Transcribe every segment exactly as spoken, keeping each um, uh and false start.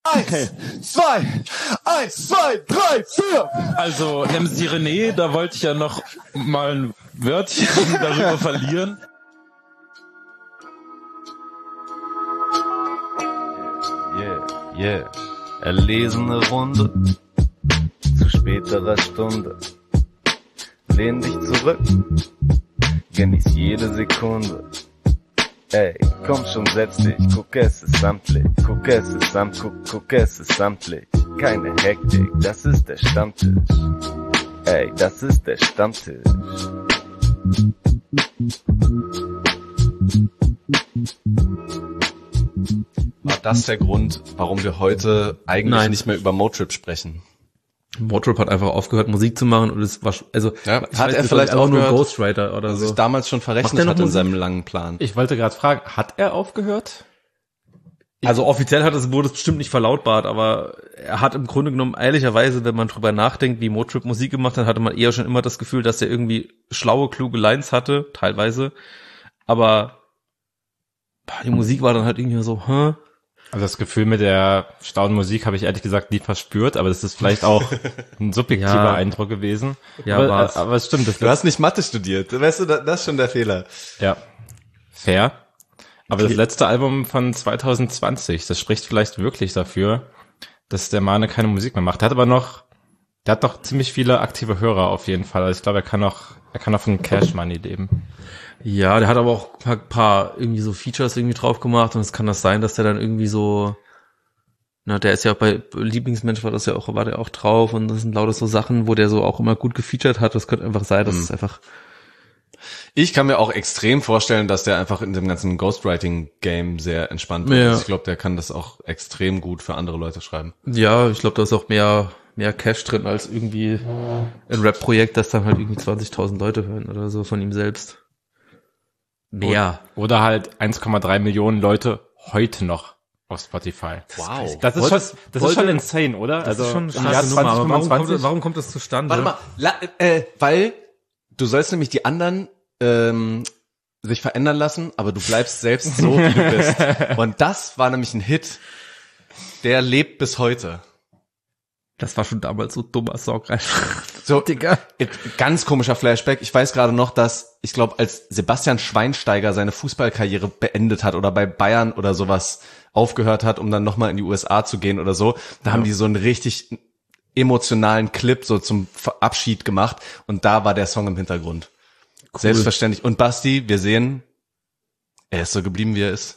Eins, zwei, eins, zwei, drei, vier. Also, M C René, da wollte ich ja noch mal ein Wörtchen darüber verlieren. Yeah, yeah. Erlesene Runde. Zu späterer Stunde. Lehn dich zurück. Genieß jede Sekunde. Ey, komm schon, setz dich, guck, es ist samtlich, guck, es ist samt, guck, guck, es ist samtlich. Keine Hektik, das ist der Stammtisch. Ey, das ist der Stammtisch. War das der Grund, warum wir heute eigentlich Nein. nicht mehr über Motrip sprechen? Motrip hat einfach aufgehört, Musik zu machen und es war, also, Ja, ich hat weiß, er das vielleicht war auch nur ein aufgehört, Ghostwriter oder Was so. sich damals schon Macht er verrechnet noch hat in Musik? seinem langen Plan. Ich wollte gerade fragen, hat er aufgehört? Also offiziell hat es, wurde es bestimmt nicht verlautbart, aber er hat im Grunde genommen, ehrlicherweise, wenn man drüber nachdenkt, wie Motrip Musik gemacht hat, hatte man eher schon immer das Gefühl, dass er irgendwie schlaue, kluge Lines hatte, teilweise. Aber die Musik war dann halt irgendwie so, hä? Also das Gefühl mit der schlauen Musik habe ich ehrlich gesagt nie verspürt, aber das ist vielleicht auch ein subjektiver Ja. Eindruck gewesen. Ja, aber, war's. aber es stimmt. Das Du hast nicht Mathe studiert, weißt du, das ist schon der Fehler. Ja, fair. Aber das letzte Album von zwanzig zwanzig, das spricht vielleicht wirklich dafür, dass der Mane keine Musik mehr macht. Der hat aber noch, der hat noch ziemlich viele aktive Hörer auf jeden Fall. Also ich glaube, er kann auch, er kann auch von Cash Money leben. Ja, der hat aber auch ein paar, paar irgendwie so Features irgendwie drauf gemacht und es kann das sein, dass der dann irgendwie so, na, der ist ja bei Lieblingsmensch war das ja auch, war der auch drauf und das sind lauter so Sachen, wo der so auch immer gut gefeatured hat. Das könnte einfach sein, dass Mhm. es einfach, Ich kann mir auch extrem vorstellen, dass der einfach in dem ganzen Ghostwriting-Game sehr entspannt Ja. ist. Ich glaube, der kann das auch extrem gut für andere Leute schreiben. ja, ich glaube, da ist auch mehr, mehr Cash drin als irgendwie ein Rap-Projekt, das dann halt irgendwie zwanzigtausend Leute hören oder so von ihm selbst. Mehr. Oder halt eins Komma drei Millionen Leute heute noch auf Spotify. Wow. Das ist Wollte- schon, das wollte- ist schon insane, oder? Das ist schon eine im Jahr krasse Nummer, aber warum kommt, zwanzig warum kommt das zustande? Warte mal, la, äh, weil du sollst nämlich die anderen ähm, sich verändern lassen, aber du bleibst selbst so, wie du bist. Und das war nämlich ein Hit, der lebt bis heute. Das war schon damals so dummer Song einfach. So, Digga. ganz komischer Flashback. Ich weiß gerade noch, dass, ich glaube, als Sebastian Schweinsteiger seine Fußballkarriere beendet hat oder bei Bayern oder sowas aufgehört hat, um dann nochmal in die U S A zu gehen oder so, da haben die so einen richtig emotionalen Clip so zum Abschied gemacht und da war der Song im Hintergrund. Cool. Selbstverständlich. Und Basti, wir sehen, er ist so geblieben, wie er ist.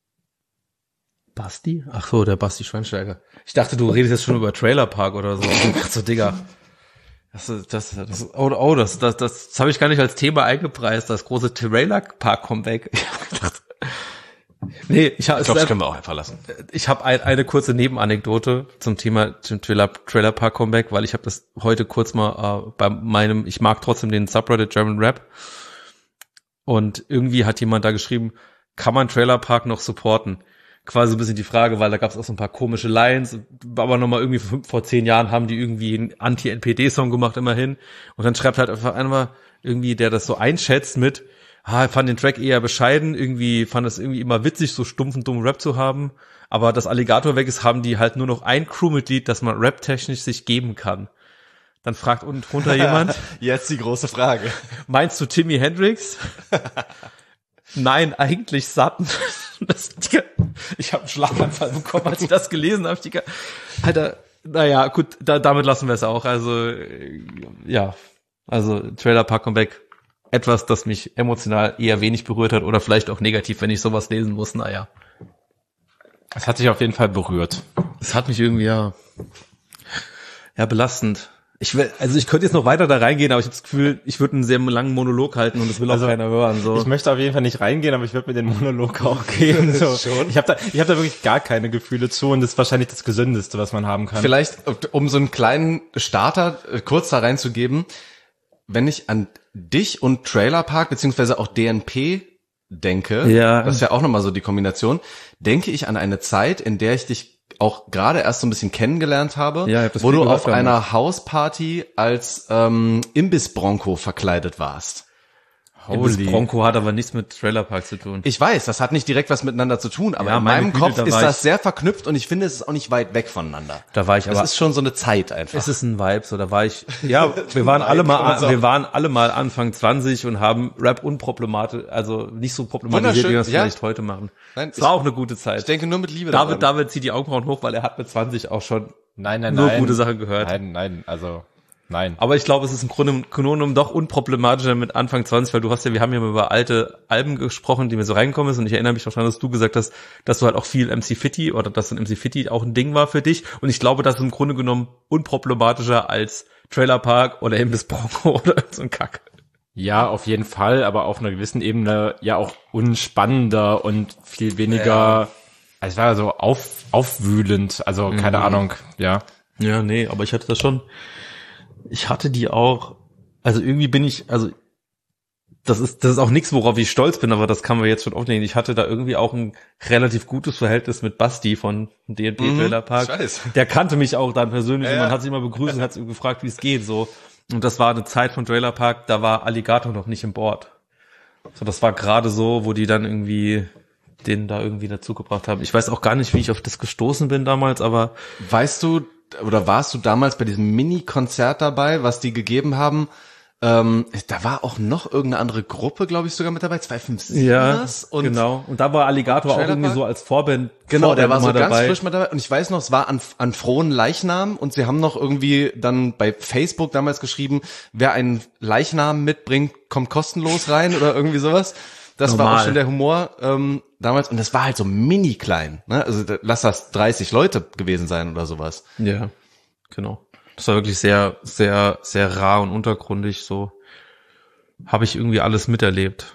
Basti? Ach so, der Basti Schweinsteiger. Ich dachte, du redest jetzt schon über Trailer Park oder so. Ich dachte so, Digga. Das, das, das, oh, oh, das, das, das, das habe ich gar nicht als Thema eingepreist, das große Trailer Park Comeback. Ich hab gedacht, nee, ich, Ich glaube, das habe können wir auch einfach lassen. ich habe ein, eine kurze Nebenanekdote zum Thema zum Trailer, Trailer Park Comeback, weil ich habe das heute kurz mal äh, bei meinem, ich mag trotzdem den Subreddit German Rap und irgendwie hat jemand da geschrieben, kann man Trailer Park noch supporten? Quasi so ein bisschen die Frage, weil da gab es auch so ein paar komische Lines, aber nochmal irgendwie vor, vor zehn Jahren haben die irgendwie einen Anti-N P D-Song gemacht immerhin und dann schreibt halt einfach einer irgendwie, der das so einschätzt mit, ah, ich fand den Track eher bescheiden, irgendwie fand es irgendwie immer witzig, so stumpfen, dummen Rap zu haben, aber das Alligator weg ist, haben die halt nur noch ein Crewmitglied, das man rap-technisch sich geben kann. Dann fragt unten drunter jemand, Jetzt die große Frage. meinst du Timmy Hendrix? Nein, eigentlich Sutton. Das, Digga, ich habe einen Schlaganfall bekommen, als ich das gelesen habe. Digga. Alter, naja, gut, da, damit lassen wir es auch. Also, äh, ja, also Trailer Park Comeback, etwas, das mich emotional eher wenig berührt hat oder vielleicht auch negativ, wenn ich sowas lesen muss. Naja, Es hat dich auf jeden Fall berührt. es hat mich irgendwie ja, ja belastend. Ich will, also ich könnte jetzt noch weiter da reingehen, aber ich habe das Gefühl, ich würde einen sehr langen Monolog halten und das will auch Also, keiner hören. So. Ich möchte auf jeden Fall nicht reingehen, aber ich würde mit den Monolog auch gehen. So. Ich habe da, ich habe da wirklich gar keine Gefühle zu und das ist wahrscheinlich das Gesündeste, was man haben kann. Vielleicht, um so einen kleinen Starter äh, kurz da reinzugeben, wenn ich an dich und Trailer Park beziehungsweise auch D N P denke, Ja. das ist ja auch nochmal so die Kombination, denke ich an eine Zeit, in der ich dich auch gerade erst so ein bisschen kennengelernt habe, Ja, ich hab das wo viel du gehört auf damals. einer Hausparty als ähm, Imbiss-Bronco verkleidet warst. Holy. Das Bronco hat aber nichts mit Trailer Park zu tun. Ich weiß, das hat nicht direkt was miteinander zu tun, aber Ja, in meine meinem Güte, Kopf da ist war das ich- sehr verknüpft und ich finde, es ist auch nicht weit weg voneinander. Da war ich Das aber, ist schon so eine Zeit einfach. es ist ein Vibe, so, da war ich, ja, wir waren alle mal, wir waren alle mal Anfang zwanzig und haben Rap unproblematisch, also nicht so problematisiert, wie Wunderschön, wir es ja. vielleicht heute machen. Nein, Es ich- war auch eine gute Zeit. ich denke nur mit Liebe David, daran. David zieht die Augenbrauen hoch, weil er hat mit zwanzig auch schon Nein, nein, nur nein. gute Sachen gehört. Nein, nein, also, nein. Aber ich glaube, es ist im Grunde im Grunde genommen doch unproblematischer mit Anfang zwanzig, weil du hast ja, wir haben ja mal über alte Alben gesprochen, die mir so reingekommen sind und ich erinnere mich noch daran, dass du gesagt hast, dass du halt auch viel M C Fitty oder dass ein M C Fitty auch ein Ding war für dich und ich glaube, das ist im Grunde genommen unproblematischer als Trailer Park oder Imbiss Bronco oder so ein Kack. Ja, auf jeden Fall, aber auf einer gewissen Ebene ja auch unspannender und viel weniger, Ja. also es war so auf, aufwühlend, also keine Ahnung, ja. Ja, nee, aber ich hatte das schon, ich hatte die auch, also irgendwie bin ich, also das ist das ist auch nichts, worauf ich stolz bin, aber das kann man jetzt schon aufnehmen. Ich hatte da irgendwie auch ein relativ gutes Verhältnis mit Basti von D und P Trailer Park. ich weiß. Der kannte mich auch dann persönlich Ja, und man ja. hat sich immer begrüßt und hat sich gefragt, wie es geht, so. Und das war eine Zeit von Trailer Park, da war Alligator noch nicht im Board. So, das war gerade so, wo die dann irgendwie den da irgendwie dazugebracht haben. Ich weiß auch gar nicht, wie ich auf das gestoßen bin damals, aber Weißt du, oder warst du damals bei diesem Mini-Konzert dabei, was die gegeben haben? Ähm, da war auch noch irgendeine andere Gruppe, glaube ich, sogar mit dabei, zwei fünf sieben und genau. Und da war Alligator auch Trailer irgendwie Park? so als Vorband. Genau, der war Vorband so immer ganz frisch mit dabei. Und ich weiß noch, es war an, an frohen Leichnam und sie haben noch irgendwie dann bei Facebook damals geschrieben, wer einen Leichnam mitbringt, kommt kostenlos rein oder irgendwie sowas. Das war Normal. auch schon der Humor ähm, damals. Und das war halt so mini klein. Ne? Also da, lass das dreißig Leute gewesen sein oder sowas. Ja, genau. Das war wirklich sehr, sehr, sehr rar und untergründig. So habe ich irgendwie alles miterlebt.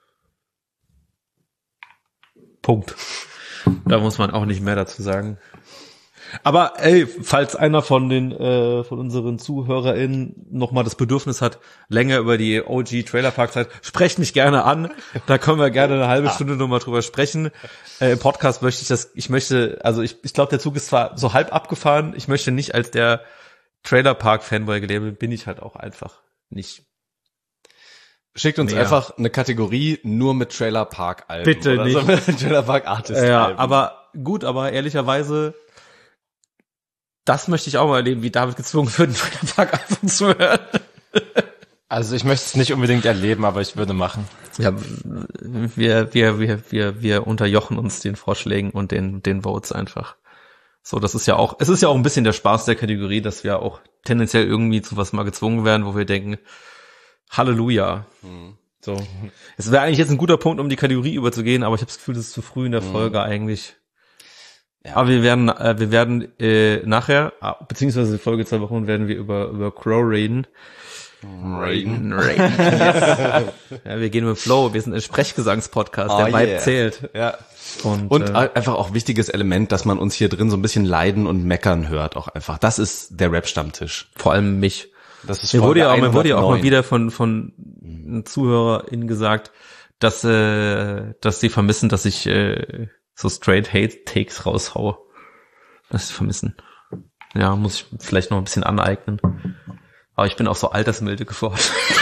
Punkt. Da muss man auch nicht mehr dazu sagen. Aber ey, falls einer von den äh, von unseren ZuhörerInnen nochmal das Bedürfnis hat, länger über die O G Trailer Park Zeit, sprecht mich gerne an. Da können wir gerne eine halbe Stunde nochmal drüber sprechen. Äh, Im Podcast möchte ich das, ich möchte, also ich, ich glaube, der Zug ist zwar so halb abgefahren, ich möchte nicht als der Trailer Park Fanboy gelabelt, bin ich halt auch einfach nicht. Schickt uns Mehr. einfach eine Kategorie nur mit Trailer Park Alben. Bitte oder nicht. So. Trailer Park Artist Ja, Alben. aber gut, aber ehrlicherweise, das möchte ich auch mal erleben, wie David gezwungen wird, einen Trailer Park Album zu hören. Also ich möchte es nicht unbedingt erleben, aber ich würde machen. Ja, wir, wir, wir, wir, wir unterjochen uns den Vorschlägen und den, den Votes einfach. So, das ist ja auch, es ist ja auch ein bisschen der Spaß der Kategorie, dass wir auch tendenziell irgendwie zu was mal gezwungen werden, wo wir denken, Halleluja. Hm. So. Es wäre eigentlich jetzt ein guter Punkt, um die Kategorie überzugehen, aber ich habe das Gefühl, das ist zu früh in der Folge eigentlich. Ja. Aber wir werden, äh, wir werden äh, nachher, ah, beziehungsweise in Folge zwei Wochen werden wir über über Crow reden. Raiden. Raiden. Yes. Ja, wir gehen mit Flow. Wir sind ein Sprechgesangspodcast. Oh, der Vibe yeah. zählt. Ja. Und, Und äh, einfach auch wichtiges Element, dass man uns hier drin so ein bisschen leiden und meckern hört auch einfach. Das ist der Rap-Stammtisch. vor allem mich. Das ist Mir wurde ja auch, mir wurde ja auch mal hundertneun. wieder von von ZuhörerInnen gesagt, dass äh, dass sie vermissen, dass ich äh, so straight Hate Takes raushaue. Das sie vermissen. Ja, muss ich vielleicht noch ein bisschen aneignen. Aber ich bin auch so altersmilde geworden.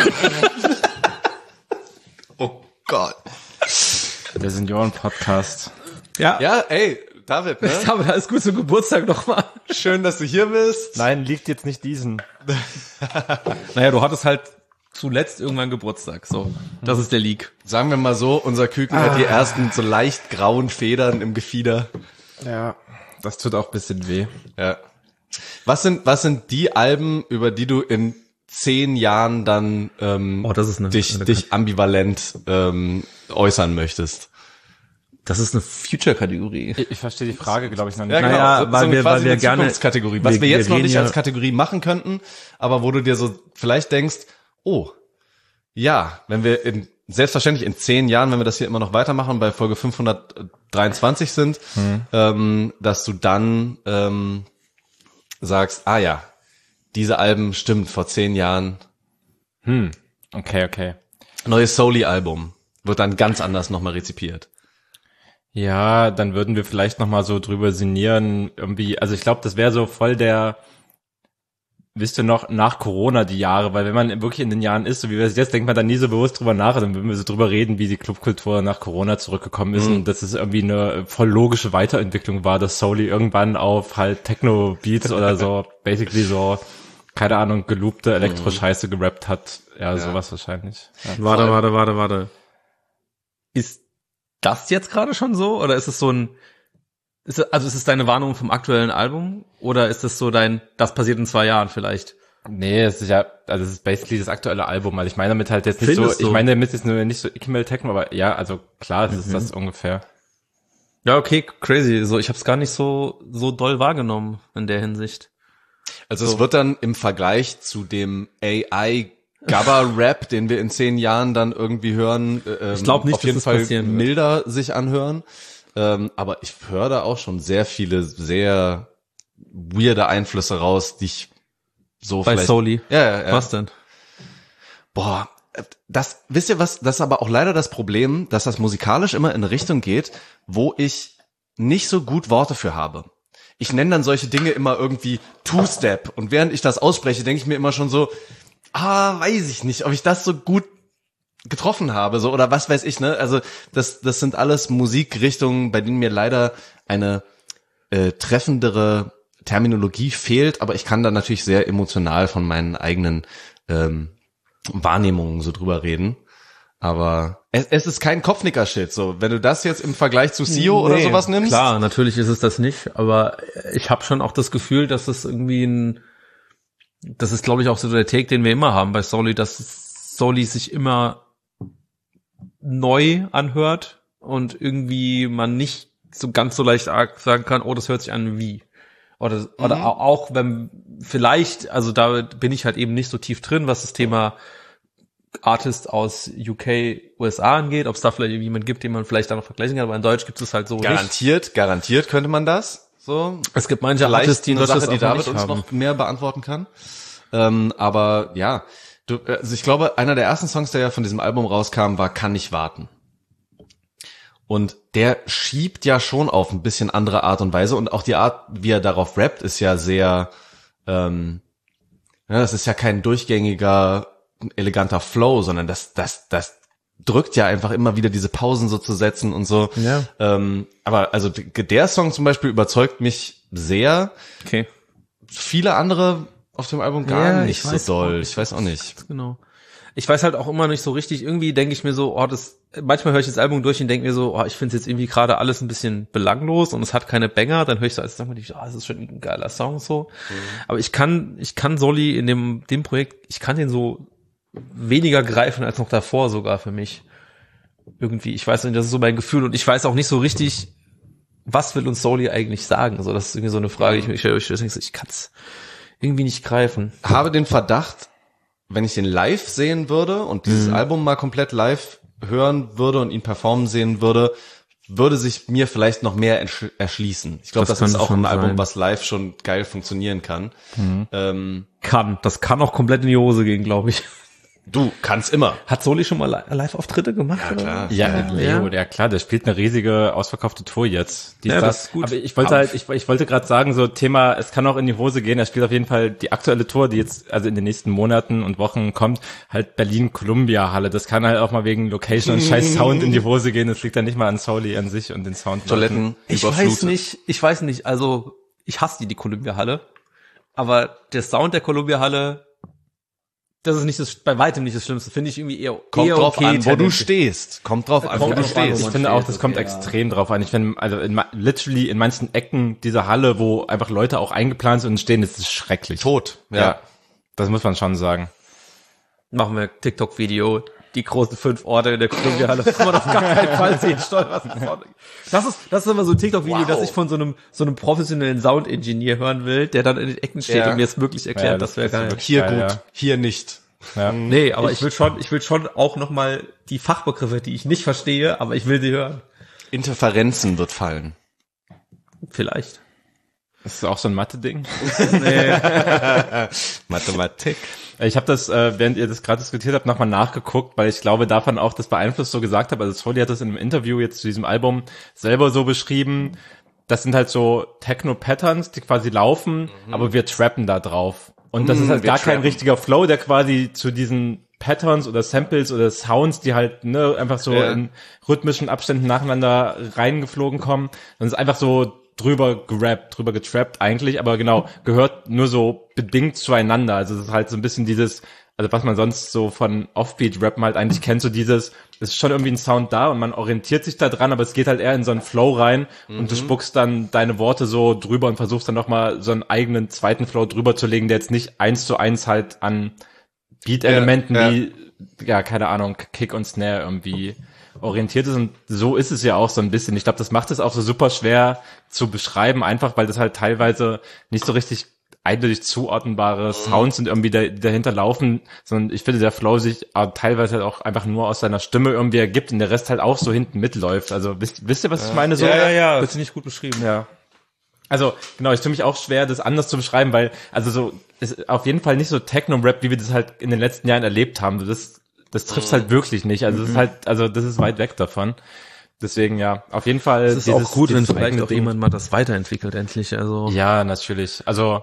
Oh Gott. Der Senioren-Podcast. Ja, Ja, ey, David, ne? aber alles gut zum Geburtstag nochmal. Schön, dass du hier bist. Nein, liegt jetzt nicht diesen. Naja, du hattest halt zuletzt irgendwann Geburtstag. So, das ist der Leak. Sagen wir mal so, unser Küken hat die ersten so leicht grauen Federn im Gefieder. Ja, das tut auch ein bisschen weh. Ja. Was sind, was sind die Alben, über die du in zehn Jahren dann ähm, Oh, das ist eine, dich, eine dich ambivalent ähm, äußern möchtest? Das ist eine Future-Kategorie. Ich, ich verstehe die Frage, glaube ich, noch nicht. Ja, genau. Naja, so, weil so eine wir- quasi weil wir eine gerne- Zukunftskategorie. Was wir- wir, jetzt wir noch reden nicht ja- als Kategorie machen könnten, aber wo du dir so vielleicht denkst, oh, ja, wenn wir in, selbstverständlich in zehn Jahren, wenn wir das hier immer noch weitermachen, bei Folge fünfhundertdreiundzwanzig sind, ähm, dass du dann ähm, sagst, ah ja, diese Alben stimmt, vor zehn Jahren. Hm, okay, okay. Neues Soli-Album wird dann ganz anders nochmal rezipiert. Ja, dann würden wir vielleicht noch mal so drüber sinnieren, irgendwie, also ich glaube, das wäre so voll der wisst ihr noch, nach Corona die Jahre, weil wenn man wirklich in den Jahren ist, so wie wir es jetzt, denkt man dann nie so bewusst drüber nach, dann würden wir so drüber reden, wie die Clubkultur nach Corona zurückgekommen ist mhm. und dass es irgendwie eine voll logische Weiterentwicklung war, dass Soully irgendwann auf halt Techno-Beats oder so, basically so, keine Ahnung, geloopte Elektro-Scheiße gerappt hat. Ja, ja. Sowas wahrscheinlich. Ja. Warte, warte, warte, warte. Ist das jetzt gerade schon so? Oder ist es so ein, ist es, also ist es deine Warnung vom aktuellen Album? Oder ist es so dein, das passiert in zwei Jahren vielleicht? Nee, es ist ja, also es ist basically das aktuelle Album, weil ich meine damit halt jetzt nicht Findest so, du? ich meine damit jetzt nur nicht so Ikimel Techno, aber ja, also klar, das mhm. ist das ungefähr. Ja, okay, crazy. So, ich habe es gar nicht so so doll wahrgenommen in der Hinsicht. Also so. Es wird dann im Vergleich zu dem A I Gabba-Rap, den wir in zehn Jahren dann irgendwie hören, ähm, ich glaube nicht, auf jeden dass Fall das passieren wird. milder sich anhören. Ähm, aber ich höre da auch schon sehr viele sehr weirde Einflüsse raus, die ich so Bei vielleicht... Soully? Ja, ja, ja. Was denn? Boah, das, wisst ihr was, das ist aber auch leider das Problem, dass das musikalisch immer in eine Richtung geht, wo ich nicht so gut Worte für habe. Ich nenne dann solche Dinge immer irgendwie Two-Step und während ich das ausspreche, denke ich mir immer schon so, ah, weiß ich nicht, ob ich das so gut getroffen habe, so, oder was weiß ich, ne? Also, das, das sind alles Musikrichtungen, bei denen mir leider eine äh, treffendere Terminologie fehlt, aber ich kann da natürlich sehr emotional von meinen eigenen ähm, Wahrnehmungen so drüber reden. Aber es, es ist kein Kopfnicker-Shit, so. Wenn du das jetzt im Vergleich zu S E O nee, oder sowas nimmst. Klar, natürlich ist es das nicht, aber ich habe schon auch das Gefühl, dass es irgendwie ein, das ist, glaube ich, auch so der Take, den wir immer haben bei Soully, dass Soully sich immer neu anhört und irgendwie man nicht so ganz so leicht sagen kann, oh, das hört sich an wie. Oder, mhm. oder auch, wenn vielleicht, also da bin ich halt eben nicht so tief drin, was das Thema Artist aus U K, U S A angeht, ob es da vielleicht jemanden gibt, den man vielleicht da noch vergleichen kann, aber in Deutsch gibt es halt so Garantiert, nicht. garantiert könnte man das. So. Es gibt manche Artists, die in eine Deutschland Sache, die David uns haben. noch mehr beantworten kann. Ähm, aber ja, du, also ich glaube, einer der ersten Songs, der ja von diesem Album rauskam, war Kann nicht warten. Und der schiebt ja schon auf ein bisschen andere Art und Weise und auch die Art, wie er darauf rappt, ist ja sehr, ähm, ja, das ist ja kein durchgängiger, eleganter Flow, sondern das, das, das drückt ja einfach immer wieder diese Pausen so zu setzen und so. Ja. Ähm, aber also der Song zum Beispiel überzeugt mich sehr. Okay. Viele andere auf dem Album gar ja, nicht so doll. Ich weiß auch nicht. Genau. Ich weiß halt auch immer nicht so richtig, irgendwie denke ich mir so, oh, das, manchmal höre ich das Album durch und denke mir so, oh, ich finde es jetzt irgendwie gerade alles ein bisschen belanglos und es hat keine Banger, dann höre ich so, also sag mal, oh, das ist schon ein geiler Song so. Mhm. Aber ich kann, ich kann Soully in dem, dem Projekt, ich kann den so weniger greifen als noch davor sogar für mich. Irgendwie, ich weiß nicht, das ist so mein Gefühl und ich weiß auch nicht so richtig, was will uns Soully eigentlich sagen? Also das ist irgendwie so eine Frage, ich, ich, ich, ich, ich kann es irgendwie nicht greifen. Habe den Verdacht, wenn ich den live sehen würde und dieses mhm. Album mal komplett live hören würde und ihn performen sehen würde, würde sich mir vielleicht noch mehr entsch- erschließen. Ich glaube, das, das ist auch ein Album, sein. was live schon geil funktionieren kann. Mhm. Ähm, kann. Das kann auch komplett in die Hose gehen, glaube ich. Du kannst immer. Hat Soully schon mal Live-Auftritte gemacht? Ja, klar. Ja, ja, Leo, ja klar, der spielt eine riesige ausverkaufte Tour jetzt. Die ja, ist das das ist gut. Aber ich wollte halt, ich, ich wollte gerade sagen, so Thema, es kann auch in die Hose gehen. Er spielt auf jeden Fall die aktuelle Tour, die jetzt also in den nächsten Monaten und Wochen kommt, halt Berlin-Columbia-Halle. Das kann halt auch mal wegen Location und scheiß Sound in die Hose gehen. Das liegt dann nicht mal an Soully an sich und den Sound. Toiletten Ich weiß nicht, ich weiß nicht, also ich hasse die, die Columbia-Halle. Aber der Sound der Columbia-Halle, das ist nicht das, bei weitem nicht das Schlimmste. Finde ich irgendwie eher, kommt eher drauf okay, an, wo du stehst. Kommt drauf an, wo Kommt du drauf an, stehst. Ich finde auch, das kommt ja. extrem drauf an. Ich finde, also in, literally in manchen Ecken dieser Halle, wo einfach Leute auch eingeplant sind und stehen, ist es schrecklich. Tot. Ja. ja. Das muss man schon sagen. Machen wir TikTok-Video. Die großen fünf Orte in der Columbia-Halle. Das kann man auf gar keinen Fall sehen. Das ist, das ist immer so ein TikTok-Video, wow. das ich von so einem, so einem professionellen Sound-Engineer hören will, der dann in den Ecken steht ja. und mir es wirklich erklärt. Ja, das, das wäre geil. Hier geil, gut, ja. hier nicht. Ja. Nee, aber ich, ich will schon, ich will schon auch nochmal die Fachbegriffe, die ich nicht verstehe, aber ich will sie hören. Interferenzen wird fallen. Vielleicht. Das ist auch so ein Mathe-Ding. Nee. Mathematik. Ich habe das, äh, während ihr das gerade diskutiert habt, nochmal nachgeguckt, weil ich glaube, davon auch das beeinflusst so gesagt habe. Also Soully hat das in einem Interview jetzt zu diesem Album selber so beschrieben. Das sind halt so Techno-Patterns, die quasi laufen, mhm. aber wir trappen da drauf. Und das Mm, ist halt wir gar kein trappen. richtiger Flow, der quasi zu diesen Patterns oder Samples oder Sounds, die halt ne einfach so Ja. in rhythmischen Abständen nacheinander reingeflogen kommen. Dann ist einfach so drüber gerappt, drüber getrappt eigentlich, aber genau, gehört nur so bedingt zueinander. Also es ist halt so ein bisschen dieses, also was man sonst so von Offbeat-Rappen halt eigentlich kennt, so dieses, es ist schon irgendwie ein Sound da und man orientiert sich da dran, aber es geht halt eher in so einen Flow rein mhm. und du spuckst dann deine Worte so drüber und versuchst dann nochmal so einen eigenen zweiten Flow drüber zu legen, der jetzt nicht eins zu eins halt an Beat-Elementen Ja, ja. wie, ja, keine Ahnung, Kick und Snare irgendwie orientiert ist und so ist es ja auch so ein bisschen. Ich glaube, das macht es auch so super schwer zu beschreiben, einfach weil das halt teilweise nicht so richtig eindeutig zuordnenbare Sounds sind irgendwie, da, die dahinter laufen, sondern ich finde, der Flow sich äh, teilweise halt auch einfach nur aus seiner Stimme irgendwie ergibt und der Rest halt auch so hinten mitläuft. Also wisst, wisst ihr, was ich meine? So, ja, ja, ja, das finde ich gut beschrieben. ja. Also, genau, ich tue mich auch schwer, das anders zu beschreiben, weil, also so, ist auf jeden Fall nicht so Techno-Rap, wie wir das halt in den letzten Jahren erlebt haben. Das, das trifft halt wirklich nicht. Also, es ist halt, also, das ist weit weg davon. Deswegen, ja, auf jeden Fall. Es ist dieses, auch gut, wenn dieses vielleicht eigene auch Ding. jemand mal das weiterentwickelt, endlich. Also Ja, natürlich. Also,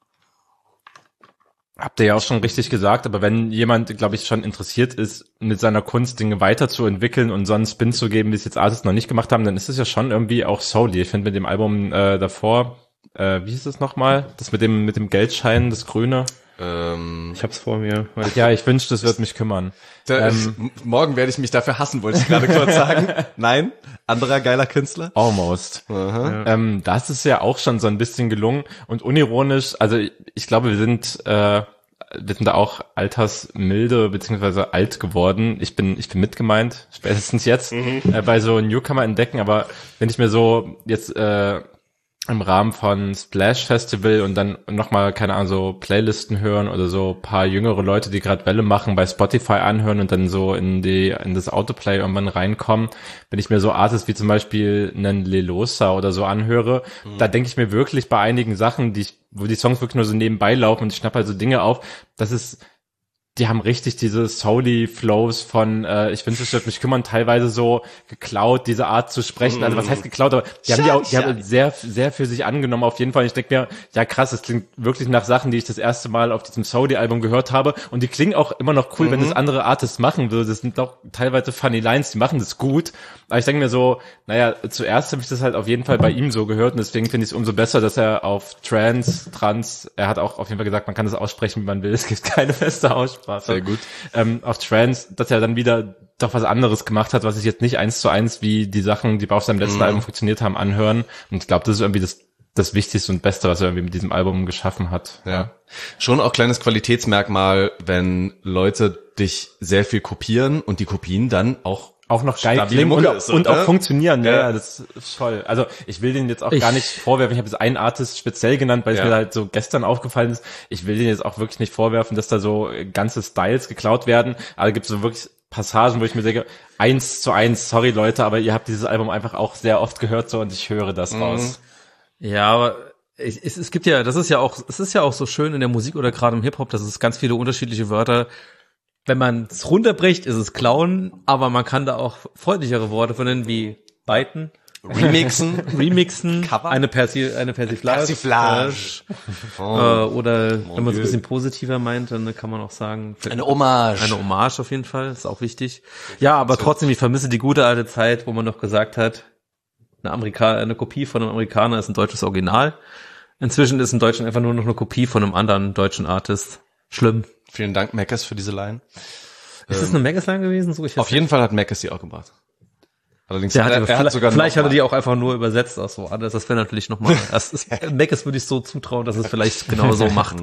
habt ihr ja auch schon richtig gesagt, aber wenn jemand, glaube ich, schon interessiert ist, mit seiner Kunst Dinge weiterzuentwickeln und so einen Spin zu geben, wie es jetzt Artists noch nicht gemacht haben, dann ist es ja schon irgendwie auch souly. Ich finde mit dem Album äh, davor, äh, wie hieß es nochmal? Das mit dem mit dem Geldschein, das Grüne. Ähm, ich hab's vor mir. Weil ich Ja, ich wünschte, das wird mich kümmern. da, Ähm, m- morgen werde ich mich dafür hassen, wollte ich gerade kurz sagen. Nein, anderer geiler Künstler. Almost. Aha. Ähm, das ist ja auch schon so ein bisschen gelungen und unironisch, also ich, ich glaube, wir sind äh, wir sind da auch altersmilde beziehungsweise alt geworden. Ich bin ich bin mitgemeint, spätestens jetzt äh, bei so Newcomer entdecken, aber wenn ich mir so jetzt äh, im Rahmen von Splash Festival und dann nochmal, keine Ahnung, so Playlisten hören oder so paar jüngere Leute, die gerade Welle machen, bei Spotify anhören und dann so in die in das Autoplay irgendwann reinkommen. Wenn ich mir so Artists wie zum Beispiel einen Lelosa oder so anhöre, mhm. da denke ich mir wirklich bei einigen Sachen, die ich, wo die Songs wirklich nur so nebenbei laufen und ich schnappe halt so Dinge auf, das ist die haben richtig diese souly Flows von äh, ich wünsche, es wird mich kümmern, teilweise so geklaut, diese Art zu sprechen. Also was heißt geklaut, aber die haben die auch, die haben sehr, sehr für sich angenommen auf jeden Fall. Und ich denke mir, ja krass, das klingt wirklich nach Sachen, die ich das erste Mal auf diesem Souly-Album gehört habe. Und die klingen auch immer noch cool, mhm. wenn das andere Artists machen würde. Das sind doch teilweise funny Lines, die machen das gut. Aber ich denke mir so, naja, zuerst habe ich das halt auf jeden Fall bei ihm so gehört und deswegen finde ich es umso besser, dass er auf Trans, Trans, er hat auch auf jeden Fall gesagt, man kann das aussprechen, wie man will. Es gibt keine feste Aussprache. Sehr gut. Ähm, auf Trance, dass er dann wieder doch was anderes gemacht hat, was sich jetzt nicht eins zu eins wie die Sachen, die auf seinem letzten Mhm. Album funktioniert haben, anhören. Und ich glaube, das ist irgendwie das, das Wichtigste und Beste, was er irgendwie mit diesem Album geschaffen hat. Ja. Schon auch kleines Qualitätsmerkmal, wenn Leute dich sehr viel kopieren und die Kopien dann auch Auch noch geil stabile klingen Mucke und, ist, und oder? auch funktionieren. Ja, Ja. ja, das ist toll. Also ich will den jetzt auch Ich- gar nicht vorwerfen. Ich habe jetzt einen Artist speziell genannt, weil es Ja. mir halt so gestern aufgefallen ist. Ich will den jetzt auch wirklich nicht vorwerfen, dass da so ganze Styles geklaut werden. Aber es gibt so wirklich Passagen, wo ich mir denke, eins zu eins, sorry Leute, aber ihr habt dieses Album einfach auch sehr oft gehört so und ich höre das Mhm. raus. Ja, aber es, es, es gibt ja, das ist ja auch, es ist ja auch so schön in der Musik oder gerade im Hip-Hop, dass es ganz viele unterschiedliche Wörter. Wenn man es runterbricht, ist es Klauen, aber man kann da auch freundlichere Worte verwenden wie Biten, remixen. Remixen, Cover? eine Persi eine Persiflage. Persiflage. Äh, oder wenn man es ein bisschen positiver meint, dann kann man auch sagen, Eine Hommage. eine Hommage auf jeden Fall, ist auch wichtig. Ja, aber trotzdem, ich vermisse die gute alte Zeit, wo man noch gesagt hat, eine Amerika eine Kopie von einem Amerikaner ist ein deutsches Original. Inzwischen ist in Deutschland einfach nur noch eine Kopie von einem anderen deutschen Artist. Schlimm. Vielen Dank, Mackes, für diese Line. Ist das eine Megasline gewesen? So, ich Auf jeden Fall hat Mackes die auch gebracht. Allerdings, Der hat, er, er er hat sogar vielleicht noch hat er mal- die auch einfach nur übersetzt aus woanders. Das wäre natürlich nochmal, das ist, Mackes würde ich so zutrauen, dass es vielleicht genau so macht.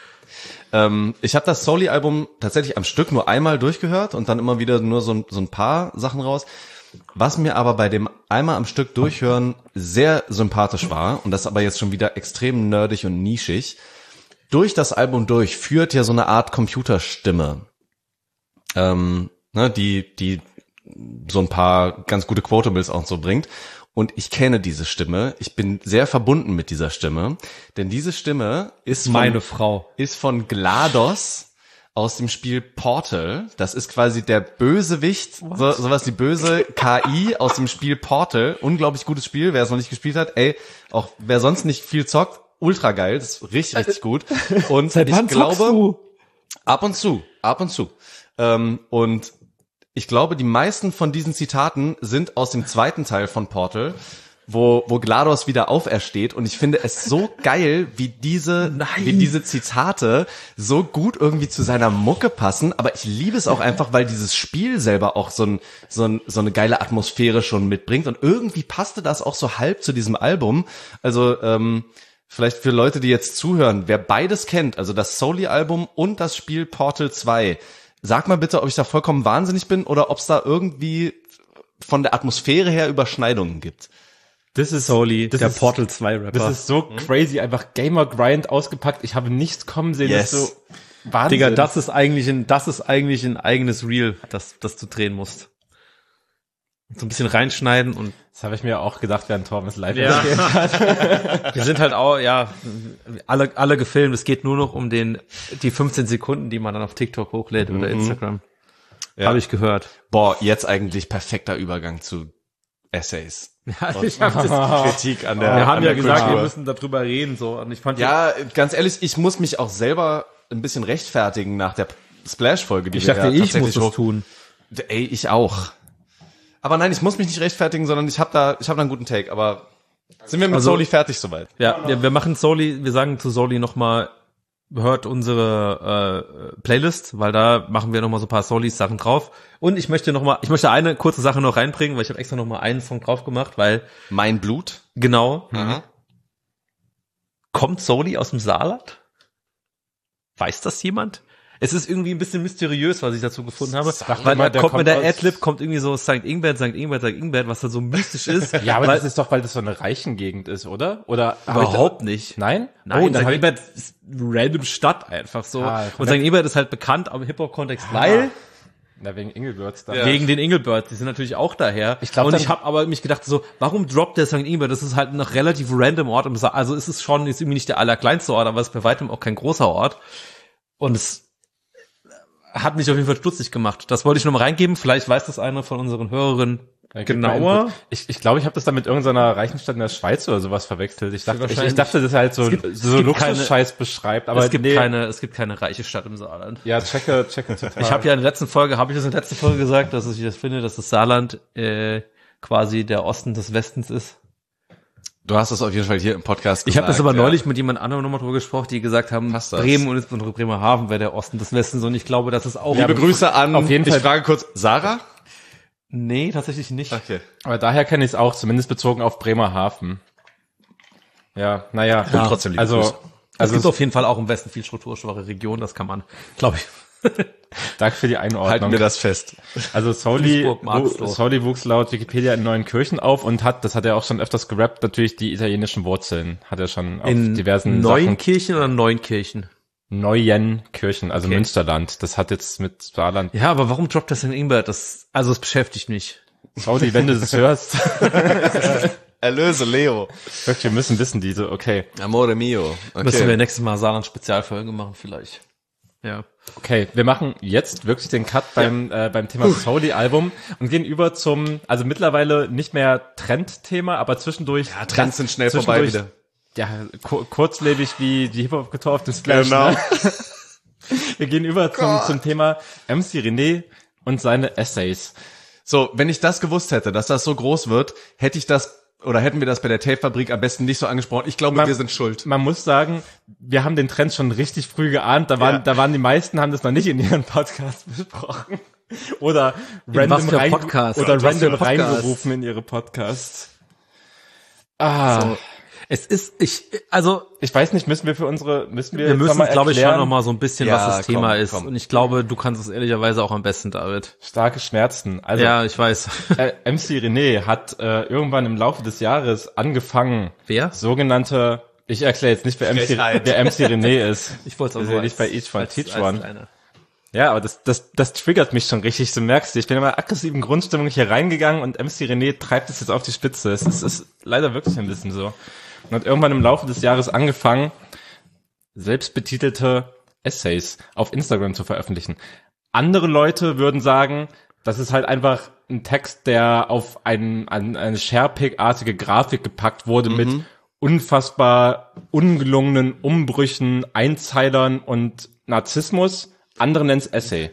Ähm, ich habe das Souly-Album tatsächlich am Stück nur einmal durchgehört und dann immer wieder nur so, ein- so ein paar Sachen raus. Was mir aber bei dem einmal am Stück durchhören sehr sympathisch war, und das aber jetzt schon wieder extrem nerdig und nischig, durch das Album durch führt ja so eine Art Computerstimme, ähm, ne, die, die so ein paar ganz gute Quotables auch so bringt. Und ich kenne diese Stimme. Ich bin sehr verbunden mit dieser Stimme, denn diese Stimme ist von, Meine Frau. ist von GLaDOS aus dem Spiel Portal. Das ist quasi der Bösewicht, so, sowas die böse K I aus dem Spiel Portal. Unglaublich gutes Spiel. Wer es noch nicht gespielt hat, ey, auch wer sonst nicht viel zockt, ultra geil, das ist richtig, richtig gut. Und Seit ich wann zockst glaube, du? ab und zu, ab und zu. Ähm, und ich glaube, die meisten von diesen Zitaten sind aus dem zweiten Teil von Portal, wo, wo GLaDOS wieder aufersteht. Und ich finde es so geil, wie diese, Nein. wie diese Zitate so gut irgendwie zu seiner Mucke passen. Aber ich liebe es auch einfach, weil dieses Spiel selber auch so, ein, so, ein, so eine geile Atmosphäre schon mitbringt. Und irgendwie passte das auch so halb zu diesem Album. Also, ähm, vielleicht für Leute, die jetzt zuhören, wer beides kennt, also das Soli-Album und das Spiel Portal zwei, sag mal bitte, ob ich da vollkommen wahnsinnig bin oder ob es da irgendwie von der Atmosphäre her Überschneidungen gibt. Das ist Soli, das der ist, Portal zwei Rapper. Das ist so crazy, einfach Gamer Grind ausgepackt. Ich habe nichts kommen sehen. Yes. Das ist so Wahnsinn. Digga, das ist eigentlich ein, das ist eigentlich ein eigenes Reel, das, das du drehen musst. So ein bisschen reinschneiden und Das habe ich mir auch gedacht, während Torben es live Ja. erzählt hat. wir sind halt auch, ja, alle, alle gefilmt. Es geht nur noch um den, die fünfzehn Sekunden, die man dann auf TikTok hochlädt oder Instagram. Ja. Habe ich gehört. Boah, jetzt eigentlich perfekter Übergang zu Essays. Ja, ich hab das, Kritik an der wir haben an ja der gesagt, Kultur. wir müssen darüber reden, so. Und ich fand, Ja, ganz ehrlich, ich muss mich auch selber ein bisschen rechtfertigen nach der Splash-Folge, die ich wir dachte, ja ich muss tatsächlich das hoch- tun. Ey, ich auch. Aber nein, ich muss mich nicht rechtfertigen, sondern ich habe da, ich habe da einen guten Take. Aber sind wir mit Also- Soli fertig soweit? Ja, wir, wir machen Soli, wir sagen zu Soli nochmal, hört unsere äh, Playlist, weil da machen wir nochmal so ein paar Solis-Sachen drauf. Und ich möchte nochmal, ich möchte eine kurze Sache noch reinbringen, weil ich habe extra nochmal einen Song drauf gemacht, weil Mein Blut. genau, Mhm. kommt Soli aus dem Saarland? Weiß das jemand? Es ist irgendwie ein bisschen mysteriös, was ich dazu gefunden habe. Sag Weil mal, da der kommt mit kommt der aus- Adlib, kommt irgendwie so Sankt Ingbert, Sankt Ingbert, Sankt Ingbert, was da so mystisch ist. Ja, aber weil, das ist doch, weil das so eine Reichengegend ist, oder? Oder hab ich überhaupt da, nicht. Nein? Nein, Oh, dann Sankt hab ich, Ingbert ist random Stadt einfach so. Ah, und Sankt Ingbert ist halt bekannt am Hip-Hop-Kontext, weil na, wegen Engelbirds da. Ja. wegen den Engelbirds, die sind natürlich auch daher. Ich glaub, und dann- ich habe aber mich gedacht so, warum droppt der Sankt Ingbert? Das ist halt noch relativ random Ort im Sa- also ist es schon ist irgendwie nicht der allerkleinste Ort, aber es ist bei weitem auch kein großer Ort. Und es hat mich auf jeden Fall stutzig gemacht. Das wollte ich noch mal reingeben. Vielleicht weiß das einer von unseren Hörerinnen Ja, gib mal genauer. Input. Ich, ich glaube, ich habe das da mit irgendeiner reichen Stadt in der Schweiz oder sowas verwechselt. Ich dachte, ich, Wahrscheinlich. ich dachte, das halt so, Es gibt- es so gibt Luxusscheiß beschreibt. Aber es gibt nee. keine, es gibt keine reiche Stadt im Saarland. Ja, checke, checke total. Ich habe ja in der letzten Folge, habe ich das in der letzten Folge gesagt, dass ich das finde, dass das Saarland äh, quasi der Osten des Westens ist. Du hast das auf jeden Fall hier im Podcast gesagt. Ich habe das aber ja. neulich mit jemand anderem nochmal drüber gesprochen, die gesagt haben, Passt das? Bremen und insbesondere Bremerhaven wäre der Osten des Westens und ich glaube, das ist auch... Liebe Grüße an, auf jeden ich Fall- frage kurz, Sarah? Nee, tatsächlich nicht. Okay. Aber daher kenne ich es auch, zumindest bezogen auf Bremerhaven. Ja, naja. Und trotzdem liebe also, Grüße. Es also gibt auf jeden Fall auch im Westen viel strukturschwache Regionen, das kann man, glaube ich. danke für die Einordnung. Halten wir das fest. Also Soli, Duisburg, Marxloh. wu- Soli wuchs laut Wikipedia in Neuenkirchen auf und hat, das hat er auch schon öfters gerappt, natürlich die italienischen Wurzeln. Hat er schon auf In diversen neuen Sachen. Kirchen oder neuen Kirchen? Neuenkirchen, also Okay. Münsterland. Das hat jetzt mit Saarland. Ja, aber warum droppt das in Ingbert? Das, also es beschäftigt mich. Soli, wenn du das hörst, Erlöse, Leo. wirklich, wir müssen wissen, diese, okay. Amore mio. Okay. Müssen wir nächstes Mal Saarland-Spezialfolge machen vielleicht. Ja. Okay, wir machen jetzt wirklich den Cut beim äh, beim Thema Soli-Album und gehen über zum, also mittlerweile nicht mehr Trendthema, aber zwischendurch. Ja, Trends sind schnell vorbei zwischendurch- wieder. Ja, ku kurzlebig wie die Hip-Hop-Kultur auf dem Splash. Genau. Ne? Wir gehen über zum, zum Thema M C René und seine Essays. So, wenn ich das gewusst hätte, dass das so groß wird, hätte ich das, oder hätten wir das bei der Tape-Fabrik am besten nicht so angesprochen. Ich glaube, Man- wir sind schuld. Man muss sagen, wir haben den Trend schon richtig früh geahnt. Da waren, Ja. da waren die meisten, haben das noch nicht in ihren Podcasts besprochen. Oder random, was für rein, Podcast? oder In was für random Podcast? reingerufen in ihre Podcasts. Ah, So. Es ist, ich, also, ich weiß nicht, müssen wir für unsere, müssen wir, wir jetzt müssen, noch mal glaube ich, schon erklären? noch mal so ein bisschen, Ja, was das komm, Thema ist. komm. Und ich glaube, du kannst es ehrlicherweise auch am besten, David. Starke Schmerzen. Also, Ja, ich weiß. äh, M C René hat äh, irgendwann im Laufe des Jahres angefangen, Wer? sogenannte, ich erkläre jetzt nicht, wer M C, Frechheit. wer M C René ist. Ich wollte Wir es sind aber ja nicht bei Each One, als- Teach als One. kleiner. Ja, aber das, das, das triggert mich schon richtig, du merkst, ich bin in meiner aggressiven Grundstimmung hier reingegangen und M C René treibt es jetzt auf die Spitze. Es ist, ist leider wirklich ein bisschen so. Und hat irgendwann im Laufe des Jahres angefangen, selbstbetitelte Essays auf Instagram zu veröffentlichen. Andere Leute würden sagen, das ist halt einfach ein Text, der auf ein, ein, eine Sharepick-artige Grafik gepackt wurde mit unfassbar ungelungenen Umbrüchen, Einzeilern und Narzissmus. Andere nennen's Essay.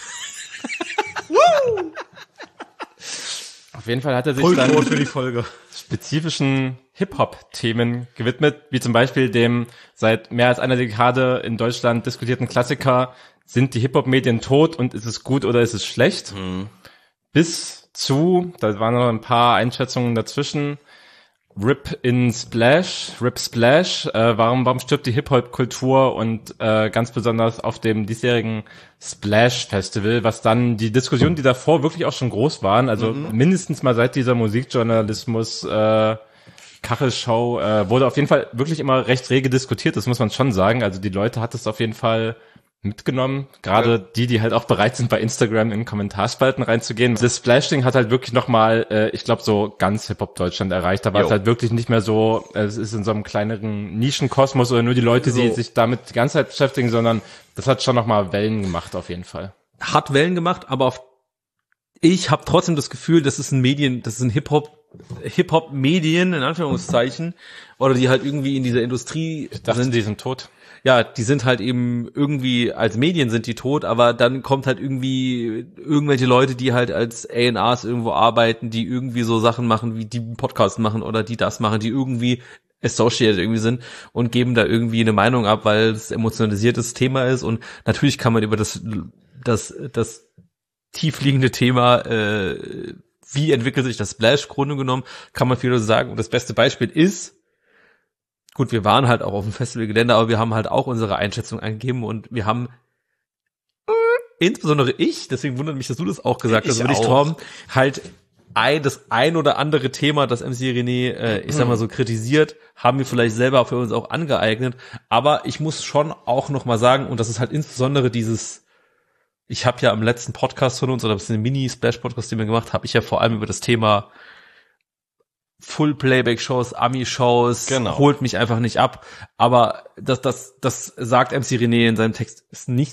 Auf jeden Fall hat er sich Voll dann groß für die Folge. spezifischen Hip-Hop-Themen gewidmet, wie zum Beispiel dem seit mehr als einer Dekade in Deutschland diskutierten Klassiker, sind die Hip-Hop-Medien tot und ist es gut oder ist es schlecht? Mhm. Bis zu, da waren noch ein paar Einschätzungen dazwischen, Rip in Splash, Rip Splash, äh, warum, warum stirbt die Hip-Hop-Kultur und äh, ganz besonders auf dem diesjährigen Splash-Festival, was dann die Diskussionen, die davor wirklich auch schon groß waren, also mhm. mindestens mal seit dieser Musikjournalismus äh, Kachelshow, äh, wurde auf jeden Fall wirklich immer recht rege diskutiert, das muss man schon sagen, also die Leute hat es auf jeden Fall mitgenommen, gerade ja. die, die halt auch bereit sind, bei Instagram in Kommentarspalten reinzugehen. Das Splash-Ding hat halt wirklich nochmal, äh, ich glaube, so ganz Hip-Hop-Deutschland erreicht. Da war jo. es halt wirklich nicht mehr so, äh, es ist in so einem kleineren Nischenkosmos oder nur die Leute, so. die sich damit die ganze Zeit beschäftigen, sondern das hat schon nochmal Wellen gemacht auf jeden Fall. Hat Wellen gemacht, aber auf, ich habe trotzdem das Gefühl, das ist ein Medien, das ist ein Hip-Hop, Hip-Hop-Medien, in Anführungszeichen, oder die halt irgendwie in dieser Industrie ich dachte, sind, die sind tot. Ja, die sind halt eben irgendwie, als Medien sind die tot, aber dann kommt halt irgendwie irgendwelche Leute, die halt als A und Rs irgendwo arbeiten, die irgendwie so Sachen machen, wie die Podcasts machen oder die das machen, die irgendwie associated irgendwie sind und geben da irgendwie eine Meinung ab, weil es emotionalisiertes Thema ist und natürlich kann man über das, das, das tiefliegende Thema, äh, wie entwickelt sich das Splash, Grunde genommen, kann man viel sagen und das beste Beispiel ist, gut, wir waren halt auch auf dem Festivalgelände, aber wir haben halt auch unsere Einschätzung angegeben und wir haben äh, insbesondere ich, deswegen wundert mich, dass du das auch gesagt hast, würde ich Torben, halt ein, das ein oder andere Thema, das M C René, äh, ich sag mal so kritisiert, haben wir vielleicht selber für uns auch angeeignet, aber ich muss schon auch noch mal sagen, und das ist halt insbesondere dieses, ich habe ja am letzten Podcast von uns, oder das ist ein Mini-Splash-Podcast, den wir gemacht, habe ich ja vor allem über das Thema Full-Playback-Shows, Ami-Shows, genau. holt mich einfach nicht ab. Aber das, das, das sagt M C René in seinem Text, ist nicht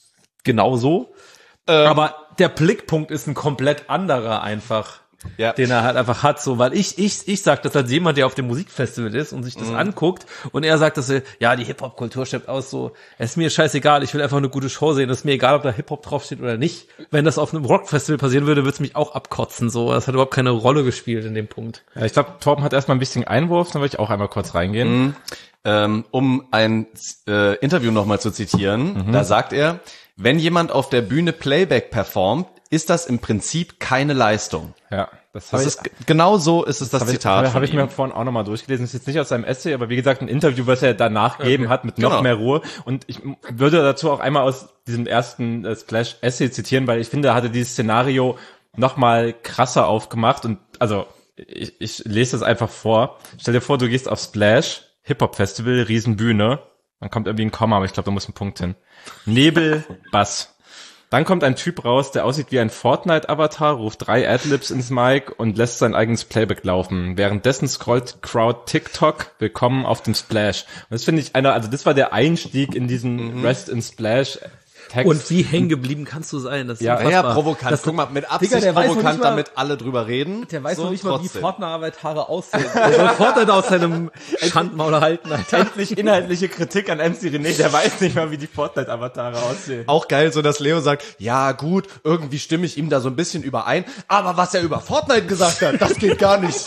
genau so. Ähm, aber der Blickpunkt ist ein komplett anderer einfach, ja. den er halt einfach hat. So, weil ich, ich, ich sag das als jemand, der auf dem Musikfestival ist und sich das mhm. anguckt. Und er sagt, dass er, ja, die Hip-Hop-Kultur stirbt aus. So, es ist mir scheißegal. Ich will einfach eine gute Show sehen. Es ist mir egal, ob da Hip-Hop draufsteht oder nicht. Wenn das auf einem Rock-Festival passieren würde, würde es mich auch abkotzen. So, das hat überhaupt keine Rolle gespielt in dem Punkt. Ja, ich glaube, Torben hat erstmal ein bisschen Einwurf. Dann würde ich auch einmal kurz reingehen. Mhm. Ähm, um ein äh, Interview nochmal zu zitieren, mhm. da sagt er, wenn jemand auf der Bühne Playback performt, ist das im Prinzip keine Leistung. Ja, das, das ist ich, genau so ist es das, das Zitat. Das habe ich mir vorhin auch nochmal durchgelesen. Das ist jetzt nicht aus seinem Essay, aber wie gesagt ein Interview, was er danach gegeben okay. hat mit noch genau. mehr Ruhe. Und ich würde dazu auch einmal aus diesem ersten äh, Splash Essay zitieren, weil ich finde, er hatte dieses Szenario noch mal krasser aufgemacht. Und also ich, ich lese das einfach vor. Stell dir vor, du gehst auf Splash Hip-Hop-Festival, Riesenbühne. Dann kommt irgendwie ein Komma, aber ich glaube, da muss ein Punkt hin. Nebel, Bass. Dann kommt ein Typ raus, der aussieht wie ein Fortnite-Avatar, ruft drei Adlibs ins Mic und lässt sein eigenes Playback laufen. Währenddessen scrollt Crowd TikTok, willkommen auf dem Splash. Und das finde ich einer, also das war der Einstieg in diesen mhm. Rest in Splash Text. Und wie hängen geblieben kannst du sein? Das ist ja, ja, provokant. Das, Guck mal, mit Absicht Digga, provokant, mal, damit alle drüber reden. Der weiß so, noch nicht trotzdem. mal, wie Fortnite-Avatare aussehen. Der soll Fortnite aus seinem Schandmaul halten. Alter. Endlich inhaltliche Kritik an M C René, der weiß nicht mal, wie die Fortnite-Avatare aussehen. Auch geil, so dass Leo sagt, ja gut, irgendwie stimme ich ihm da so ein bisschen überein, aber was er über Fortnite gesagt hat, das geht gar nicht.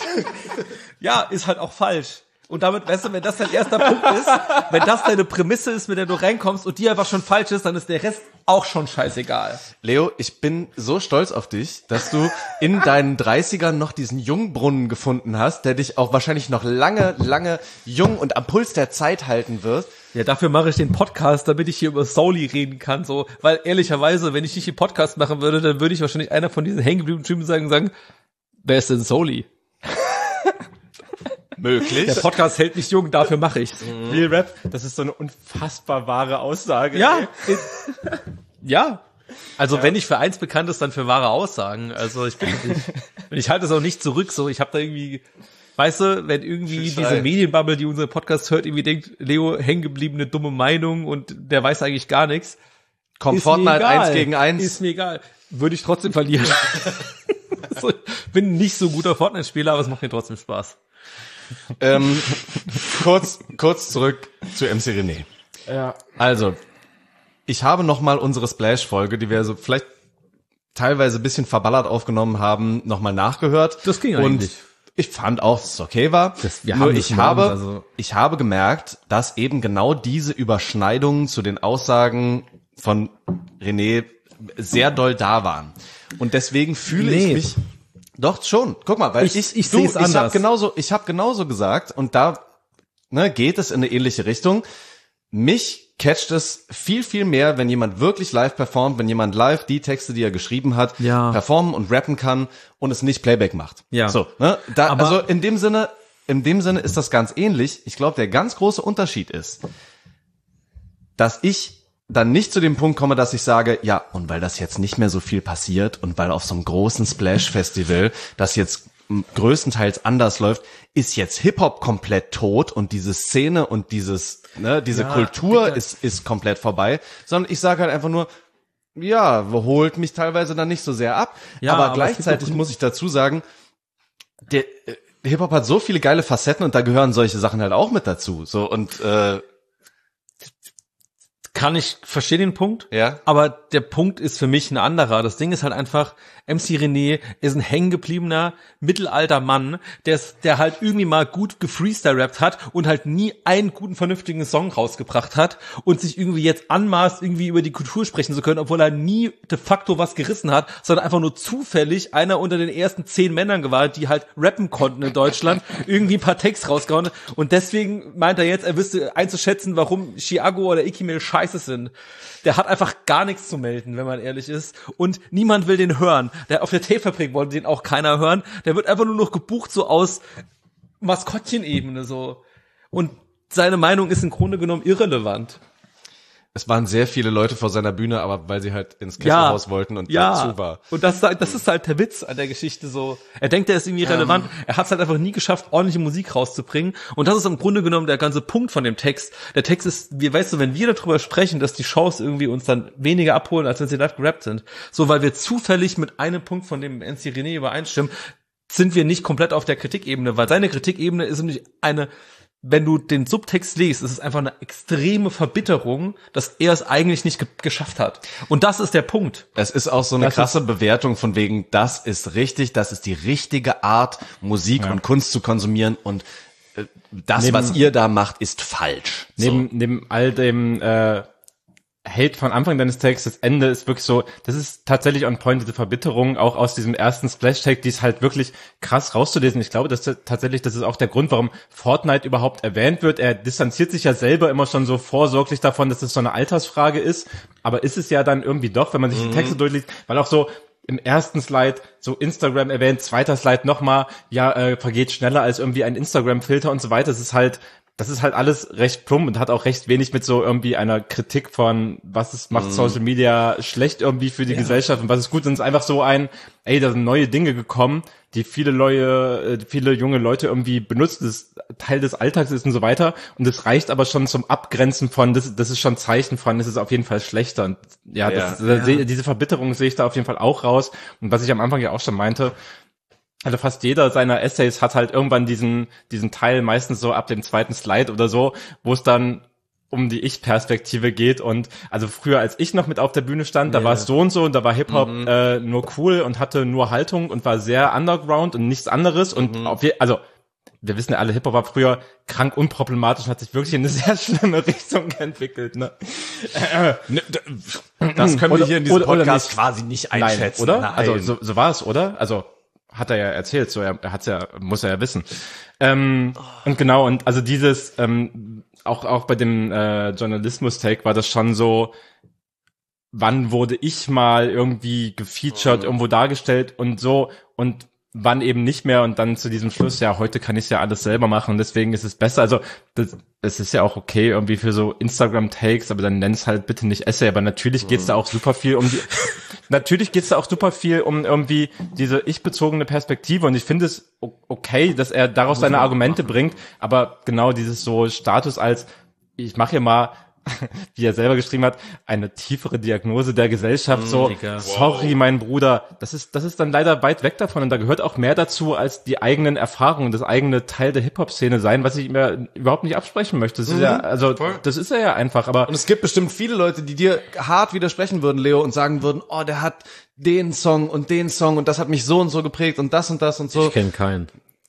Ja, ist halt auch falsch. Und damit, weißt du, wenn das dein erster Punkt ist, wenn das deine Prämisse ist, mit der du reinkommst und die einfach schon falsch ist, dann ist der Rest auch schon scheißegal. Leo, ich bin so stolz auf dich, dass du in deinen dreißigern noch diesen Jungbrunnen gefunden hast, der dich auch wahrscheinlich noch lange, lange jung und am Puls der Zeit halten wird. Ja, dafür mache ich den Podcast, damit ich hier über Souli reden kann, so, weil ehrlicherweise, wenn ich nicht den Podcast machen würde, dann würde ich wahrscheinlich einer von diesen hängengebliebenen Typen sagen, sagen, wer ist denn Souli? Möglich. Der Podcast hält mich jung, dafür mache ich's. Mhm. Real Rap, das ist so eine unfassbar wahre Aussage. Ja. Ja. Also ja. wenn nicht für eins bekannt ist, dann für wahre Aussagen. Also ich bin nicht, ich halte es auch nicht zurück. So, ich habe da irgendwie, weißt du, wenn irgendwie Schei. diese Medienbubble, die unseren Podcast hört, irgendwie denkt, Leo, hängengebliebene dumme Meinung und der weiß eigentlich gar nichts. Kommt Fortnite eins gegen eins. Ist mir egal. Würde ich trotzdem verlieren. Also, bin nicht so guter Fortnite-Spieler, aber es macht mir trotzdem Spaß. ähm, kurz, kurz zurück zu M C René. Ja. Also, ich habe nochmal unsere Splash-Folge, die wir so vielleicht teilweise ein bisschen verballert aufgenommen haben, nochmal nachgehört. Das ging und eigentlich. Ich fand auch, dass es okay war. Das, wir Nur haben ich das habe, also ich habe gemerkt, dass eben genau diese Überschneidungen zu den Aussagen von René sehr doll da waren. Und deswegen fühle Nee. ich mich doch schon. Guck mal, weil Ich- ich, ich du, sehe es ich habe anders. genauso, ich habe genauso gesagt und da ne, geht es in eine ähnliche Richtung. Mich catcht es viel, viel mehr, wenn jemand wirklich live performt, wenn jemand live die Texte, die er geschrieben hat, Ja. performen und rappen kann und es nicht Playback macht. Ja. So, ne? Da, Aber- also in dem Sinne, in dem Sinne ist das ganz ähnlich. Ich glaube, der ganz große Unterschied ist, dass ich dann nicht zu dem Punkt komme, dass ich sage, ja, und weil das jetzt nicht mehr so viel passiert und weil auf so einem großen Splash-Festival das jetzt m, größtenteils anders läuft, ist jetzt Hip-Hop komplett tot und diese Szene und dieses, ne, diese Ja, Kultur Digga. ist, ist komplett vorbei, sondern ich sage halt einfach nur, ja, holt mich teilweise dann nicht so sehr ab, Ja, aber, aber gleichzeitig Hip-Hop- muss ich dazu sagen, der äh, Hip-Hop hat so viele geile Facetten und da gehören solche Sachen halt auch mit dazu, so und äh, kann ich verstehe den Punkt. ja. Aber der Punkt ist für mich ein anderer. Das Ding ist halt einfach, M C René ist ein hängengebliebener, mittelalter Mann, der, der halt irgendwie mal gut gefreestyle-rappt hat und halt nie einen guten, vernünftigen Song rausgebracht hat und sich irgendwie jetzt anmaßt, irgendwie über die Kultur sprechen zu können, obwohl er nie de facto was gerissen hat, sondern einfach nur zufällig einer unter den ersten zehn Männern war, die halt rappen konnten in Deutschland, irgendwie ein paar Takes rausgehauen hat. Und deswegen meint er jetzt, er wüsste einzuschätzen, warum Chiago oder Ikimel scheiße sind. Der hat einfach gar nichts zu melden, wenn man ehrlich ist. Und niemand will den hören. Der auf der Tapefabrik wollte den auch keiner hören. Der wird einfach nur noch gebucht so aus Maskottchenebene so. Und seine Meinung ist im Grunde genommen irrelevant. Es waren sehr viele Leute vor seiner Bühne, aber weil sie halt ins Ja, Kesselhaus wollten und ja. dazu war. Und das, das ist halt der Witz an der Geschichte so. Er denkt, er ist irgendwie relevant. Er hat es halt einfach nie geschafft, ordentliche Musik rauszubringen. Und das ist im Grunde genommen der ganze Punkt von dem Text. Der Text ist, wie weißt du, wenn wir darüber sprechen, dass die Shows irgendwie uns dann weniger abholen, als wenn sie live gerappt sind. So, weil wir zufällig mit einem Punkt von dem M C René übereinstimmen, sind wir nicht komplett auf der Kritikebene, weil seine Kritikebene ist nämlich eine, wenn du den Subtext liest, ist es einfach eine extreme Verbitterung, dass er es eigentlich nicht ge- geschafft hat. Und das ist der Punkt. Es ist auch so eine Das krasse Bewertung von wegen, das ist richtig, das ist die richtige Art, Musik Ja. und Kunst zu konsumieren und äh, das, Neben- was ihr da macht, ist falsch. Neben, neben all dem äh, Hate von Anfang deines Takes, das Ende ist wirklich so, das ist tatsächlich on point, diese Verbitterung, auch aus diesem ersten Splash-Take, die ist halt wirklich krass rauszulesen. Ich glaube, dass das tatsächlich, das ist auch der Grund, warum Fortnite überhaupt erwähnt wird. Er distanziert sich ja selber immer schon so vorsorglich davon, dass es so eine Altersfrage ist, aber ist es ja dann irgendwie doch, wenn man sich die Texte durchliest, weil auch so im ersten Slide so Instagram erwähnt, zweiter Slide nochmal, ja, äh, vergeht schneller als irgendwie ein Instagram-Filter und so weiter. Es ist halt, das ist halt alles recht plump und hat auch recht wenig mit so irgendwie einer Kritik von, was ist, macht Social Media schlecht irgendwie für die Gesellschaft und was ist gut. Und es ist einfach so ein, ey, da sind neue Dinge gekommen, die viele neue, äh, viele junge Leute irgendwie benutzen, das Teil des Alltags ist und so weiter. Und das reicht aber schon zum Abgrenzen von, das, das ist schon Zeichen von, das ist auf jeden Fall schlechter. Und ja, das, Ja. das, diese Verbitterung sehe ich da auf jeden Fall auch raus. Und was ich am Anfang ja auch schon meinte, also fast jeder seiner Essays hat halt irgendwann diesen diesen Teil, meistens so ab dem zweiten Slide oder so, wo es dann um die Ich-Perspektive geht. Und also früher, als ich noch mit auf der Bühne stand, da Ja. war es so und so und da war Hip-Hop äh, nur cool und hatte nur Haltung und war sehr underground und nichts anderes. Und auf je, also wir wissen ja alle, Hip-Hop war früher krank unproblematisch und hat sich wirklich in eine sehr schlimme Richtung entwickelt. Ne? Das können wir Oder- hier in diesem oder- oder Podcast nicht. quasi nicht Nein, einschätzen. oder? Nein. Also so, so war es, oder? Also hat er ja erzählt, so er, er hat's ja, muss er ja wissen. Ähm, und genau, und also dieses, ähm, auch auch bei dem äh, Journalismus-Take war das schon so, wann wurde ich mal irgendwie gefeatured, irgendwo dargestellt und so und wann eben nicht mehr und dann zu diesem Schluss, ja, heute kann ich ja alles selber machen und deswegen ist es besser. Also das, es ist ja auch okay irgendwie für so Instagram-Takes, aber dann nenn's halt bitte nicht Essay, aber natürlich geht's da auch super viel um die, natürlich geht's da auch super viel um irgendwie diese ich-bezogene Perspektive und ich finde es o- okay, dass er daraus seine Argumente bringt, aber genau dieses so Status als, ich mache hier mal wie er selber geschrieben hat, eine tiefere Diagnose der Gesellschaft, so, Digga. sorry, mein Bruder, das ist, das ist dann leider weit weg davon und da gehört auch mehr dazu, als die eigenen Erfahrungen, das eigene Teil der Hip-Hop-Szene sein, was ich mir überhaupt nicht absprechen möchte. Das ist ja, also, das ist er ja einfach, aber. Und es gibt bestimmt viele Leute, die dir hart widersprechen würden, Leo, und sagen würden, oh, der hat den Song und den Song und das hat mich so und so geprägt und das und das und so. Ich kenne keinen.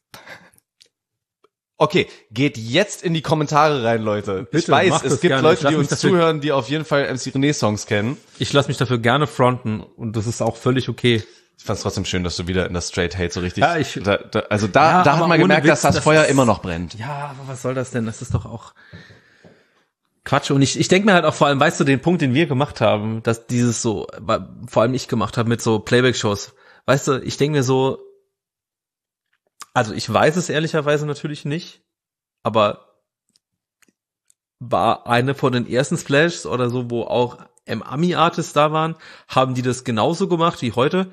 Okay, geht jetzt in die Kommentare rein, Leute. Bitte, ich weiß, macht es das gibt gerne. Leute, Ich lass die mich uns dafür- zuhören, die auf jeden Fall M C René Songs kennen. Ich lasse mich dafür gerne fronten und das ist auch völlig okay. Ich fand's trotzdem schön, dass du wieder in das Straight Hate so richtig. Ja, ich- da, da, also da, Ja, da hat aber man ohne gemerkt, Witz, dass das das Feuer ist- immer noch brennt. Ja, aber was soll das denn? Das ist doch auch Quatsch. Und ich, ich denke mir halt auch vor allem, weißt du, den Punkt, den wir gemacht haben, dass dieses so, vor allem ich gemacht habe mit so Playback-Shows. Weißt du, ich denke mir so, also ich weiß es ehrlicherweise natürlich nicht, aber war eine von den ersten Splashs oder so, wo auch Ami-Artists da waren, haben die das genauso gemacht wie heute?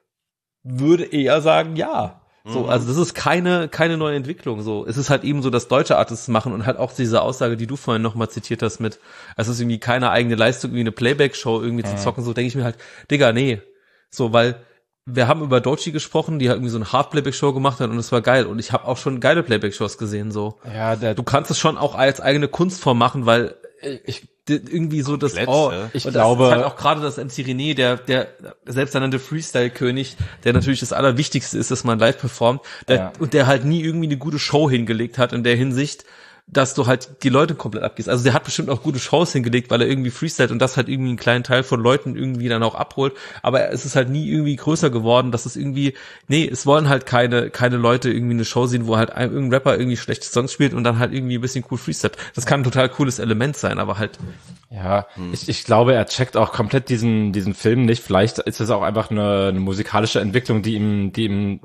Würde eher sagen, ja. So, also das ist keine keine neue Entwicklung. So, es ist halt eben so, dass deutsche Artists machen und halt auch diese Aussage, die du vorhin nochmal zitiert hast, mit, es ist irgendwie keine eigene Leistung, irgendwie eine Playback-Show irgendwie zu zocken. So denke ich mir halt, Digga, nee. So, weil wir haben über Doechii gesprochen, die halt irgendwie so eine Hard-Playback-Show gemacht hat und es war geil. Und ich habe auch schon geile Playback-Shows gesehen. So, Ja, der, du kannst es schon auch als eigene Kunstform machen, weil ich irgendwie so das Komplett, oh, ja. Ich und glaube- das ist halt auch gerade das M C René, der der selbsternannte Freestyle-König, der natürlich das Allerwichtigste ist, dass man live performt, der, Ja. und der halt nie irgendwie eine gute Show hingelegt hat in der Hinsicht, dass du halt die Leute komplett abgehst. Also der hat bestimmt auch gute Shows hingelegt, weil er irgendwie freestylt und das halt irgendwie einen kleinen Teil von Leuten irgendwie dann auch abholt. Aber es ist halt nie irgendwie größer geworden, dass es irgendwie, nee, es wollen halt keine keine Leute irgendwie eine Show sehen, wo halt ein, irgendein Rapper irgendwie schlechte Songs spielt und dann halt irgendwie ein bisschen cool freestylt. Das kann ein total cooles Element sein, aber halt, Ja, ich, ich glaube, er checkt auch komplett diesen diesen Film nicht. Vielleicht ist es auch einfach eine, eine musikalische Entwicklung, die ihm die ihm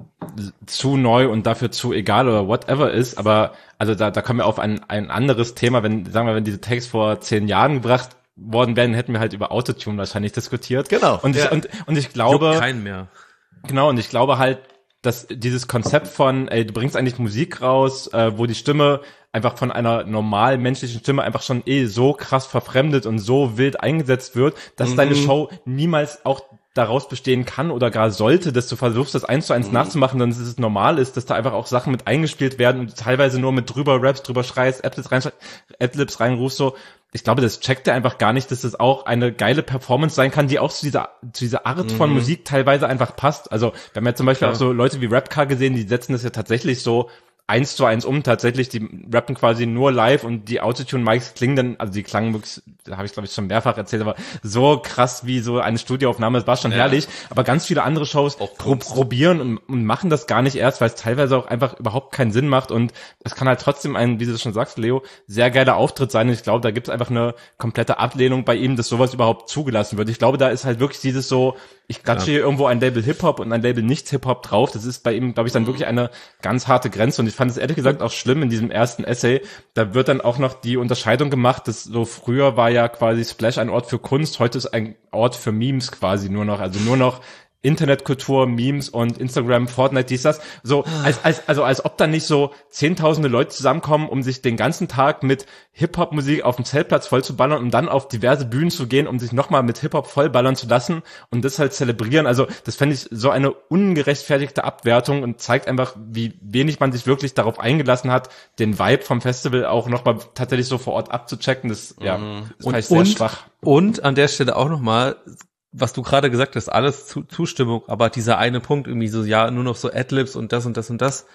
zu neu und dafür zu egal oder whatever ist. Aber also da da kommen wir auf ein ein anderes Thema. Wenn sagen wir, wenn diese Tags vor zehn Jahren gebracht worden wären, hätten wir halt über Autotune wahrscheinlich diskutiert. Genau. Und ich, Ja. und und ich glaube juckt keinen mehr. Genau, und ich glaube halt, dass dieses Konzept von, ey, du bringst eigentlich Musik raus, äh, wo die Stimme einfach von einer normal menschlichen Stimme einfach schon eh so krass verfremdet und so wild eingesetzt wird, dass Mhm. deine Show niemals auch daraus bestehen kann oder gar sollte, dass du versuchst, das eins zu eins nachzumachen, dann ist es normal ist, dass da einfach auch Sachen mit eingespielt werden und teilweise nur mit drüber Raps, drüber schreist, Adlibs rein, Adlibs reinrufst, so. Ich glaube, das checkt er einfach gar nicht, dass das auch eine geile Performance sein kann, die auch zu dieser, zu dieser Art von Musik teilweise einfach passt. Also, wir haben ja zum Beispiel Klar. auch so Leute wie Rapcar gesehen, die setzen das ja tatsächlich so eins zu eins um, tatsächlich, die rappen quasi nur live und die Autotune-Mics klingen dann, also die klangen wirklich, da habe ich glaube ich schon mehrfach erzählt, aber so krass wie so eine Studioaufnahme, das war schon Ja. herrlich, aber ganz viele andere Shows pro probieren und, und machen das gar nicht erst, weil es teilweise auch einfach überhaupt keinen Sinn macht und es kann halt trotzdem ein, wie du schon sagst, Leo, sehr geiler Auftritt sein und ich glaube, da gibt es einfach eine komplette Ablehnung bei ihm, dass sowas überhaupt zugelassen wird. Ich glaube, da ist halt wirklich dieses so, ich klatsche hier irgendwo ein Label Hip-Hop und ein Label Nichts-Hip-Hop drauf. Das ist bei ihm, glaube ich, dann wirklich eine ganz harte Grenze. Und ich fand es ehrlich gesagt auch schlimm in diesem ersten Essay. Da wird dann auch noch die Unterscheidung gemacht, dass so früher war ja quasi Splash ein Ort für Kunst, heute ist ein Ort für Memes quasi nur noch. Also nur noch Internetkultur, Memes und Instagram, Fortnite, dies, das. So, als, als, also als ob dann nicht so zehntausende Leute zusammenkommen, um sich den ganzen Tag mit Hip-Hop-Musik auf dem Zeltplatz voll zu ballern, um dann auf diverse Bühnen zu gehen, um sich nochmal mit Hip-Hop vollballern zu lassen und das halt zelebrieren. Also das fände ich so eine ungerechtfertigte Abwertung und zeigt einfach, wie wenig man sich wirklich darauf eingelassen hat, den Vibe vom Festival auch nochmal tatsächlich so vor Ort abzuchecken. Das, ja, das fand ich sehr und, schwach. und an der Stelle auch nochmal, was du gerade gesagt hast, alles zu, Zustimmung, aber dieser eine Punkt irgendwie so, ja, nur noch so Adlibs und das und das und das,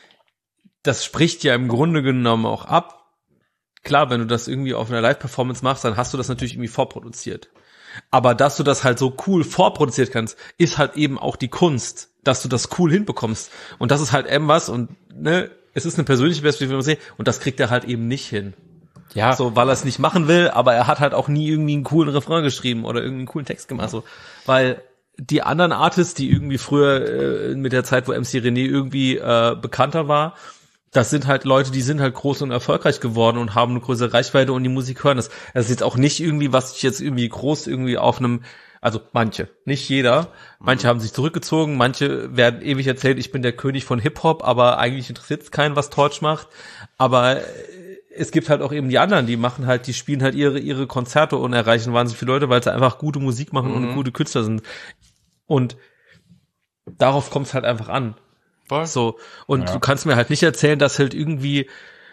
das spricht ja im Grunde genommen auch ab. Klar, wenn du das irgendwie auf einer Live-Performance machst, dann hast du das natürlich irgendwie vorproduziert. Aber dass du das halt so cool vorproduziert kannst, ist halt eben auch die Kunst, dass du das cool hinbekommst. Und das ist halt eben was und, ne, es ist eine persönliche Perspektive und das kriegt er halt eben nicht hin. Ja, So, weil er es nicht machen will, aber er hat halt auch nie irgendwie einen coolen Refrain geschrieben oder irgendeinen coolen Text gemacht, so. Weil die anderen Artists, die irgendwie früher äh, mit der Zeit, wo M C René irgendwie äh, bekannter war, das sind halt Leute, die sind halt groß und erfolgreich geworden und haben eine größere Reichweite und die Musik hören das. Das ist jetzt auch nicht irgendwie, was ich jetzt irgendwie groß irgendwie auf einem, also manche, nicht jeder. Manche haben sich zurückgezogen, manche werden ewig erzählt, ich bin der König von Hip-Hop, aber eigentlich interessiert es keinen, was Torch macht. Aber es gibt halt auch eben die anderen, die machen halt, die spielen halt ihre ihre Konzerte und erreichen wahnsinnig viele Leute, weil sie einfach gute Musik machen mhm. und gute Künstler sind. Und darauf kommt es halt einfach an. Voll. So. Und Ja. du kannst mir halt nicht erzählen, dass halt irgendwie,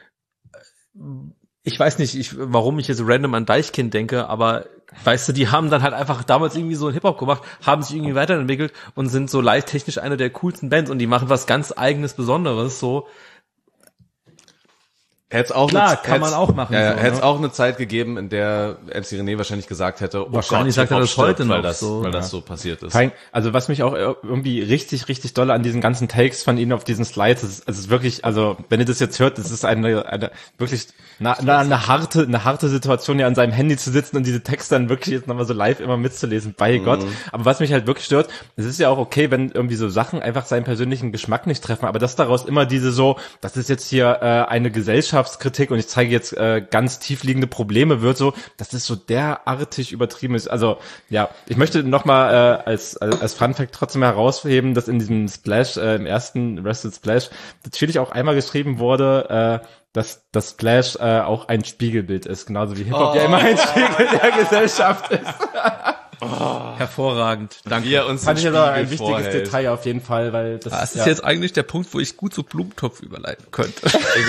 ich weiß nicht, ich, warum ich jetzt random an Deichkind denke, aber weißt du, die haben dann halt einfach damals irgendwie so ein Hip-Hop gemacht, haben sich irgendwie weiterentwickelt und sind so live-technisch eine der coolsten Bands und die machen was ganz Eigenes, Besonderes, so. Hätte es auch Klar, eine, kann man auch machen, Ja, so, hätte es ne? auch eine Zeit gegeben, in der M C René wahrscheinlich gesagt hätte, oh Wahrscheinlich Gott, sagt er das Hip-Hop heute stirbt, weil noch das, so. weil das Ja. so passiert ist. Kein, also was mich auch irgendwie richtig, richtig doll an diesen ganzen Takes von ihnen auf diesen Slides ist, es ist wirklich, also wenn ihr das jetzt hört, das ist eine, eine wirklich eine, eine, eine harte, eine harte Situation, ja an seinem Handy zu sitzen und diese Texte dann wirklich jetzt nochmal so live immer mitzulesen, bei Gott. Aber was mich halt wirklich stört, es ist ja auch okay, wenn irgendwie so Sachen einfach seinen persönlichen Geschmack nicht treffen, aber dass daraus immer diese so, das ist jetzt hier äh, eine Gesellschaftskritik und ich zeige jetzt äh, ganz tiefliegende Probleme wird, so, dass das so derartig übertrieben ist. Also, ja, ich möchte nochmal äh, als, als als Fun Fact trotzdem herausheben, dass in diesem Splash, äh, im ersten Wrestle Splash, natürlich auch einmal geschrieben wurde, äh, dass das Splash äh, auch ein Spiegelbild ist, genauso wie Hip-Hop Oh. ja immer ein Spiegel der Gesellschaft ist. Hervorragend. Danke. Wie er uns Fand den ich aber ein Spiegel wichtiges vorhält. Detail auf jeden Fall, weil das, Das ist ja, jetzt eigentlich der Punkt, wo ich gut zu Blumentopf überleiten könnte.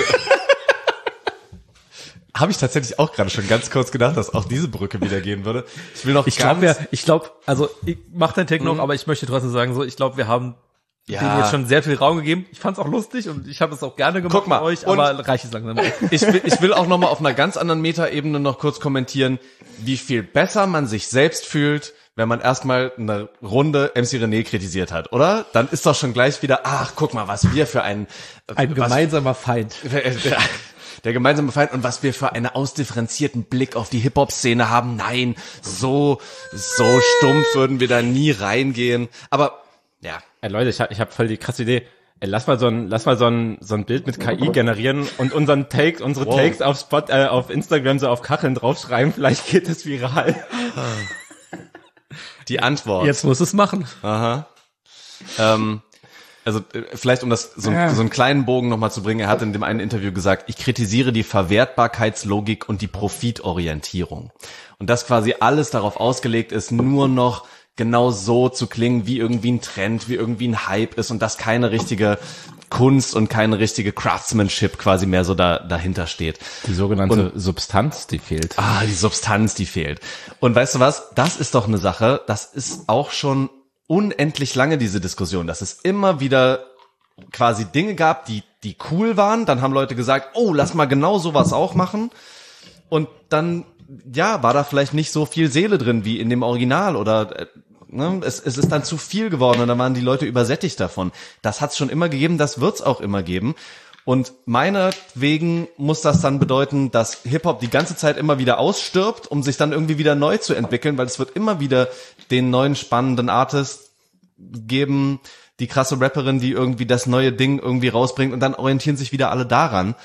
Habe ich tatsächlich auch gerade schon ganz kurz gedacht, dass auch diese Brücke wieder gehen würde. Ich will noch Ich ganz, glaube, ja, ich glaube, also ich mach dein Take noch, aber ich möchte trotzdem sagen, so, ich glaube, wir haben Ja. denen jetzt schon sehr viel Raum gegeben. Ich fand's auch lustig und ich habe es auch gerne gemacht Guck mal, mit euch, und- aber reicht es langsam. ich will, ich will auch nochmal auf einer ganz anderen Metaebene noch kurz kommentieren, wie viel besser man sich selbst fühlt, wenn man erstmal eine Runde M C René kritisiert hat, oder? Dann ist doch schon gleich wieder, ach, guck mal, was wir für ein, Ein was, gemeinsamer Feind. der, der gemeinsame Feind und was wir für einen ausdifferenzierten Blick auf die Hip-Hop-Szene haben. Nein, so, so stumpf würden wir da nie reingehen. Aber, ja. Ey, Leute, ich hab, ich hab voll die krasse Idee. Ey, lass mal so ein, lass mal so ein, so ein Bild mit K I generieren und unseren Take, unsere Wow. Takes auf Spot, äh, auf Instagram so auf Kacheln draufschreiben. Vielleicht geht es viral. Die Antwort. Jetzt muss es machen. Aha. Ähm, also äh, vielleicht um das so, so einen kleinen Bogen nochmal zu bringen, er hat in dem einen Interview gesagt, ich kritisiere die Verwertbarkeitslogik und die Profitorientierung. Und dass quasi alles darauf ausgelegt ist, nur noch genau so zu klingen, wie irgendwie ein Trend, wie irgendwie ein Hype ist und dass keine richtige Kunst und keine richtige Craftsmanship quasi mehr so da dahinter steht. Die sogenannte Substanz, die fehlt. Ah, die Substanz, die fehlt. Und weißt du was? Das ist doch eine Sache, das ist auch schon unendlich lange diese Diskussion, dass es immer wieder quasi Dinge gab, die die cool waren. Dann haben Leute gesagt, oh, lass mal genau sowas auch machen. Und dann, ja, war da vielleicht nicht so viel Seele drin wie in dem Original oder äh, ne, es, es ist dann zu viel geworden und dann waren die Leute übersättigt davon. Das hat's schon immer gegeben, das wird's auch immer geben. Und meinetwegen muss das dann bedeuten, dass Hip-Hop die ganze Zeit immer wieder ausstirbt, um sich dann irgendwie wieder neu zu entwickeln, weil es wird immer wieder den neuen spannenden Artist geben, die krasse Rapperin, die irgendwie das neue Ding irgendwie rausbringt und dann orientieren sich wieder alle daran.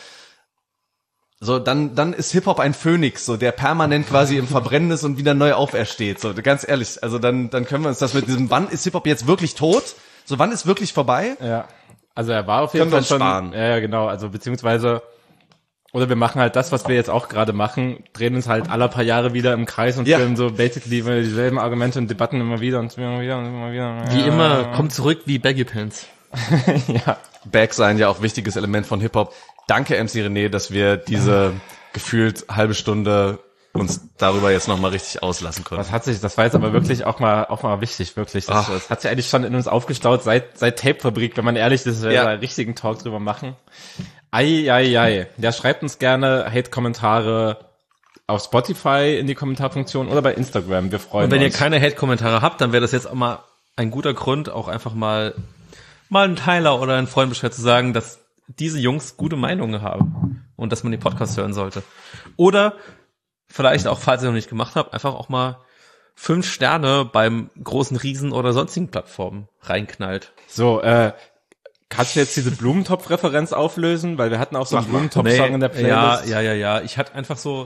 So, dann, dann ist Hip-Hop ein Phönix, so, der permanent quasi im Verbrennen ist und wieder neu aufersteht. So, ganz ehrlich, also dann, dann können wir uns das mit diesem, wann ist Hip-Hop jetzt wirklich tot? So, wann ist wirklich vorbei? Ja. Also er war auf jeden Können wir Fall uns schon, sparen. ja, ja, genau, also beziehungsweise, oder wir machen halt das, was wir jetzt auch gerade machen, drehen uns halt alle paar Jahre wieder im Kreis und Ja. führen so basically immer dieselben Argumente und Debatten immer wieder und immer wieder und immer wieder. Wie Ja. immer, kommt zurück wie Baggy Pants. Ja. Back sein ja auch wichtiges Element von Hip-Hop. Danke, M C René, dass wir diese gefühlt halbe Stunde uns darüber jetzt nochmal richtig auslassen konnten. Das hat sich, das war jetzt aber wirklich auch mal, auch mal wichtig, wirklich. Das, Ach. das hat sich eigentlich schon in uns aufgestaut seit, seit Tape-Fabrik, wenn man ehrlich ist, wenn Ja. wir einen richtigen Talk drüber machen. Ei, ei, ei. Ja, schreibt uns gerne Hate-Kommentare auf Spotify in die Kommentarfunktion oder bei Instagram. Wir freuen Und wenn ihr uns. keine Hate-Kommentare habt, dann wäre das jetzt auch mal ein guter Grund, auch einfach mal, mal einen Teiler oder einen Freund Bescheid zu sagen, dass diese Jungs gute Meinungen haben und dass man den Podcast hören sollte. Oder vielleicht auch, falls ihr noch nicht gemacht habt, einfach auch mal fünf Sterne beim großen Riesen oder sonstigen Plattformen reinknallt. So, äh, kannst du jetzt diese Blumentopf-Referenz auflösen? Weil wir hatten auch so einen Blumentopf-Song in der Ja, Playlist. ja, ja, ja. Ich hatte einfach so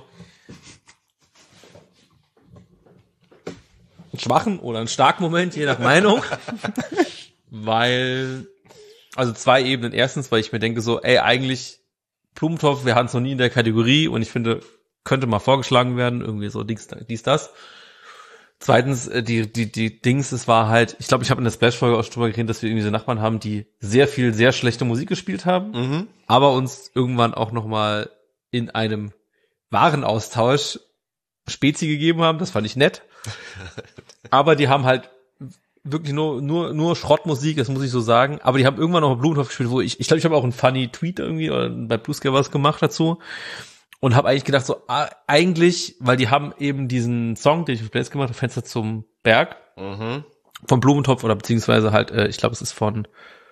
einen schwachen oder einen starken Moment, je nach Meinung. Weil, also zwei Ebenen. Erstens, weil ich mir denke so, ey, eigentlich Blumentopf, wir hatten es noch nie in der Kategorie und ich finde, könnte mal vorgeschlagen werden, irgendwie so dies, dies das. Zweitens, äh, die die die Dings, es war halt, ich glaube, ich habe in der Splash-Folge auch schon drüber geredet, dass wir irgendwie so Nachbarn haben, die sehr viel, sehr schlechte Musik gespielt haben, Mhm. aber uns irgendwann auch nochmal in einem Warenaustausch Spezi gegeben haben, das fand ich nett. Aber die haben halt wirklich nur nur nur Schrottmusik, das muss ich so sagen, aber die haben irgendwann noch Blumentopf gespielt, wo ich ich glaube, ich habe auch einen funny Tweet irgendwie oder bei Bluescare was gemacht dazu und habe eigentlich gedacht so ah, eigentlich, weil die haben eben diesen Song, den ich auf Playlist gemacht habe, Fenster zum Berg, Mhm. von Blumentopf oder beziehungsweise halt äh, ich glaube, es ist von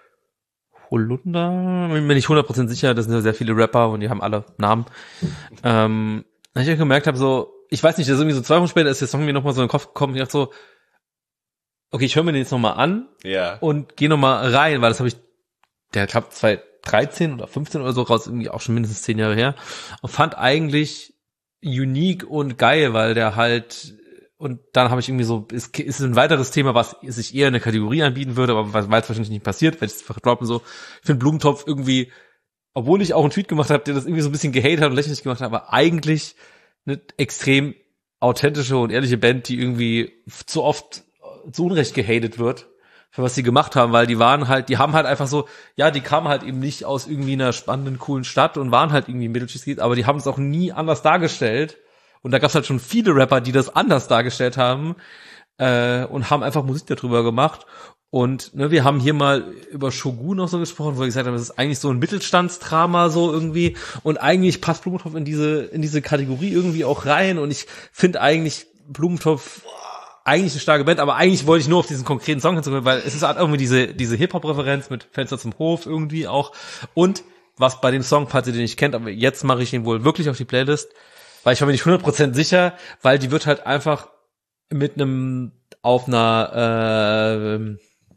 Holunder, bin mir nicht hundert Prozent sicher, das sind ja sehr viele Rapper und die haben alle Namen. Ähm, da ich auch gemerkt habe, so, ich weiß nicht, das ist irgendwie so zwei Wochen später ist der Song mir nochmal so in den Kopf gekommen und ich dachte so, okay, ich höre mir den jetzt nochmal an Ja. und gehe nochmal rein, weil das habe ich, der glaube zwanzig dreizehn oder fünfzehn oder so raus, irgendwie auch schon mindestens zehn Jahre her und fand eigentlich unique und geil, weil der halt, und dann habe ich irgendwie so, es ist ein weiteres Thema, was sich eher in eine Kategorie anbieten würde, aber weil es wahrscheinlich nicht passiert, weil ich es einfach droppen so, ich finde Blumentopf irgendwie, obwohl ich auch einen Tweet gemacht habe, der das irgendwie so ein bisschen gehatet hat und lächerlich gemacht hat, aber eigentlich eine extrem authentische und ehrliche Band, die irgendwie zu oft zu Unrecht gehatet wird, für was sie gemacht haben, weil die waren halt, die haben halt einfach so, ja, die kamen halt eben nicht aus irgendwie einer spannenden, coolen Stadt und waren halt irgendwie Mittelschicht, aber die haben es auch nie anders dargestellt. Und da gab's halt schon viele Rapper, die das anders dargestellt haben äh, und haben einfach Musik darüber gemacht. Und ne, wir haben hier mal über Shogun noch so gesprochen, wo wir gesagt haben, das ist eigentlich so ein Mittelstandsdrama so irgendwie. Und eigentlich passt Blumentopf in diese in diese Kategorie irgendwie auch rein. Und ich finde eigentlich Blumentopf eigentlich eine starke Band, aber eigentlich wollte ich nur auf diesen konkreten Song hinzukommen, weil es ist halt irgendwie diese diese Hip-Hop-Referenz mit Fenster zum Hof irgendwie auch. Und was bei dem Song, falls ihr den nicht kennt, aber jetzt mache ich ihn wohl wirklich auf die Playlist, weil ich war mir nicht hundert Prozent sicher, weil die wird halt einfach mit einem auf einer äh,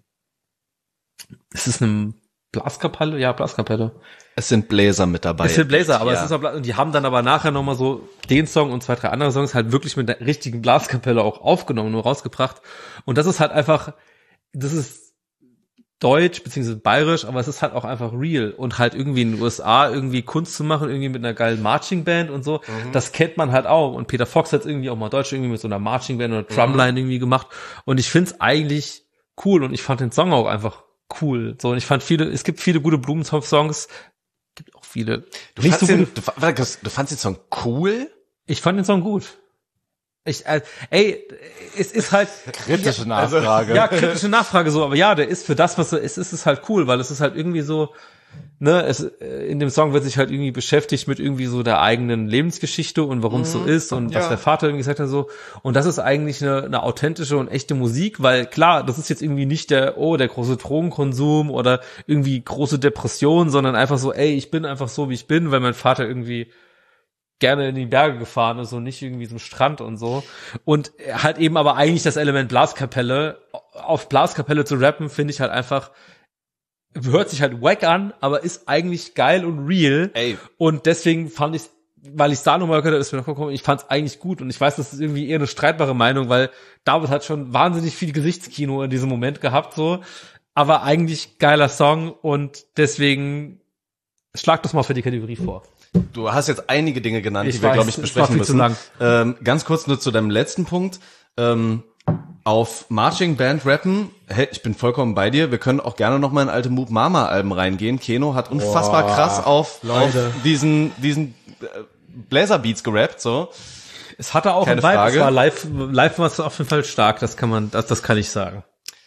ist es eine Blaskapelle? Ja, Blaskapelle. Es sind Bläser mit dabei. Es sind Bläser, aber ja. es ist auch Bla- und die haben dann aber nachher nochmal so den Song und zwei, drei andere Songs halt wirklich mit der richtigen Blaskapelle auch aufgenommen, nur rausgebracht. Und das ist halt einfach, das ist deutsch, beziehungsweise bayerisch, aber es ist halt auch einfach real. Und halt irgendwie in den U S A irgendwie Kunst zu machen, irgendwie mit einer geilen Marching Band und so, mhm. das kennt man halt auch. Und Peter Fox hat irgendwie auch mal deutsch irgendwie mit so einer Marching Band oder Drumline mhm. irgendwie gemacht. Und ich find's eigentlich cool und ich fand den Song auch einfach cool. So, und ich fand viele, es gibt viele gute Blumentopf-Songs, gibt auch viele. Du nicht fandst, so den, gute. du, warte, du fandst den Song cool? Ich fand den Song gut. Ich, äh, ey, es ist halt Kritische ja, Nachfrage. Ja, kritische Nachfrage so, aber ja, der ist für das, was er ist, ist es halt cool, weil es ist halt irgendwie so, ne, es in dem Song wird sich halt irgendwie beschäftigt mit irgendwie so der eigenen Lebensgeschichte und warum es so ist und Ja. was der Vater irgendwie gesagt hat so, und das ist eigentlich eine, eine authentische und echte Musik, weil klar, das ist jetzt irgendwie nicht der oh, der große Drogenkonsum oder irgendwie große Depression, sondern einfach so, ey, ich bin einfach so, wie ich bin, weil mein Vater irgendwie gerne in die Berge gefahren ist und nicht irgendwie zum Strand und so. Und halt eben aber eigentlich das Element Blaskapelle, auf Blaskapelle zu rappen, finde ich halt einfach, hört sich halt wack an, aber ist eigentlich geil und real. Ey. Und deswegen fand ich, weil ich da nochmal gehört habe, ist mir noch gekommen, ich fand es eigentlich gut. Und ich weiß, das ist irgendwie eher eine streitbare Meinung, weil David hat schon wahnsinnig viel Gesichtskino in diesem Moment gehabt, so. Aber eigentlich geiler Song und deswegen schlag das mal für die Kategorie vor. Du hast jetzt einige Dinge genannt, Ich die wir, weiß, glaube ich, es war besprechen viel zu müssen. lang. Ähm, ganz kurz nur zu deinem letzten Punkt. Ähm, auf Marching Band rappen, hey, ich bin vollkommen bei dir. Wir können auch gerne noch mal in alte Moop Mama Alben reingehen. Keno hat unfassbar Boah, krass auf, Leute. auf diesen diesen äh, Bläserbeats gerappt, so. Es hatte auch Keine einen Vibe, Frage. es war live, live war es auf jeden Fall stark, das kann man, das, das kann ich sagen.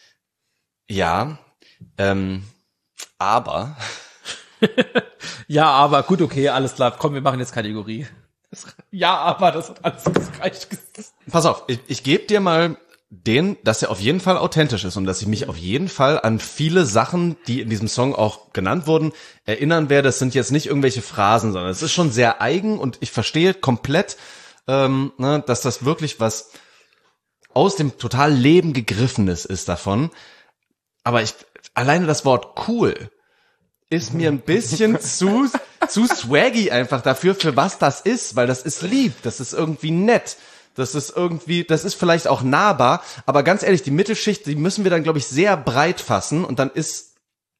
Ja, ähm, aber Ja, aber gut, okay, alles klar, komm, wir machen jetzt Kategorie. Das, ja, aber das hat alles gereicht. pass auf, ich, ich gebe dir mal den, dass er auf jeden Fall authentisch ist und dass ich mich auf jeden Fall an viele Sachen, die in diesem Song auch genannt wurden, erinnern werde. Es sind jetzt nicht irgendwelche Phrasen, sondern es ist schon sehr eigen und ich verstehe komplett, ähm, ne, dass das wirklich was aus dem total Leben gegriffenes ist davon. Aber ich, alleine das Wort cool ist mir ein bisschen zu, zu swaggy einfach dafür, für was das ist, weil das ist lieb, das ist irgendwie nett, das ist irgendwie, das ist vielleicht auch nahbar, aber ganz ehrlich, die Mittelschicht, die müssen wir dann, glaube ich, sehr breit fassen und dann ist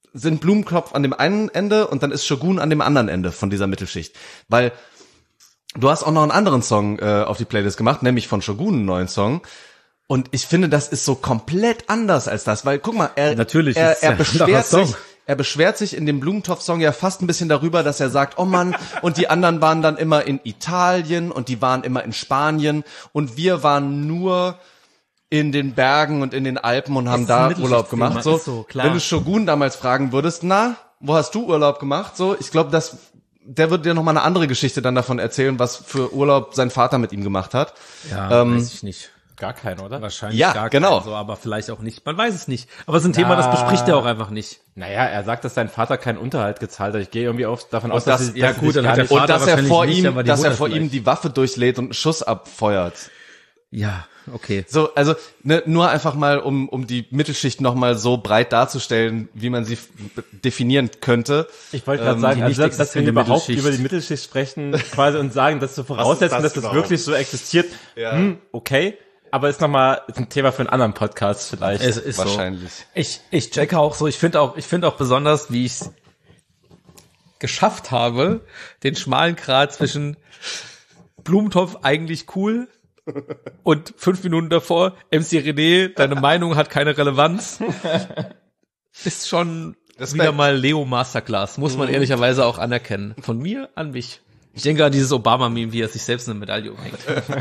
sind Blumentopf an dem einen Ende und dann ist Shogun an dem anderen Ende von dieser Mittelschicht. Weil du hast auch noch einen anderen Song äh, auf die Playlist gemacht, nämlich von Shogun einen neuen Song. Und ich finde, das ist so komplett anders als das, weil guck mal, er, Natürlich er, ist er ja beschwert Song. sich, er beschwert sich in dem Blumentopf-Song ja fast ein bisschen darüber, dass er sagt, oh Mann, und die anderen waren dann immer in Italien und die waren immer in Spanien und wir waren nur in den Bergen und in den Alpen und haben Ist da ein Urlaub gemacht. Mittelschichtsthema, So, ist so, klar. wenn du Shogun damals fragen würdest, na, wo hast du Urlaub gemacht? So, ich glaube, dass der wird dir noch mal eine andere Geschichte dann davon erzählen, was für Urlaub sein Vater mit ihm gemacht hat. Ja, Ähm, weiß ich nicht. Gar keinen, oder? Wahrscheinlich Ja, gar genau. keinen, so, aber vielleicht auch nicht. Man weiß es nicht. Aber es ist ein Thema, das bespricht er auch einfach nicht. Naja, er sagt, dass sein Vater keinen Unterhalt gezahlt hat. Ich gehe irgendwie auf, davon aus, das- dass, sie, ja dass sie gut, sich dann gar hat der nicht- Und Vater dass er wahrscheinlich vor nicht, ihm, aber die dass er Mutter vor ihm vielleicht. die Waffe durchlädt und einen Schuss abfeuert. Ja, okay. So, also ne, nur einfach mal, um um die Mittelschicht noch mal so breit darzustellen, wie man sie f- definieren könnte. Ich wollte gerade Ähm, sagen, die also, dass, dass wir nichtig überhaupt Mittelschicht. über die Mittelschicht sprechen, quasi und sagen, dass zu voraussetzen, das dass das überhaupt? wirklich so existiert, hm, okay, aber ist nochmal ein Thema für einen anderen Podcast vielleicht. Es ist Wahrscheinlich. so. Ich, ich checke auch so, ich finde auch, ich finde auch besonders, wie ich es geschafft habe, den schmalen Grat zwischen Blumentopf eigentlich cool und fünf Minuten davor, M C René, deine Meinung hat keine Relevanz, ist schon Respekt. wieder mal Leo Masterclass, muss man ehrlicherweise auch anerkennen. Von mir an mich. Ich denke an dieses Obama-Meme, wie er sich selbst eine Medaille umhängt.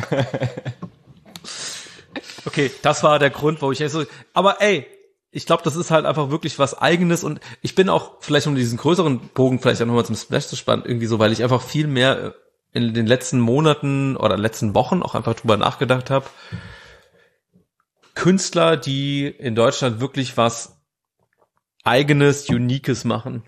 Okay, das war der Grund, wo ich so, aber ey, ich glaube, das ist halt einfach wirklich was Eigenes und ich bin auch vielleicht um diesen größeren Bogen vielleicht auch nochmal zum Splash zu spannen, irgendwie so, weil ich einfach viel mehr in den letzten Monaten oder letzten Wochen auch einfach drüber nachgedacht habe. Künstler, die in Deutschland wirklich was Eigenes, Uniques machen.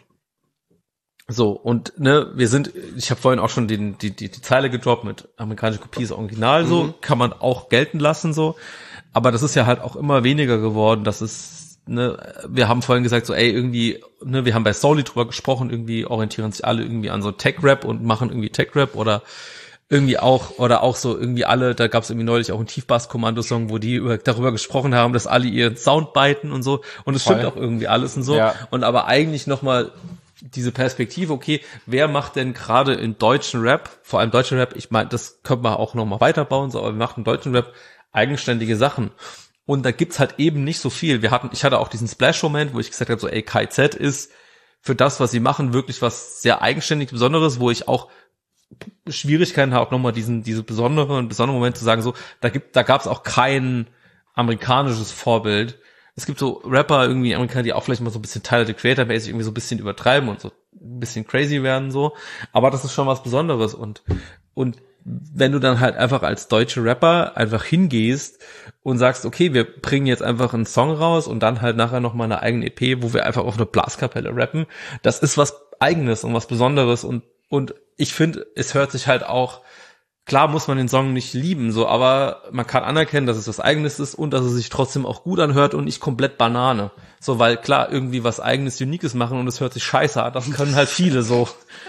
So, und ne, wir sind, ich habe vorhin auch schon den, die, die, die Zeile gedroppt mit amerikanische Kopie ist original, so, Mhm. kann man auch gelten lassen, so. Aber das ist ja halt auch immer weniger geworden, das ist, ne, wir haben vorhin gesagt, so, ey, irgendwie, ne, wir haben bei Soully drüber gesprochen, irgendwie orientieren sich alle irgendwie an so Tech-Rap und machen irgendwie Tech-Rap oder irgendwie auch, oder auch so irgendwie alle, da gab es irgendwie neulich auch einen Tiefbass-Kommando-Song, wo die über, darüber gesprochen haben, dass alle ihren Sound biten und so, und es Voll. stimmt auch irgendwie alles und so, Ja. und aber eigentlich nochmal diese Perspektive, okay, wer macht denn gerade in deutschen Rap, vor allem deutschen Rap, ich meine, das könnte man auch nochmal weiterbauen, so, aber wir machen in deutschen Rap eigenständige Sachen. Und da gibt's halt eben nicht so viel. Wir hatten, ich hatte auch diesen Splash-Moment, wo ich gesagt habe, so, ey, K Z ist für das, was sie machen, wirklich was sehr eigenständig Besonderes, wo ich auch Schwierigkeiten habe, auch nochmal diesen, diese besonderen, besonderen Moment zu sagen, so, da gibt, da gab's auch kein amerikanisches Vorbild. Es gibt so Rapper irgendwie, Amerikaner, die auch vielleicht mal so ein bisschen Tyler the Creator-mäßig irgendwie so ein bisschen übertreiben und so ein bisschen crazy werden, so. Aber das ist schon was Besonderes und, und wenn du dann halt einfach als deutsche Rapper einfach hingehst und sagst, okay, wir bringen jetzt einfach einen Song raus und dann halt nachher nochmal eine eigene E P, wo wir einfach auf eine Blaskapelle rappen, das ist was Eigenes und was Besonderes und, und ich finde, es hört sich halt auch, klar muss man den Song nicht lieben, so, aber man kann anerkennen, dass es was Eigenes ist und dass es sich trotzdem auch gut anhört und nicht komplett Banane. So, weil klar, irgendwie was Eigenes, Uniques machen und es hört sich scheiße an, das können halt viele so.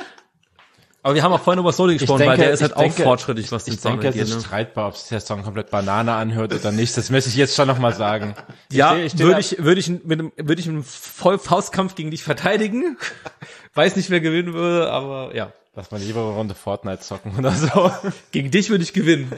Aber wir haben auch vorhin über Soli gesprochen, denke- weil der ist ich halt denke- auch fortschrittlich, was den Ich Song denke, es angeht. ist Ne? streitbar, ob sich der Song komplett Banane anhört oder nicht. Das möchte ich jetzt schon nochmal sagen. Ich Ja, stehe- ich stehe würde da- ich, würde ich, mit einem, würde ich einen Voll- Faustkampf gegen dich verteidigen. Weiß nicht, wer gewinnen würde, aber ja. Lass mal lieber eine Runde Fortnite zocken oder so. Gegen dich würde ich gewinnen.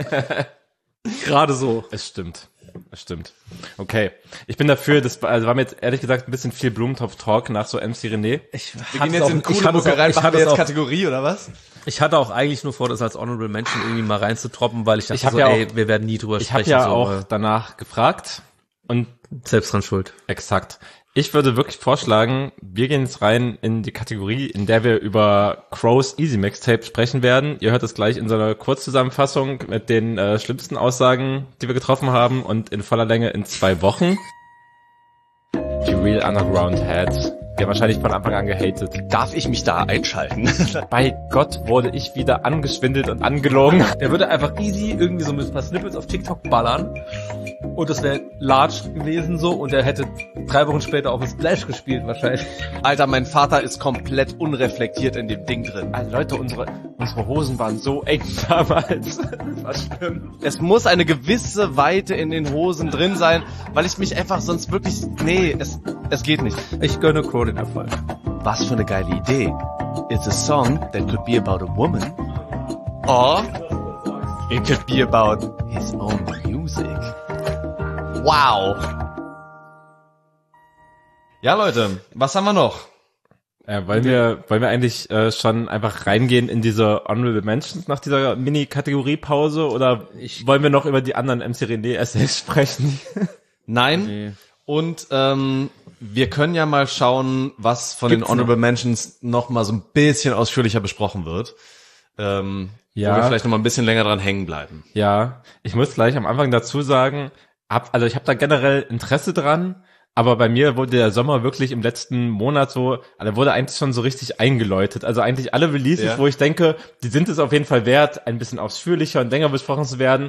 Gerade so. Es stimmt. Es stimmt. Okay. Ich bin dafür, das also war mir jetzt ehrlich gesagt ein bisschen viel Blumentopf-Talk nach so M C René. Ich Wir gehen jetzt in coole Mucke rein, machen wir jetzt Kategorie oder was? Ich hatte auch eigentlich nur vor, das als Honorable Mention irgendwie mal reinzutroppen, weil ich dachte Ich hab so, ja ey, auch- wir werden nie drüber Ich habe sprechen. ja so, auch aber danach gefragt und selbst dran schuld. exakt. Ich würde wirklich vorschlagen, wir gehen jetzt rein in die Kategorie, in der wir über Crows Easy Mixtape sprechen werden. Ihr hört es gleich in so einer Kurzzusammenfassung mit den äh, schlimmsten Aussagen, die wir getroffen haben und in voller Länge in zwei Wochen. Die Real Underground Heads. Die haben wahrscheinlich von Anfang an gehatet. Darf ich mich da einschalten? Bei Gott wurde ich wieder angeschwindelt und angelogen. Der würde einfach easy irgendwie so mit ein paar Snippets auf TikTok ballern und das wäre large gewesen so und er hätte drei Wochen später auf dem Splash gespielt wahrscheinlich. Alter, mein Vater ist komplett unreflektiert in dem Ding drin. Also Leute, unsere, unsere Hosen waren so eng damals. Das war schlimm. Es muss eine gewisse Weite in den Hosen drin sein, weil ich mich einfach sonst wirklich, nee, es, es geht nicht. Ich gönne Crow den Erfolg. Was für eine geile Idee. It's a song that could be about a woman. Or it could be about his own music. Wow. Ja, Leute, was haben wir noch? Äh, wollen wir, wollen wir eigentlich äh, schon einfach reingehen in diese Honorable Mentions nach dieser Mini-Kategorie-Pause oder ich, wollen wir noch über die anderen M C René-Essays sprechen? Nein. Nee. Und ähm, wir können ja mal schauen, was von Gibt's den Honorable Mentions noch mal so ein bisschen ausführlicher besprochen wird. Ähm, Ja. Wo wir vielleicht noch mal ein bisschen länger dran hängen bleiben. Ja, ich muss gleich am Anfang dazu sagen, ab, also ich habe da generell Interesse dran, aber bei mir wurde der Sommer wirklich im letzten Monat so, also wurde eigentlich schon so richtig eingeläutet. Also eigentlich alle Releases, Ja. wo ich denke, die sind es auf jeden Fall wert, ein bisschen ausführlicher und länger besprochen zu werden,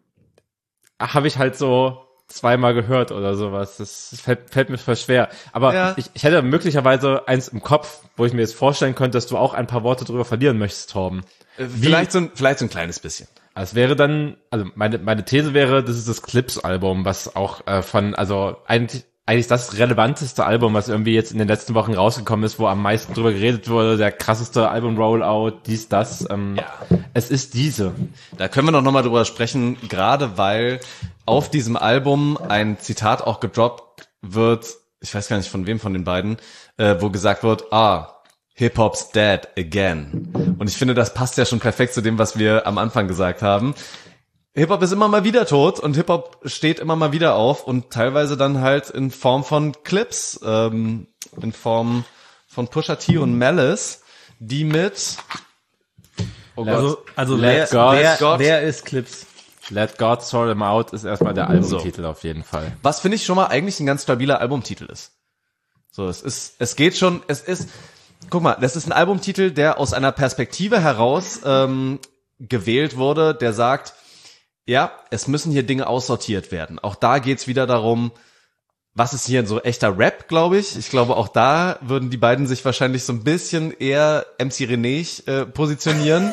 habe ich halt so zweimal gehört oder sowas. Das fällt, fällt mir voll schwer. Aber Ja. ich, ich hätte möglicherweise eins im Kopf, wo ich mir jetzt vorstellen könnte, dass du auch ein paar Worte drüber verlieren möchtest, Torben. Äh, vielleicht so ein, vielleicht so ein kleines bisschen. Es wäre dann, also meine meine These wäre, das ist das Clips-Album, was auch äh, von, also eigentlich eigentlich das relevanteste Album, was irgendwie jetzt in den letzten Wochen rausgekommen ist, wo am meisten drüber geredet wurde, der krasseste Album-Rollout, dies, das. Ähm, Ja. Es ist diese. Da können wir noch mal drüber sprechen, gerade weil auf diesem Album ein Zitat auch gedroppt wird, ich weiß gar nicht von wem von den beiden, äh, wo gesagt wird, ah, Hip-Hop's dead again. Und ich finde, das passt ja schon perfekt zu dem, was wir am Anfang gesagt haben. Hip-Hop ist immer mal wieder tot und Hip-Hop steht immer mal wieder auf und teilweise dann halt in Form von Clips, ähm, in Form von Pusha T und Malice, die mit oh Gott, Also, also Let wer, God- wer, God- wer ist Clips? Let God Sort Them Out ist erstmal der Albumtitel auf jeden Fall. was finde ich schon mal eigentlich ein ganz stabiler Albumtitel ist. So, es ist, es geht schon, es ist, guck mal, das ist ein Albumtitel, der aus einer Perspektive heraus ähm, gewählt wurde, der sagt, ja, es müssen hier Dinge aussortiert werden. Auch da geht's wieder darum, was ist hier so echter Rap, glaube ich. Ich glaube, auch da würden die beiden sich wahrscheinlich so ein bisschen eher M C René äh, positionieren.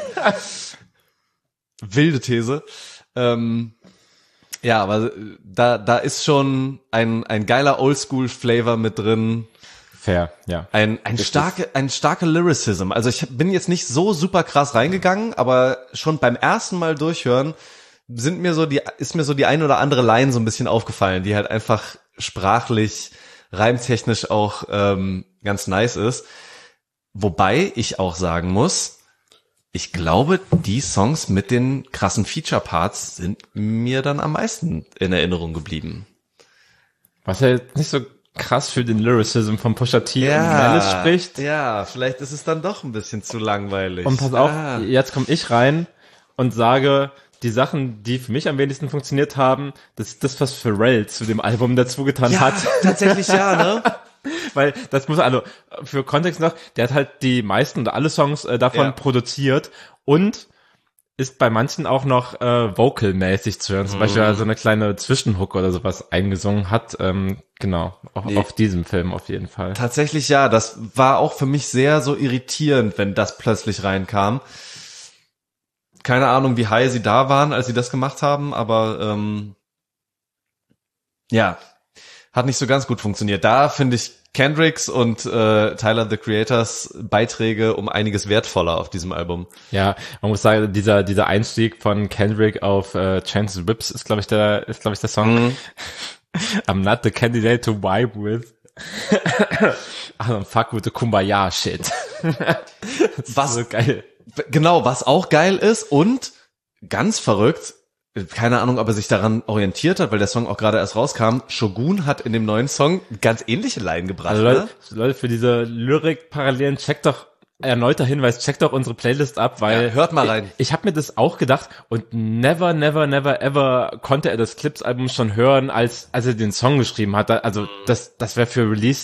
Wilde These. Ähm, ja, aber da da ist schon ein ein geiler Oldschool-Flavor mit drin. Fair, ja. Ein, ein starke, ein starke Lyricism. Also ich bin jetzt nicht so super krass reingegangen, aber schon beim ersten Mal durchhören sind mir so die, ist mir so die ein oder andere Line so ein bisschen aufgefallen, die halt einfach sprachlich, reimtechnisch auch ähm, ganz nice ist. Wobei ich auch sagen muss, ich glaube, die Songs mit den krassen Feature-Parts sind mir dann am meisten in Erinnerung geblieben. Was ja jetzt nicht so krass für den Lyricism von Pusha T und Malice spricht. Ja, vielleicht ist es dann doch ein bisschen zu langweilig. Und pass auf, Ah. jetzt komme ich rein und sage, die Sachen, die für mich am wenigsten funktioniert haben, das ist das, was Pharrell zu dem Album dazu getan Ja, hat. tatsächlich ja, ne? Weil das muss, also für Kontext noch, der hat halt die meisten oder alle Songs äh, davon Ja. produziert und ist bei manchen auch noch äh, vocalmäßig zu hören, zum Beispiel so eine kleine Zwischenhook oder sowas eingesungen hat. Ähm, genau, auch Nee. auf diesem Film auf jeden Fall. Tatsächlich ja, das war auch für mich sehr so irritierend, wenn das plötzlich reinkam. Keine Ahnung, wie high sie da waren, als sie das gemacht haben, aber ähm, ja, hat nicht so ganz gut funktioniert. Da finde ich Kendricks und äh, Tyler the Creators Beiträge um einiges wertvoller auf diesem Album. Ja, man muss sagen, dieser dieser Einstieg von Kendrick auf äh, Chance's Whips ist, glaube ich, der ist, glaube ich, der Song. Mhm. I'm not the candidate to vibe with. I don't fuck with the Kumbaya shit. Was So geil. Genau, was auch geil ist und ganz verrückt, keine Ahnung, ob er sich daran orientiert hat, weil der Song auch gerade erst rauskam, Shogun hat in dem neuen Song ganz ähnliche Line gebracht. Also ne? Leute, Leute, für diese Lyrik-Parallelen, checkt doch, erneuter Hinweis, checkt doch unsere Playlist ab, weil Ja, hört mal rein. Ich, ich habe mir das auch gedacht und never, never, never, ever konnte er das Clips-Album schon hören, als als er den Song geschrieben hat. Also das das wäre für Release-Zeit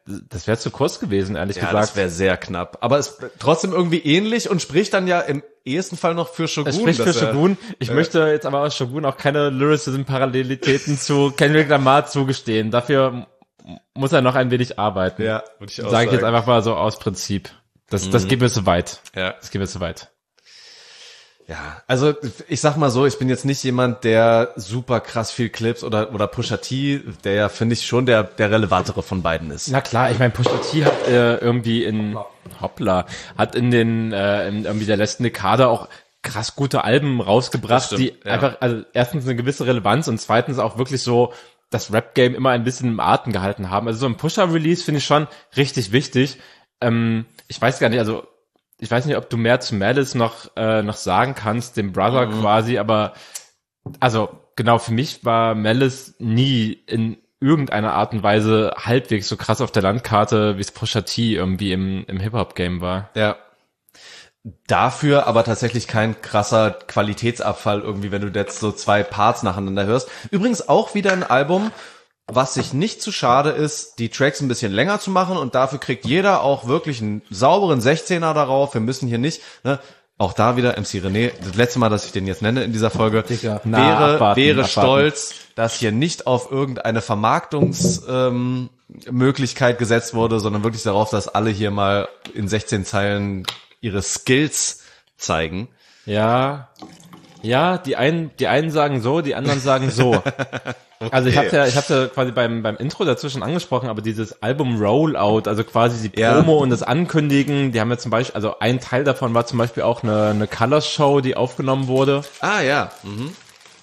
das wäre zu kurz gewesen, ehrlich Ja, gesagt. das wäre sehr knapp. Aber es ist trotzdem irgendwie ähnlich und spricht dann ja im ehesten Fall noch für Shogun. Es spricht für dass er- Shogun. Ich äh, möchte jetzt aber aus Shogun auch keine Lyricism-Parallelitäten zu Kendrick Lamar zugestehen. Dafür m- muss er noch ein wenig arbeiten. Ja, würde ich auch Sage ich jetzt sagen. einfach mal so aus Prinzip. Das, das geht mir zu weit. Ja. Das geht mir zu weit. Ja, also ich sag mal so, ich bin jetzt nicht jemand, der super krass viel Clips oder oder Pusha T, der ja, finde ich, schon der der relevantere von beiden ist. Na klar, ich meine, Pusha T hat äh, irgendwie in Hoppla, hat in den äh, in irgendwie der letzten Dekade auch krass gute Alben rausgebracht, Das die stimmt, ja. einfach, also erstens eine gewisse Relevanz und zweitens auch wirklich so das Rap-Game immer ein bisschen im Atem gehalten haben. Also so ein Pusha-Release finde ich schon richtig wichtig. Ähm, ich weiß gar nicht, also ich weiß nicht, ob du mehr zu Malice noch äh, noch sagen kannst, dem Brother Mhm. quasi, aber also genau, für mich war Malice nie in irgendeiner Art und Weise halbwegs so krass auf der Landkarte, wie es Pusha T irgendwie im, im Hip-Hop-Game war. Ja. Dafür aber tatsächlich kein krasser Qualitätsabfall irgendwie, wenn du jetzt so zwei Parts nacheinander hörst. Übrigens auch wieder ein Album, was sich nicht zu schade ist, die Tracks ein bisschen länger zu machen und dafür kriegt jeder auch wirklich einen sauberen sechzehner darauf. Wir müssen hier nicht, ne, auch da wieder M C René, das letzte Mal, dass ich den jetzt nenne in dieser Folge, Na, wäre, abwarten, wäre abwarten. stolz, dass hier nicht auf irgendeine Vermarktungsmöglichkeit ähm, Möglichkeit gesetzt wurde, sondern wirklich darauf, dass alle hier mal in sechzehn Zeilen ihre Skills zeigen. Ja, ja, die einen, die einen sagen so, die anderen sagen so. Also ich hab's ja, ich hab's ja quasi beim beim Intro dazwischen angesprochen, aber dieses Album Rollout, also quasi die Ja. Promo und das Ankündigen, die haben ja zum Beispiel, also ein Teil davon war zum Beispiel auch eine, eine Colors Show, die aufgenommen wurde. Ah ja. Mhm.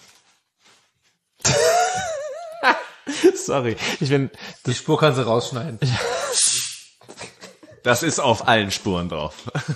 Sorry, ich bin, Die Spur kannst du rausschneiden. Das ist auf allen Spuren drauf.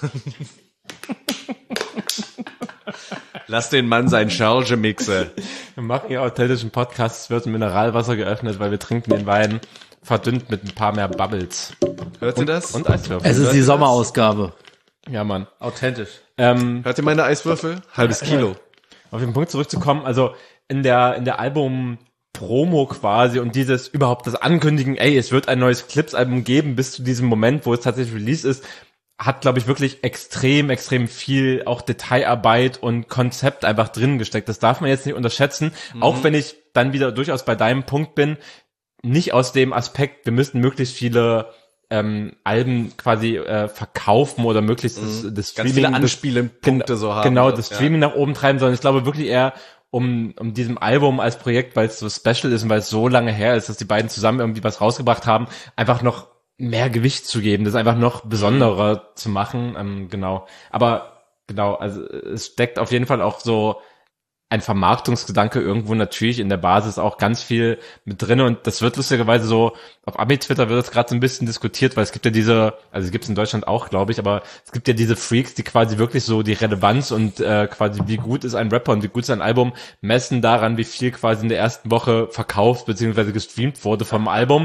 Lass den Mann sein Charge mixe. wir machen hier authentischen Podcast, es wird ein Mineralwasser geöffnet, weil wir trinken den Wein verdünnt mit ein paar mehr Bubbles. Hört ihr das? Und Eiswürfel. Es ist die Sommerausgabe. Ja, Mann. Authentisch. Ähm, Hört ihr meine Eiswürfel? Halbes Kilo. auf den Punkt zurückzukommen, also in der in der Album Promo quasi und dieses überhaupt das Ankündigen, ey, es wird ein neues Clips-Album geben, bis zu diesem Moment, wo es tatsächlich Release ist, hat, glaube ich, wirklich extrem, extrem viel auch Detailarbeit und Konzept einfach drin gesteckt. Das darf man jetzt nicht unterschätzen, Mhm. auch wenn ich dann wieder durchaus bei deinem Punkt bin, nicht aus dem Aspekt, wir müssen möglichst viele ähm, Alben quasi äh, verkaufen oder möglichst das, das Ganz Streaming, viele das- Anspielpunkte so haben. Genau, ne? das Streaming nach oben treiben, sondern ich glaube wirklich eher um um diesem Album als Projekt, weil es so special ist und weil es so lange her ist, dass die beiden zusammen irgendwie was rausgebracht haben, einfach noch mehr Gewicht zu geben, das einfach noch besonderer zu machen, ähm, genau. Aber genau, also es steckt auf jeden Fall auch so ein Vermarktungsgedanke irgendwo natürlich in der Basis auch ganz viel mit drin und das wird lustigerweise so, auf Ami-Twitter wird das gerade so ein bisschen diskutiert, weil es gibt ja diese, also es gibt es in Deutschland auch, glaube ich, aber es gibt ja diese Freaks, die quasi wirklich so die Relevanz und äh, quasi wie gut ist ein Rapper und wie gut ist ein Album, messen daran, wie viel quasi in der ersten Woche verkauft bzw. gestreamt wurde vom Album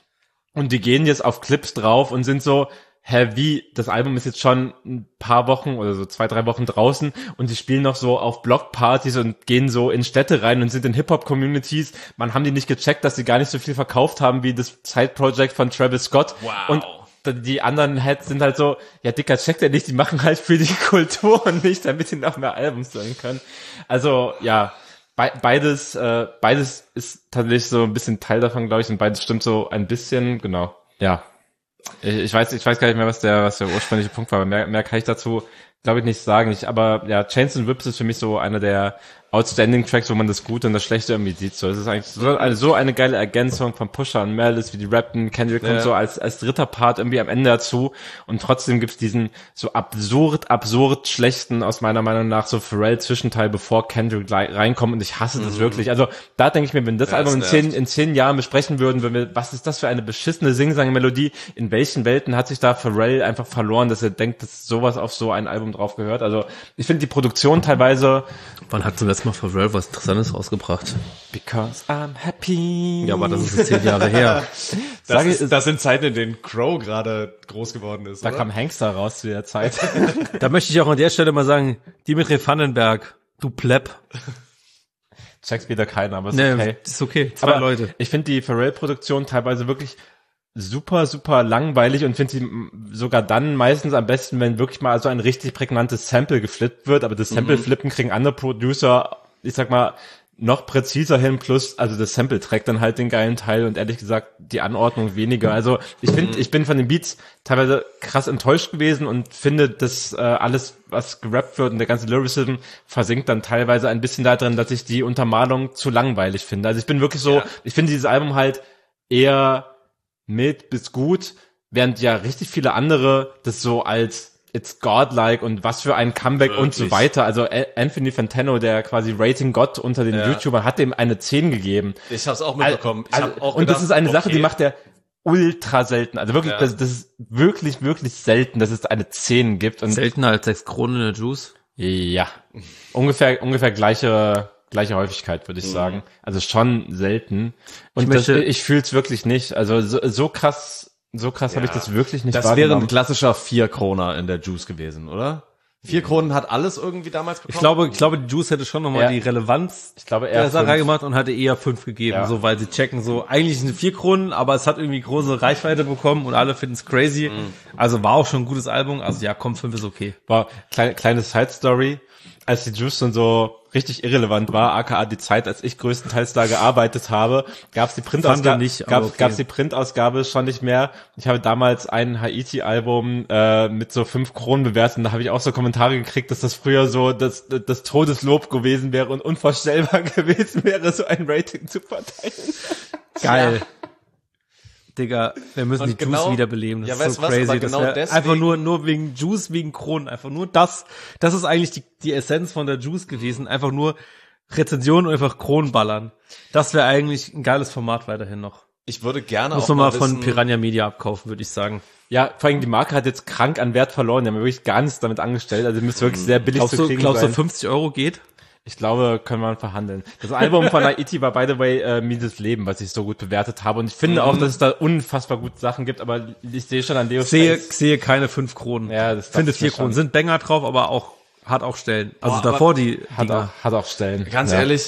und die gehen jetzt auf Clips drauf und sind so, hä, wie, das Album ist jetzt schon ein paar Wochen oder so zwei, drei Wochen draußen und die spielen noch so auf Blockpartys und gehen so in Städte rein und sind in Hip-Hop-Communities. Man haben die nicht gecheckt, dass sie gar nicht so viel verkauft haben wie das Side-Project von Travis Scott. Wow. Und die anderen halt sind halt so, ja Dicker, checkt ja nicht, die machen halt für die Kultur und nicht, damit sie noch mehr Albums sein können. Also, ja, be beides, äh, beides ist tatsächlich so ein bisschen Teil davon, glaube ich, und beides stimmt so ein bisschen, genau, ja. Ich, ich weiß, ich weiß gar nicht mehr, was der, was der ursprüngliche Punkt war, aber mehr, mehr kann ich dazu, glaube ich, nicht sagen. Ich, aber ja, Chains and Whips ist für mich so einer der outstanding Tracks, wo man das Gute und das Schlechte irgendwie sieht. So, es ist eigentlich so eine, so eine geile Ergänzung von Pusha und Malice, wie die rappen. Kendrick kommt Ja. so als als dritter Part irgendwie am Ende dazu und trotzdem gibt's diesen so absurd, absurd schlechten, aus meiner Meinung nach, so Pharrell-Zwischenteil, bevor Kendrick reinkommt und ich hasse das wirklich. Also da denke ich mir, wenn das Ja, Album in das zehn, nervt. in zehn Jahren besprechen würden, wenn wir, was ist das für eine beschissene Sing-Sang-Melodie? In welchen Welten hat sich da Pharrell einfach verloren, dass er denkt, dass sowas auf so ein Album drauf gehört? Also ich finde die Produktion teilweise Wann hat zum letzten Mal Pharrell was Interessantes rausgebracht? Because I'm happy. Ja, aber das ist jetzt zehn Jahre her. Das, Sag ich- ist, das sind Zeiten, in denen Crow gerade groß geworden ist, Da oder? kam Hangster raus zu der Zeit. Da möchte ich auch an der Stelle mal sagen, Dimitri Vandenberg, du Pleb. Checkt wieder keiner, aber ist Nee, okay. ist okay. Zwei Aber Leute. ich finde die Pharrell-Produktion teilweise wirklich super, super langweilig und finde sie sogar dann meistens am besten, wenn wirklich mal so ein richtig prägnantes Sample geflippt wird, aber das Sample-Flippen kriegen andere Producer, ich sag mal, noch präziser hin, plus, also das Sample trägt dann halt den geilen Teil und ehrlich gesagt die Anordnung weniger. Also ich finde, ich bin von den Beats teilweise krass enttäuscht gewesen und finde, dass äh, alles, was gerappt wird und der ganze Lyricism versinkt dann teilweise ein bisschen da drin, dass ich die Untermalung zu langweilig finde. Also ich bin wirklich so, ja. ich finde dieses Album halt eher mild bis gut, während ja richtig viele andere das so als It's godlike und was für ein Comeback Wirklich? Und so weiter. Also Anthony Fantano, der quasi Rating-Gott unter den ja. YouTubern, hat dem eine zehn gegeben. Ich hab's auch mitbekommen. Ich also, hab auch und gedacht, das ist eine okay. Sache, die macht er ultra selten. Also wirklich, ja. das, das ist wirklich, wirklich selten, dass es eine zehn gibt. Und seltener als sechs Kronen in der Juice? Ja. ungefähr, ungefähr gleiche, gleiche Häufigkeit, würde ich mhm. sagen. Also schon selten. Und ich, möchte, das, ich fühl's wirklich nicht. Also so, so krass, So krass ja. habe ich das wirklich nicht Das wäre ein klassischer Vier-Kroner in der Juice gewesen, oder? Vier Kronen hat alles irgendwie damals bekommen. Ich glaube, ich glaube, die Juice hätte schon nochmal ja. die Relevanz ich glaube, eher der Sache reingemacht und hatte eher fünf gegeben, ja. so, weil sie checken so, eigentlich sind vier Kronen, aber es hat irgendwie große Reichweite bekommen und alle finden es crazy. Mhm. Also war auch schon ein gutes Album. Also ja, komm, fünf ist okay. War kleine, kleine Side-Story. Als die Juice dann so richtig irrelevant war, aka die Zeit, als ich größtenteils da gearbeitet habe, gab's die Printausgabe nicht, gab, okay. gab's die Printausgabe schon nicht mehr. Ich habe damals ein Haiti-Album äh, mit so fünf Kronen bewertet und da habe ich auch so Kommentare gekriegt, dass das früher so das, das Todeslob gewesen wäre und unvorstellbar gewesen wäre, so ein Rating zu verteilen. Geil. Ja. Digga, wir müssen und die genau, Juice wiederbeleben. Das ja, ist so was, crazy. Das genau einfach nur, nur wegen Juice, wegen Kronen. Einfach nur das. Das ist eigentlich die, die Essenz von der Juice gewesen. Einfach nur Rezensionen und einfach Kronen ballern. Das wäre eigentlich ein geiles Format weiterhin noch. Ich würde gerne Muss auch man mal wissen, von Piranha Media abkaufen, würde ich sagen. Ja, vor allem die Marke hat jetzt krank an Wert verloren. Die haben wirklich gar nichts damit angestellt. Also, die müsste wirklich sehr billig glaubst zu kriegen du, glaubst sein. du, fünfzig Euro geht? Ich glaube, können wir verhandeln. Das Album von Haiti war, by the way, äh, Mieses Leben, was ich so gut bewertet habe. Und ich finde mhm. auch, dass es da unfassbar gute Sachen gibt, aber ich sehe schon an Deus sehe, sehe keine fünf Kronen. Ja, das finde vier Kronen. Sind Banger drauf, aber auch, hat auch Stellen. Also Boah, davor die, hat auch, hat auch Stellen. Ganz ja. ehrlich,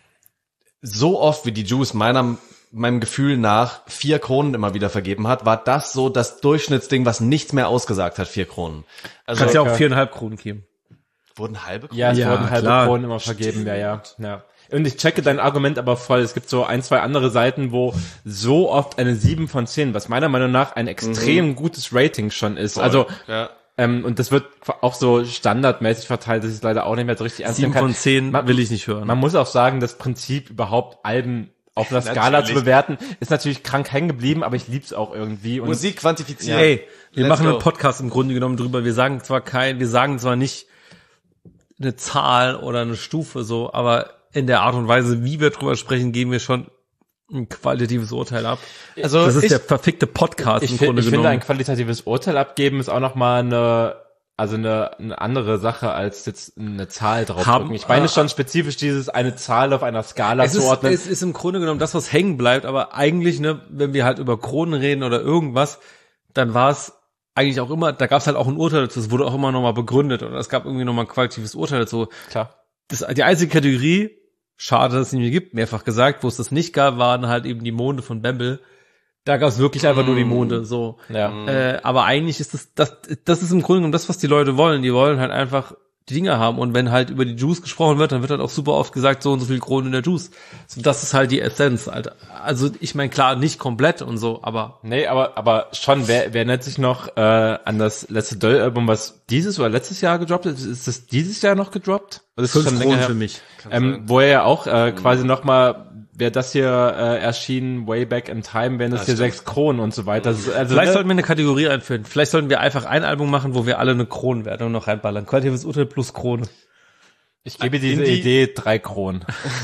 so oft wie die Juice meiner, meinem Gefühl nach vier Kronen immer wieder vergeben hat, war das so das Durchschnittsding, was nichts mehr ausgesagt hat, vier Kronen. Also kannst ja auch viereinhalb Kronen geben. Wurden halbe Kronen? Ja, es ja, wurden halbe klar. Kronen immer vergeben, ja, ja, ja. Und ich checke dein Argument aber voll. Es gibt so ein, zwei andere Seiten, wo so oft eine sieben von zehn, was meiner Meinung nach ein extrem mhm. gutes Rating schon ist. Voll. Also, ja. ähm, und das wird auch so standardmäßig verteilt, dass ich leider auch nicht mehr so richtig ernst nehmen kann. sieben von zehn man, will ich nicht hören. Man muss auch sagen, das Prinzip überhaupt Alben auf einer Skala zu bewerten, ist natürlich krank hängen geblieben, aber ich lieb's auch irgendwie. Und Musik quantifizieren. Hey, wir Let's machen go. einen Podcast im Grunde genommen drüber. Wir sagen zwar kein, wir sagen zwar nicht eine Zahl oder eine Stufe so, aber in der Art und Weise, wie wir drüber sprechen, geben wir schon ein qualitatives Urteil ab. Also das ist ich, der verfickte Podcast ich, im ich Grunde ich genommen. Ich finde, ein qualitatives Urteil abgeben ist auch nochmal eine, also eine, eine andere Sache, als jetzt eine Zahl draufdrücken. Ich meine schon spezifisch dieses, eine Zahl auf einer Skala es zu ist, ordnen. Es ist im Grunde genommen das, was hängen bleibt, aber eigentlich, ne, wenn wir halt über Kronen reden oder irgendwas, dann war es eigentlich auch immer, da gab es halt auch ein Urteil dazu, es wurde auch immer nochmal begründet oder es gab irgendwie nochmal ein qualitatives Urteil dazu. Klar. Das, die einzige Kategorie, schade, dass es nicht mehr gibt, mehrfach gesagt, wo es das nicht gab, waren halt eben die Monde von Bamble. Da gab es wirklich einfach mm. nur die Monde, so. Ja. Äh, aber eigentlich ist das, das, das ist im Grunde genommen das, was die Leute wollen. Die wollen halt einfach die Dinge haben. Und wenn halt über die Juice gesprochen wird, dann wird halt auch super oft gesagt, so und so viel Kronen in der Juice. So, das ist halt die Essenz, Alter. Also ich meine, klar, nicht komplett und so, aber... Nee, aber aber schon, wer, wer nennt sich noch äh, an das letzte Döll-Album, was dieses oder letztes Jahr gedroppt ist? Ist das dieses Jahr noch gedroppt? Das ist schon länger für mich. Ähm, wo er ja auch äh, quasi mhm. nochmal... Wäre das hier äh, erschienen, way back in time, wären das, das hier stimmt. sechs Kronen und so weiter. Das ist, also, Vielleicht ne? sollten wir eine Kategorie einführen. Vielleicht sollten wir einfach ein Album machen, wo wir alle eine Kronenwertung noch reinballern. Qualitatives Urteil plus Krone. Ich gebe diese die, Idee drei Kronen.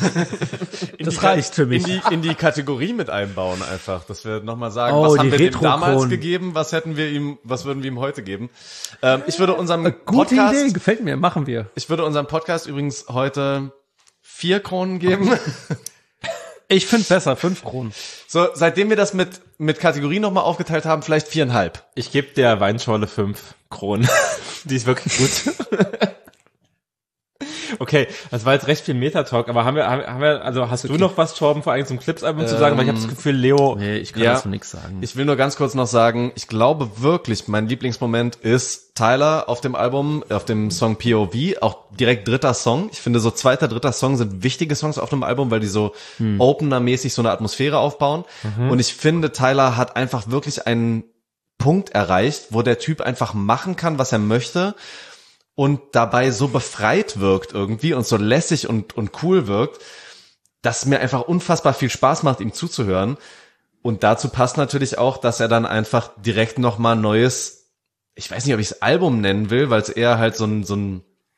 Das reicht für mich. In die, in die Kategorie mit einbauen einfach, dass wir nochmal sagen, oh, was haben wir dem Retro-Kronen. damals gegeben, was hätten wir ihm, was würden wir ihm heute geben. Ähm, ich würde unserem Gute Podcast... Idee, gefällt mir, machen wir. Ich würde unserem Podcast übrigens heute vier Kronen geben. Ich finde besser, fünf Kronen. So, seitdem wir das mit mit Kategorien nochmal aufgeteilt haben, vielleicht viereinhalb. Ich gebe der Weinschorle fünf Kronen. Die ist wirklich gut. Okay, das war jetzt recht viel Metatalk, aber haben wir, haben, haben wir, also hast du noch was, Torben, vor allem zum Clips-Album ähm, zu sagen? Weil ich habe das Gefühl, Leo... Nee, ich kann ja, dazu nichts sagen. Ich will nur ganz kurz noch sagen, ich glaube wirklich, mein Lieblingsmoment ist Tyler auf dem Album, auf dem Song P O V, auch direkt dritter Song. Ich finde, so zweiter, dritter Song sind wichtige Songs auf dem Album, weil die so hm. opener-mäßig so eine Atmosphäre aufbauen. Mhm. Und ich finde, Tyler hat einfach wirklich einen Punkt erreicht, wo der Typ einfach machen kann, was er möchte und dabei so befreit wirkt irgendwie und so lässig und, und cool wirkt, dass mir einfach unfassbar viel Spaß macht, ihm zuzuhören. Und dazu passt natürlich auch, dass er dann einfach direkt nochmal neues, ich weiß nicht, ob ich es Album nennen will, weil es eher halt so ein, so ein,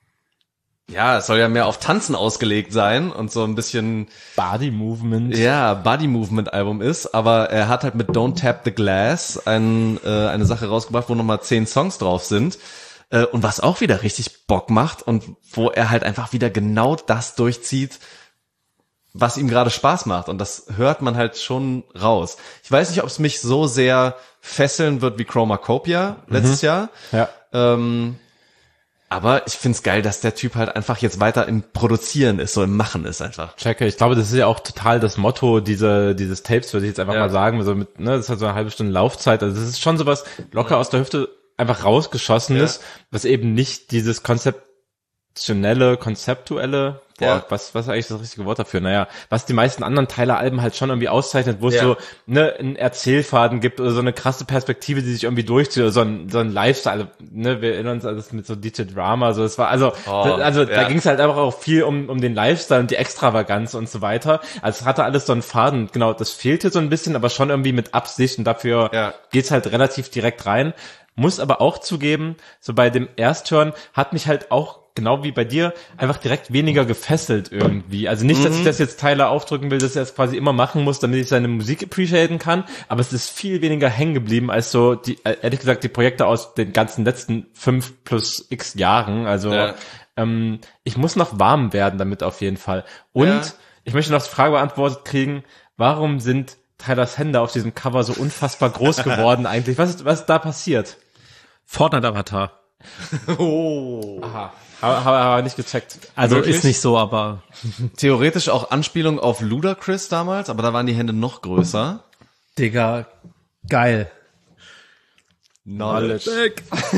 ja, es soll ja mehr auf Tanzen ausgelegt sein und so ein bisschen Body Movement. Ja, Body Movement Album ist, aber er hat halt mit Don't Tap the Glass ein, äh, eine Sache rausgebracht, wo nochmal zehn Songs drauf sind. Äh, und was auch wieder richtig Bock macht und wo er halt einfach wieder genau das durchzieht, was ihm gerade Spaß macht. Und das hört man halt schon raus. Ich weiß nicht, ob es mich so sehr fesseln wird wie Chromacopia letztes mhm. Jahr. Ja. Ähm, aber ich find's geil, dass der Typ halt einfach jetzt weiter im Produzieren ist, so im Machen ist einfach. Checke, ich glaube, das ist ja auch total das Motto diese, dieses Tapes, würde ich jetzt einfach ja. mal sagen. So mit, ne, das ist halt so eine halbe Stunde Laufzeit. Also das ist schon sowas locker aus der Hüfte einfach rausgeschossenes, ja. was eben nicht dieses konzeptionelle, konzeptuelle Ja. Boah, was, was ist eigentlich das richtige Wort dafür? Naja, was die meisten anderen Tyler-Alben halt schon irgendwie auszeichnet, wo es ja. so ne, einen Erzählfaden gibt oder so eine krasse Perspektive, die sich irgendwie durchzieht, oder so ein, so ein Lifestyle, ne, wir erinnern uns alles mit so D J Drama, so, es war, also, oh, da, also, ja. da ging es halt einfach auch viel um, um den Lifestyle und die Extravaganz und so weiter. Also, es hatte alles so einen Faden, genau, das fehlte so ein bisschen, aber schon irgendwie mit Absicht und dafür ja. geht's halt relativ direkt rein. Muss aber auch zugeben, so bei dem Ersthören hat mich halt auch, genau wie bei dir, einfach direkt weniger gefesselt irgendwie. Also nicht, dass Mhm. ich das jetzt Tyler aufdrücken will, dass er es quasi immer machen muss, damit ich seine Musik appreciaten kann, aber es ist viel weniger hängen geblieben als so, die, ehrlich gesagt, die Projekte aus den ganzen letzten fünf plus x Jahren. Also Ja. ähm, ich muss noch warm werden damit auf jeden Fall. Und Ja. ich möchte noch die Frage beantwortet kriegen, warum sind Tylers Hände auf diesem Cover so unfassbar groß geworden eigentlich? Was ist, was ist da passiert? Fortnite-Avatar. Oh. Aha. Habe hab, hab nicht gecheckt. Also Wirklich? ist nicht so, aber Theoretisch auch Anspielung auf Ludacris damals, aber da waren die Hände noch größer. Digga, geil. Knowledge.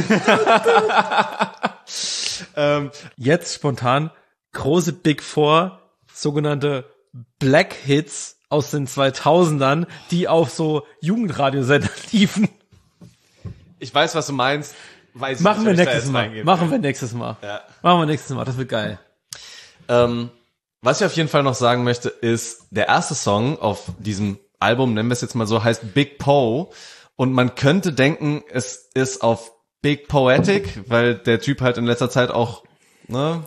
ähm, Jetzt spontan große Big Four, sogenannte Black Hits aus den zweitausendern, die auf so Jugendradiosendern liefen. Ich weiß, was du meinst. Weiß Machen ich wir nicht, ob ich da nächstes jetzt Mal. reingehe. Machen wir nächstes Mal. Ja. Machen wir nächstes Mal. Das wird geil. Ähm, was ich auf jeden Fall noch sagen möchte, ist, der erste Song auf diesem Album, nennen wir es jetzt mal so, heißt Big Po. Und man könnte denken, es ist auf Big Poetic, weil der Typ halt in letzter Zeit auch, ne,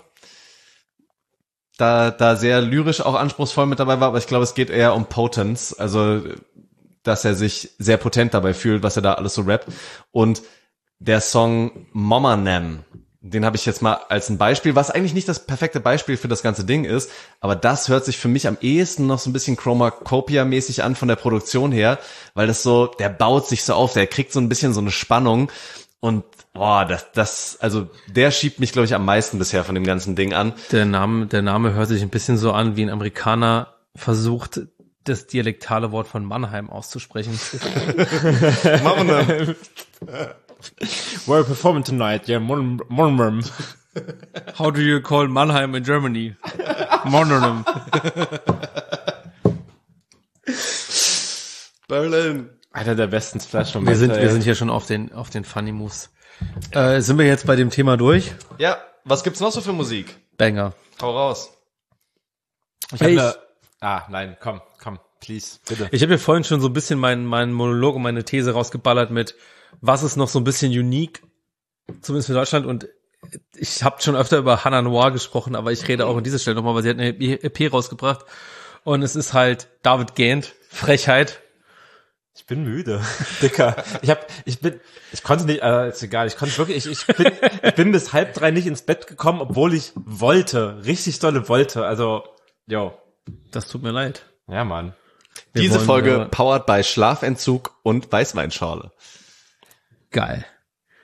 da, da sehr lyrisch auch anspruchsvoll mit dabei war. Aber ich glaube, es geht eher um Potence. Also, dass er sich sehr potent dabei fühlt, was er da alles so rappt. Und der Song Mama Nem, den habe ich jetzt mal als ein Beispiel, was eigentlich nicht das perfekte Beispiel für das ganze Ding ist, aber das hört sich für mich am ehesten noch so ein bisschen Chromacopia-mäßig an von der Produktion her, weil das so, der baut sich so auf, der kriegt so ein bisschen so eine Spannung und boah, das, das, also der schiebt mich, glaube ich, am meisten bisher von dem ganzen Ding an. Der Name, der Name hört sich ein bisschen so an, wie ein Amerikaner versucht, das dialektale Wort von Mannheim auszusprechen. Mama Nem. We're performing tonight, yeah, Mon- Mon- How do you call Mannheim in Germany? Mononum. Berlin. Einer der besten Splash-Momente. Wir sind, ey. wir sind hier schon auf den, auf den Funny Moves. Äh, sind wir jetzt bei dem Thema durch? Ja, was gibt's noch so für Musik? Banger. Hau raus. Ich Hey, hab ne, ah, nein, komm, komm, please, bitte. Ich habe ja vorhin schon so ein bisschen meinen meinen Monolog und meine These rausgeballert mit, was ist noch so ein bisschen unique, zumindest für Deutschland. Und ich habe schon öfter über Hannah Noir gesprochen, aber ich rede auch an dieser Stelle nochmal, weil sie hat eine E P rausgebracht. Und es ist halt David Gant, Frechheit. Ich bin müde, Dicker. Ich hab, ich bin, ich konnte nicht, äh, ist egal, ich konnte wirklich, ich, ich bin, ich bin bis halb drei nicht ins Bett gekommen, obwohl ich wollte, richtig dolle wollte. Also, yo. Das tut mir leid. Ja, Mann. Wir Diese wollen, Folge äh, powered by Schlafentzug und Weißweinschorle. Geil.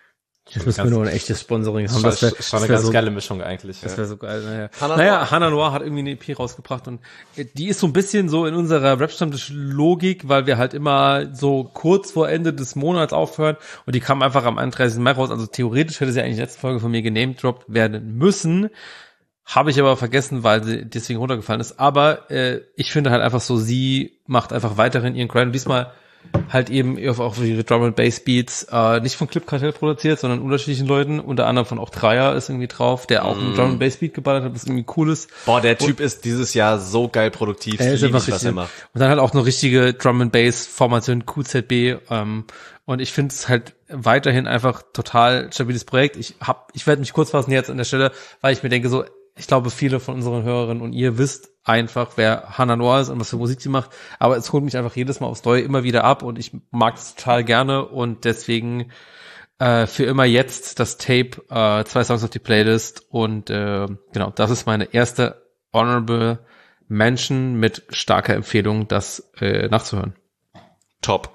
Jetzt müssen wir nur ein echtes Sponsoring haben. Das Das ist wäre schon eine wär ganz so, geile Mischung eigentlich. das wäre so geil. Naja, Hannah naja Noir. Hannah Noir hat irgendwie eine E P rausgebracht und die ist so ein bisschen so in unserer Rap-Stammtisch-Logik, weil wir halt immer so kurz vor Ende des Monats aufhören und die kam einfach am einunddreißigsten Mai raus. Also theoretisch hätte sie eigentlich letzte Folge von mir genamedroppt werden müssen. Habe ich aber vergessen, weil sie deswegen runtergefallen ist. Aber äh, ich finde halt einfach so, sie macht einfach weiterhin ihren Grind. Und diesmal halt eben auch für ihre Drum and Bass Beats äh, nicht von Clip Cartel produziert, sondern unterschiedlichen Leuten. Unter anderem von auch Dreier ist irgendwie drauf, der auch einen Drum and Bass Beat geballert hat, was irgendwie cool ist. Boah, der Typ ist dieses Jahr so geil produktiv. Er ist Lieb einfach ich, was richtig. er macht. Und dann halt auch eine richtige Drum and Bass Formation Q Z B. Ähm, und ich finde es halt weiterhin einfach total stabiles Projekt. Ich hab, ich werde mich kurz fassen jetzt an der Stelle, weil ich mir denke so, ich glaube, viele von unseren Hörerinnen und ihr wisst einfach, wer Hannah Noir ist und was für Musik sie macht. Aber es holt mich einfach jedes Mal aufs Neue immer wieder ab und ich mag es total gerne und deswegen äh, für immer jetzt das Tape, äh, zwei Songs auf die Playlist und äh, genau, das ist meine erste Honorable Mention mit starker Empfehlung, das äh, nachzuhören. Top.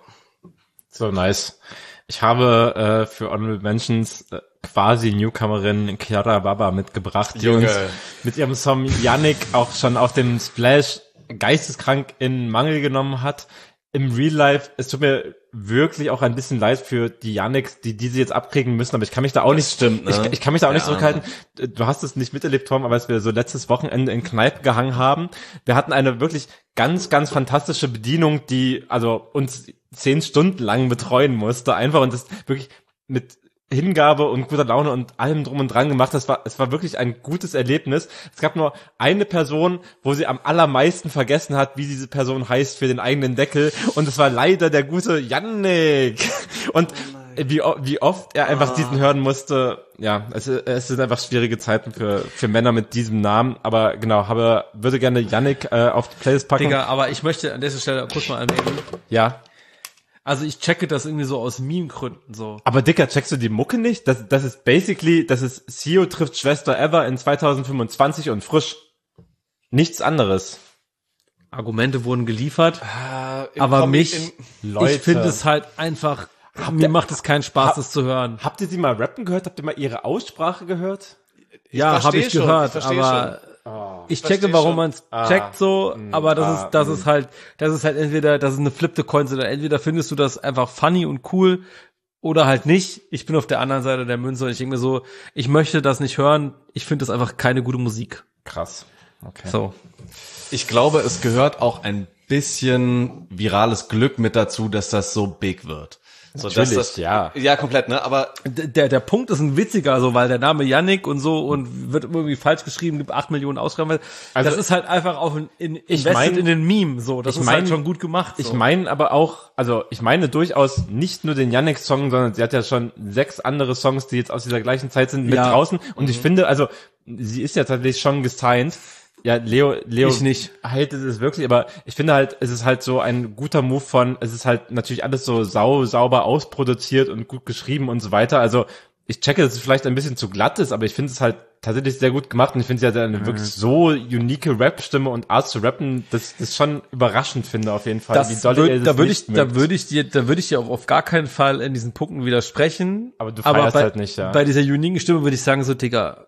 So nice. Ich habe äh, für Honorable Mentions äh, quasi Newcomerin Chiara Baba mitgebracht, die Junge. uns mit ihrem Song Yannick auch schon auf dem Splash geisteskrank in Mangel genommen hat. Im Real Life, es tut mir wirklich auch ein bisschen leid für die Yannicks, die diese jetzt abkriegen müssen, aber ich kann mich da auch nicht, stimmt, ne? ich, ich kann mich da auch nicht Ja. zurückhalten. Du hast es nicht miterlebt, Tom, aber als wir so letztes Wochenende in Kneipen gehangen haben, wir hatten eine wirklich ganz, ganz fantastische Bedienung, die also uns zehn Stunden lang betreuen musste, einfach und das wirklich mit Hingabe und guter Laune und allem drum und dran gemacht. Das war, es war wirklich ein gutes Erlebnis. Es gab nur eine Person, wo sie am allermeisten vergessen hat, wie diese Person heißt für den eigenen Deckel. Und es war leider der gute Yannick. Und wie, o- wie oft er einfach diesen hören musste. Ja, es, es sind einfach schwierige Zeiten für, für Männer mit diesem Namen. Aber genau, habe, würde gerne Yannick äh, auf die Playlist packen. Digga, aber ich möchte an dieser Stelle kurz mal erwähnen, Ja. also ich checke das irgendwie so aus Meme-Gründen so. Aber Dicker, checkst du die Mucke nicht? Das, das ist basically, das ist Sio trifft Schwester Ever in zwanzig fünfundzwanzig und frisch. Nichts anderes. Argumente wurden geliefert, Äh, im aber Kom- mich, im- Leute. ich finde es halt einfach, mir macht es keinen Spaß, hab- das zu hören. Habt ihr sie mal rappen gehört? Habt ihr mal ihre Aussprache gehört? Ja, habe versteh ich schon, gehört, ich versteh aber ich versteh checke, warum schon. man es Ah, checkt so, mm, aber das ah, ist, das mm. ist halt, das ist halt entweder, das ist eine flippte Coin, oder entweder findest du das einfach funny und cool oder halt nicht. Ich bin auf der anderen Seite der Münze und ich denke mir so, ich möchte das nicht hören, ich finde das einfach keine gute Musik. Krass. Okay. So. Ich glaube, es gehört auch ein bisschen virales Glück mit dazu, dass das so big wird. So, dass Natürlich, das, ja. Ja, komplett, ne? Aber D- Der, der Punkt ist ein witziger, so, weil der Name Yannick und so und wird irgendwie falsch geschrieben, gibt acht Millionen Ausgaben. Also, das ist halt einfach auch in, in, ich invested mein- in den Meme, so. Das ich ist mein- halt schon gut gemacht. So. Ich meine aber auch, also ich meine durchaus nicht nur den Yannick-Song, sondern sie hat ja schon sechs andere Songs, die jetzt aus dieser gleichen Zeit sind, mit Ja. draußen. Und ich finde, also sie ist ja tatsächlich schon gesigned. Ja, Leo, Leo Ich nicht. hatet es wirklich, aber ich finde halt, es ist halt so ein guter Move von, es ist halt natürlich alles so sau, sauber ausproduziert und gut geschrieben und so weiter. Also ich checke, dass es vielleicht ein bisschen zu glatt ist, aber ich finde es halt tatsächlich sehr gut gemacht und ich finde, sie hat ja eine wirklich so unique Rap-Stimme und Art zu rappen, dass ich das schon überraschend finde auf jeden Fall. Das wie doll würd, ihr das da würde ich, nicht da mögt. würde ich dir, da würde ich dir auch auf gar keinen Fall in diesen Punkten widersprechen. Aber du feierst bei, halt nicht, ja. Bei dieser uniken Stimme würde ich sagen, so, Digga,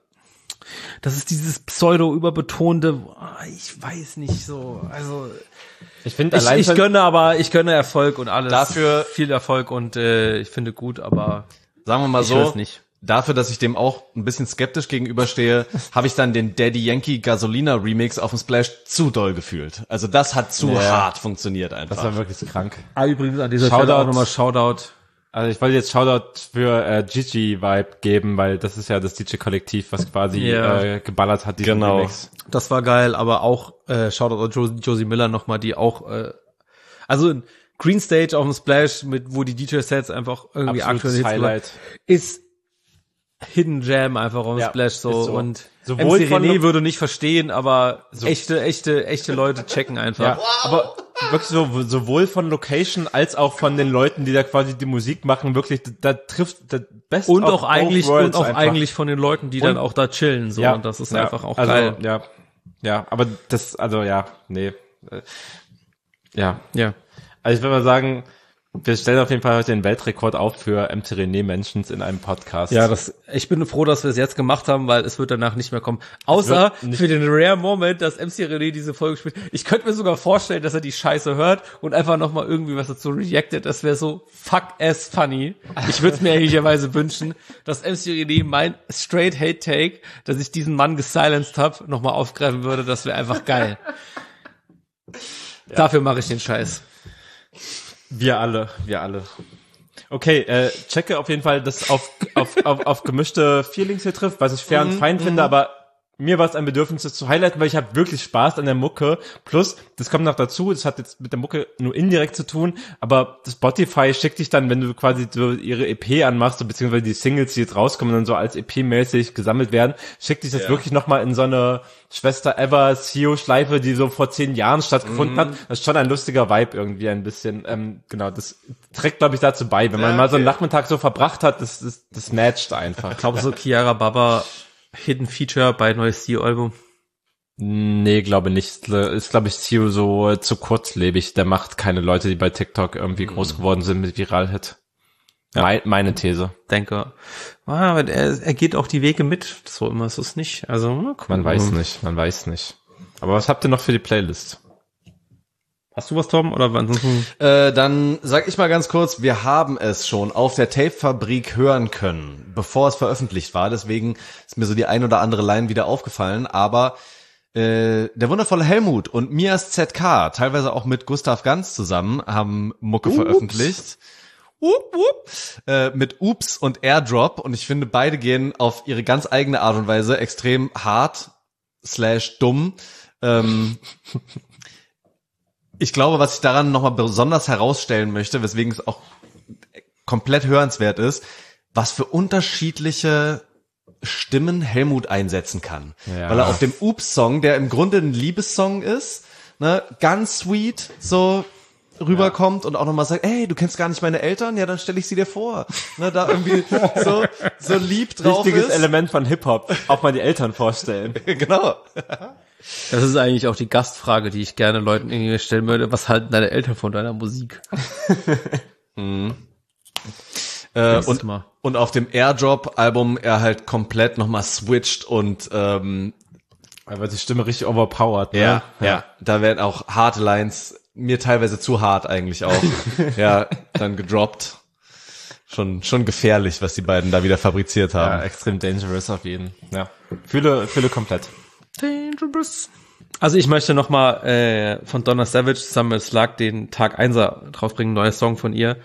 das ist dieses pseudo-überbetonte, ah, ich weiß nicht so, also, Ich finde ich, allein ich schon- gönne aber, ich gönne Erfolg und alles. Dafür- viel Erfolg und, äh, ich finde gut, aber sagen wir mal ich so, hör's nicht. dafür, dass ich dem auch ein bisschen skeptisch gegenüberstehe, habe ich dann den Daddy Yankee Gasolina Remix auf dem Splash zu doll gefühlt. Also das hat zu Ja. hart funktioniert einfach. das war wirklich krank. Ah, übrigens an dieser Shoutout. Stelle auch nochmal Shoutout. Also ich wollte jetzt Shoutout für äh, Gigi-Vibe geben, weil das ist ja das D J-Kollektiv, was quasi Ja. äh, geballert hat, diesen Genau. Remix. Das war geil, aber auch äh, Shoutout an Josie, Josie Miller nochmal, die auch, äh, also in Green Stage auf dem Splash, mit wo die D J-Sets einfach irgendwie Absolutes aktuell Hits Highlight. ist Hidden Jam einfach auf dem Ja, Splash so, ist so. und Sowohl M C von René Lo- würde nicht verstehen, aber echte, echte, echte Leute checken einfach. Ja, aber wirklich so, sowohl von Location als auch von den Leuten, die da quasi die Musik machen, wirklich, da, da trifft das Best Und of auch both eigentlich, und worlds auch einfach. eigentlich von den Leuten, die dann Und- auch da chillen, so, Ja, und das ist ja, einfach auch also, geil. Ja, ja, aber das, also ja, nee. Äh, Ja, Ja. also ich würde mal sagen, Wir stellen auf jeden Fall heute den Weltrekord auf für M C René Mentions in einem Podcast. Ja, das, ich bin froh, dass wir es jetzt gemacht haben, weil es wird danach nicht mehr kommen. Außer für den Rare Moment, dass M C René diese Folge spielt. Ich könnte mir sogar vorstellen, dass er die Scheiße hört und einfach nochmal irgendwie was dazu reactet. Das wäre so fuck ass funny. Ich würde es mir ehrlicherweise wünschen, dass M C René mein straight hate take, dass ich diesen Mann gesilenced habe, nochmal aufgreifen würde. Das wäre einfach geil. Ja. Dafür mache ich den Scheiß. Wir alle, wir alle. Okay, äh, checke auf jeden Fall, dass auf auf auf, auf gemischte Feelings hier trifft, was ich fair und fein finde, aber mir war es ein Bedürfnis, das zu highlighten, weil ich habe wirklich Spaß an der Mucke. Plus, das kommt noch dazu, das hat jetzt mit der Mucke nur indirekt zu tun, aber das Spotify schickt dich dann, wenn du quasi so ihre E P anmachst, so, beziehungsweise die Singles, die jetzt rauskommen, dann so als E P-mäßig gesammelt werden, schickt dich das ja. wirklich nochmal in so eine Schwester Ever C E O-Schleife, die so vor zehn Jahren stattgefunden mm. hat. Das ist schon ein lustiger Vibe irgendwie ein bisschen. Ähm, genau, das trägt, glaube ich, dazu bei. Wenn man ja, mal so einen okay. Nachmittag so verbracht hat, das, das, das matcht einfach. Ich glaube, so Chiara Baba Hidden Feature bei neues C E O-Album? Nee, glaube nicht. Ist, glaube ich, C E O so zu kurzlebig. Der macht keine Leute, die bei TikTok irgendwie mhm. groß geworden sind mit Viral-Hit. Ja. Me- meine These. Denke. Ah, aber er, er geht auch die Wege mit. So immer ist es nicht. Also, cool. Man weiß nicht, man weiß nicht. Aber was habt ihr noch für die Playlist? Hast du was, Tom? Oder ansonsten? Äh, dann sag ich mal ganz kurz, wir haben es schon auf der Tape-Fabrik hören können, bevor es veröffentlicht war. Deswegen ist mir so die ein oder andere Line wieder aufgefallen. Aber äh, der wundervolle Helmut und Mias Z K, teilweise auch mit Gustav Ganz zusammen, haben Mucke Ups. veröffentlicht. Up, up. Äh, mit Oops und Airdrop. Und ich finde, beide gehen auf ihre ganz eigene Art und Weise extrem hart slash dumm. Ähm, Ich glaube, was ich daran nochmal besonders herausstellen möchte, weswegen es auch komplett hörenswert ist, was für unterschiedliche Stimmen Helmut einsetzen kann. Ja. Weil er auf dem Oops-Song, der im Grunde ein Liebessong ist, ne, ganz sweet so rüberkommt ja. und auch nochmal sagt, ey, du kennst gar nicht meine Eltern? Ja, dann stelle ich sie dir vor. Ne, da irgendwie so, so lieb drauf Wichtiges ist. Element von Hip-Hop, auch mal die Eltern vorstellen. Genau. Das ist eigentlich auch die Gastfrage, die ich gerne Leuten irgendwie stellen würde. Was halten deine Eltern von deiner Musik? mhm. äh, und, und auf dem Airdrop-Album er halt komplett nochmal switcht und ähm, aber die Stimme richtig overpowered. Ne? Ja, ja, ja. Da werden auch harte Lines, mir teilweise zu hart eigentlich auch, ja, dann gedroppt. Schon schon gefährlich, was die beiden da wieder fabriziert haben. Ja, extrem dangerous auf jeden. Ja, fühle fühle komplett. Dangerous. Also ich möchte nochmal äh, von Donna Savage zusammen mit Slug den Tag Einser draufbringen, neuer Song von ihr.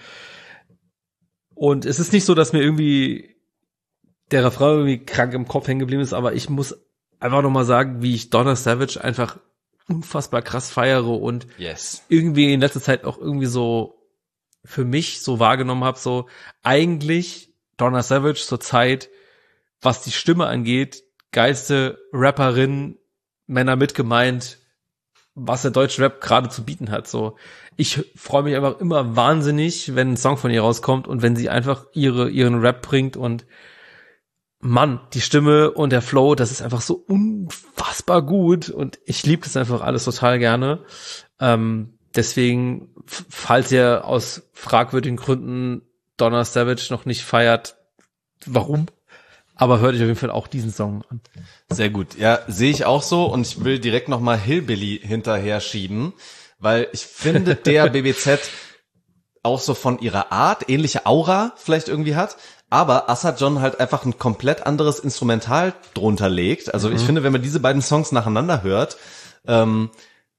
Und es ist nicht so, dass mir irgendwie der Refrain irgendwie krank im Kopf hängen geblieben ist, aber ich muss einfach nochmal sagen, wie ich Donna Savage einfach unfassbar krass feiere und yes. irgendwie in letzter Zeit auch irgendwie so für mich so wahrgenommen habe, so eigentlich Donna Savage zur Zeit, was die Stimme angeht, geilste Rapperin, Männer mit gemeint, was der deutsche Rap gerade zu bieten hat. So, ich freue mich einfach immer wahnsinnig, wenn ein Song von ihr rauskommt und wenn sie einfach ihre ihren Rap bringt und Mann, die Stimme und der Flow, das ist einfach so unfassbar gut und ich liebe das einfach alles total gerne. Ähm, deswegen, falls ihr aus fragwürdigen Gründen Donna Savage noch nicht feiert, warum? Aber hört euch auf jeden Fall auch diesen Song an. Sehr gut. Ja, sehe ich auch so und ich will direkt nochmal Hillbilly hinterher schieben, weil ich finde, der B B Z auch so von ihrer Art ähnliche Aura vielleicht irgendwie hat, aber Assa John halt einfach ein komplett anderes Instrumental drunter legt. Also mhm. ich finde, wenn man diese beiden Songs nacheinander hört, ähm,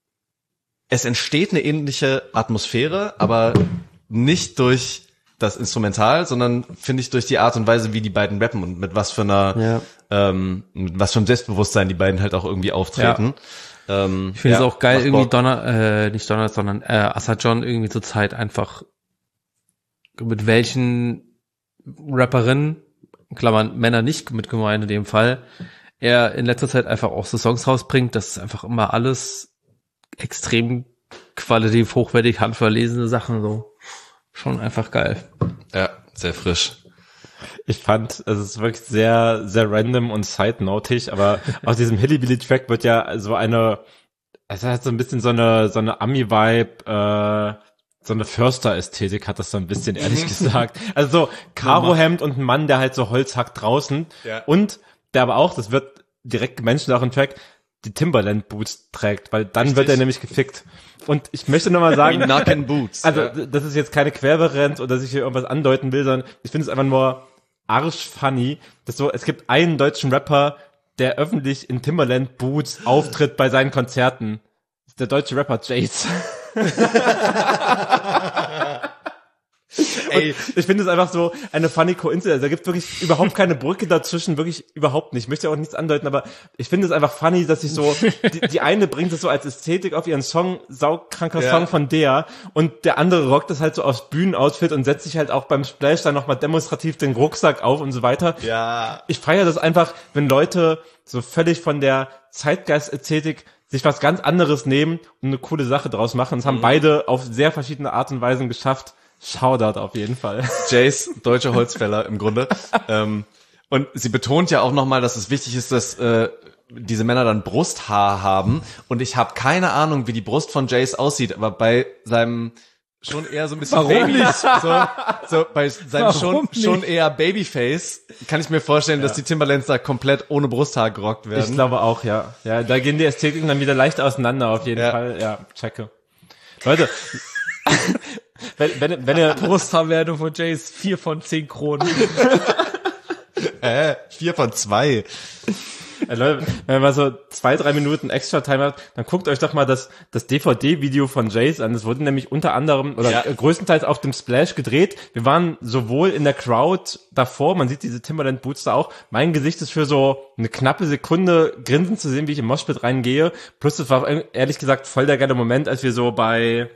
es entsteht eine ähnliche Atmosphäre, aber nicht durch das Instrumental, sondern finde ich durch die Art und Weise, wie die beiden rappen und mit was für einer, ja. ähm, mit was für einem Selbstbewusstsein die beiden halt auch irgendwie auftreten. Ja. Ähm, ich finde es ja, auch geil, irgendwie Donner, äh, nicht Donner, sondern äh, Assa John irgendwie zur Zeit einfach mit welchen Rapperinnen, Klammern Männer nicht mit gemeint in dem Fall, er in letzter Zeit einfach auch so Songs rausbringt, das ist einfach immer alles extrem qualitativ hochwertig, handverlesene Sachen so. Schon einfach geil. Ja, sehr frisch. Ich fand, es ist wirklich sehr, sehr random und side-notig, aber aus diesem Hillbilly-Track wird ja so eine, es hat so ein bisschen so eine, so eine Ami-Vibe, äh, so eine Förster-Ästhetik hat das so ein bisschen, ehrlich gesagt. Also so Karohemd und ein Mann, der halt so Holz hackt draußen. Ja. Und der aber auch, das wird direkt gemenschelt auch im Track, die Timberland Boots trägt, weil dann Richtig. wird er nämlich gefickt. Und ich möchte nochmal sagen, Nacken Boots. also ja. das ist jetzt keine Querverenz oder dass ich hier irgendwas andeuten will, sondern ich finde es einfach nur arschfunny, dass so, es gibt einen deutschen Rapper, der öffentlich in Timberland Boots auftritt bei seinen Konzerten. Das ist der deutsche Rapper Jace. Ey, ich finde es einfach so eine funny Coincidence. Da gibt wirklich überhaupt keine Brücke dazwischen, wirklich überhaupt nicht. Ich möchte auch nichts andeuten, aber ich finde es einfach funny, dass sich so, die, die eine bringt es so als Ästhetik auf ihren Song, saukranker Ja. Song von der, und der andere rockt das halt so aufs Bühnenoutfit und setzt sich halt auch beim Splash dann nochmal demonstrativ den Rucksack auf und so weiter. Ja. Ich feiere das einfach, wenn Leute so völlig von der Zeitgeist-Ästhetik sich was ganz anderes nehmen und eine coole Sache draus machen. Das haben Mhm. beide auf sehr verschiedene Art und Weisen geschafft. Shoutout auf jeden Fall. Jace, deutscher Holzfäller im Grunde. ähm, und sie betont ja auch nochmal, dass es wichtig ist, dass äh, diese Männer dann Brusthaar haben. Und ich habe keine Ahnung, wie die Brust von Jace aussieht, aber bei seinem schon eher so ein bisschen Warum Baby, nicht? so, so bei seinem schon Warum nicht? schon eher Babyface kann ich mir vorstellen, dass die Timberlands da komplett ohne Brusthaar gerockt werden. Ich glaube auch, ja. Ja, da gehen die Ästhetiken dann wieder leicht auseinander, auf jeden Ja. Fall. Ja, checke. Leute, wenn, wenn, wenn ihr, Brusthaarwertung von Jace, vier von zehn Kronen. äh, vier von zwei. äh, Leute, wenn ihr mal so zwei, drei Minuten extra Time habt, dann guckt euch doch mal das, das D V D-Video von Jace an. Das wurde nämlich unter anderem, oder Ja. äh, größtenteils auf dem Splash gedreht. Wir waren sowohl in der Crowd davor, man sieht diese Timberland Boots da auch. Mein Gesicht ist für so eine knappe Sekunde grinsen zu sehen, wie ich im Moshpit reingehe. Plus, das war ehrlich gesagt voll der geile Moment, als wir so bei,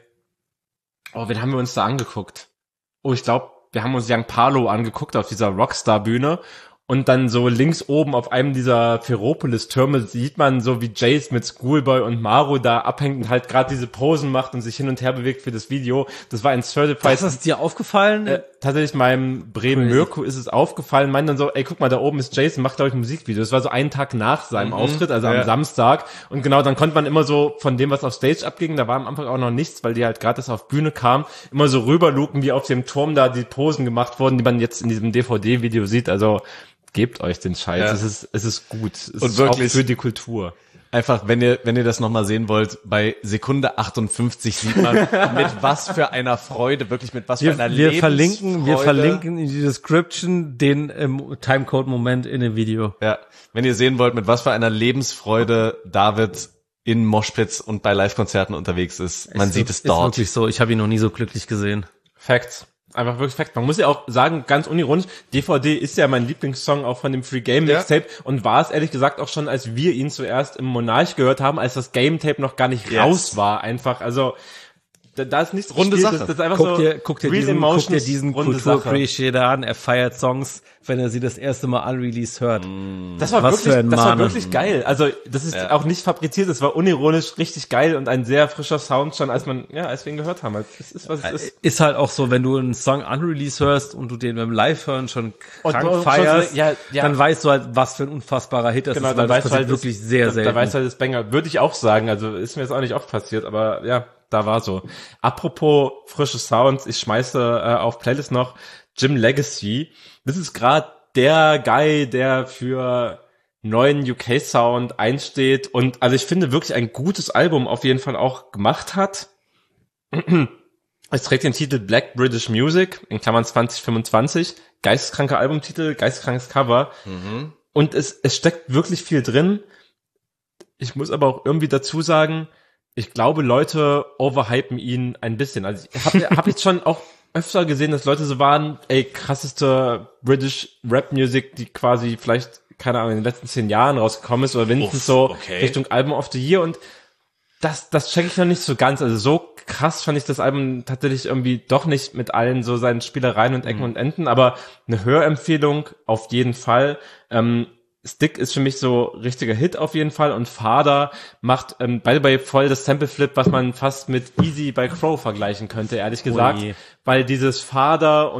oh, wen haben wir uns da angeguckt? Oh, ich glaube, wir haben uns Young Palo angeguckt auf dieser Rockstar-Bühne. Und dann so links oben auf einem dieser Ferropolis-Türme sieht man so, wie Jace mit Schoolboy und Maru da abhängt und halt gerade diese Posen macht und sich hin und her bewegt für das Video. Das war ein Certified. Ist das dir aufgefallen? Äh, tatsächlich meinem Bremen Mirko ist es aufgefallen, meint dann so, ey, guck mal, da oben ist Jason, macht, glaube ich, ein Musikvideo. Das war so einen Tag nach seinem Auftritt, also Ja. am Samstag. Und genau, dann konnte man immer so von dem, was auf Stage abging, da war am Anfang auch noch nichts, weil die halt gerade das auf Bühne kam, immer so rüberluken, wie auf dem Turm da die Posen gemacht wurden, die man jetzt in diesem D V D-Video sieht. Also gebt euch den Scheiß. Ja. Es ist, es ist gut. Es Und ist wirklich- auch für die Kultur. Einfach, wenn ihr, wenn ihr das nochmal sehen wollt, bei Sekunde achtundfünfzig sieht man, mit was für einer Freude, wirklich mit was für Wir, einer wir Lebensfreude. verlinken, wir verlinken in die Description den ähm, Timecode-Moment in dem Video. Ja, wenn ihr sehen wollt, mit was für einer Lebensfreude David in Moshpits und bei Live-Konzerten unterwegs ist. Man Ist sieht wir- es dort. Ist wirklich so. Ich habe ihn noch nie so glücklich gesehen. Facts. Einfach wirklich Fact. Man muss ja auch sagen, ganz unironisch, D V D ist ja mein Lieblingssong auch von dem Free Game Mixtape und war es ehrlich gesagt auch schon, als wir ihn zuerst im Monarch gehört haben, als das Game Tape noch gar nicht Yes. raus war. Einfach, also da, da ist nichts Runde gespielt, Sache. das, das ist einfach Guck so dir, guck dir Real diesen, guck Emotions, dir diesen runde Sache. Kultur-Appreciator an. Er feiert Songs, wenn er sie das erste Mal unreleased hört. Das war Was wirklich, für ein das war Mane. wirklich geil. Also das ist auch nicht fabriziert, das war unironisch richtig geil und ein sehr frischer Sound schon, als man, ja, als wir ihn gehört haben. Also, es ist, was es ist. Ist halt auch so, wenn du einen Song unreleased hörst und du den beim Live-Hören schon krank Und du- feierst, schon so- ja, ja. dann weißt du halt, was für ein unfassbarer Hit das Genau, ist, dann weil das weißt du passiert halt, wirklich sehr, da, sehr Da weißt du halt das Banger. Würde ich auch sagen, also ist mir jetzt auch nicht oft passiert, aber ja, da war so. Apropos frische Sounds, ich schmeiße äh, auf Playlist noch Jim Legacy. Das ist gerade der Guy, der für neuen U K-Sound einsteht und also ich finde wirklich ein gutes Album auf jeden Fall auch gemacht hat. Es trägt den Titel Black British Music, in Klammern zwanzig fünfundzwanzig. Geisteskranker Albumtitel, geisteskrankes Cover. Und es, es steckt wirklich viel drin. Ich muss aber auch irgendwie dazu sagen, ich glaube, Leute overhypen ihn ein bisschen. Also ich habe hab jetzt schon auch öfter gesehen, dass Leute so waren, ey, krasseste British Rap Music, die quasi vielleicht, keine Ahnung, in den letzten zehn Jahren rausgekommen ist oder wenigstens Uff, so okay. Richtung Album of the Year und das, das check ich noch nicht so ganz. Also so krass fand ich das Album tatsächlich irgendwie doch nicht mit allen so seinen Spielereien und Ecken und Enden, aber eine Hörempfehlung auf jeden Fall. Ähm, Stick ist für mich so richtiger Hit auf jeden Fall und Fader macht ähm, beide bei voll das Sample Flip, was man fast mit Easy bei Crow vergleichen könnte, ehrlich gesagt, je. weil dieses Fader und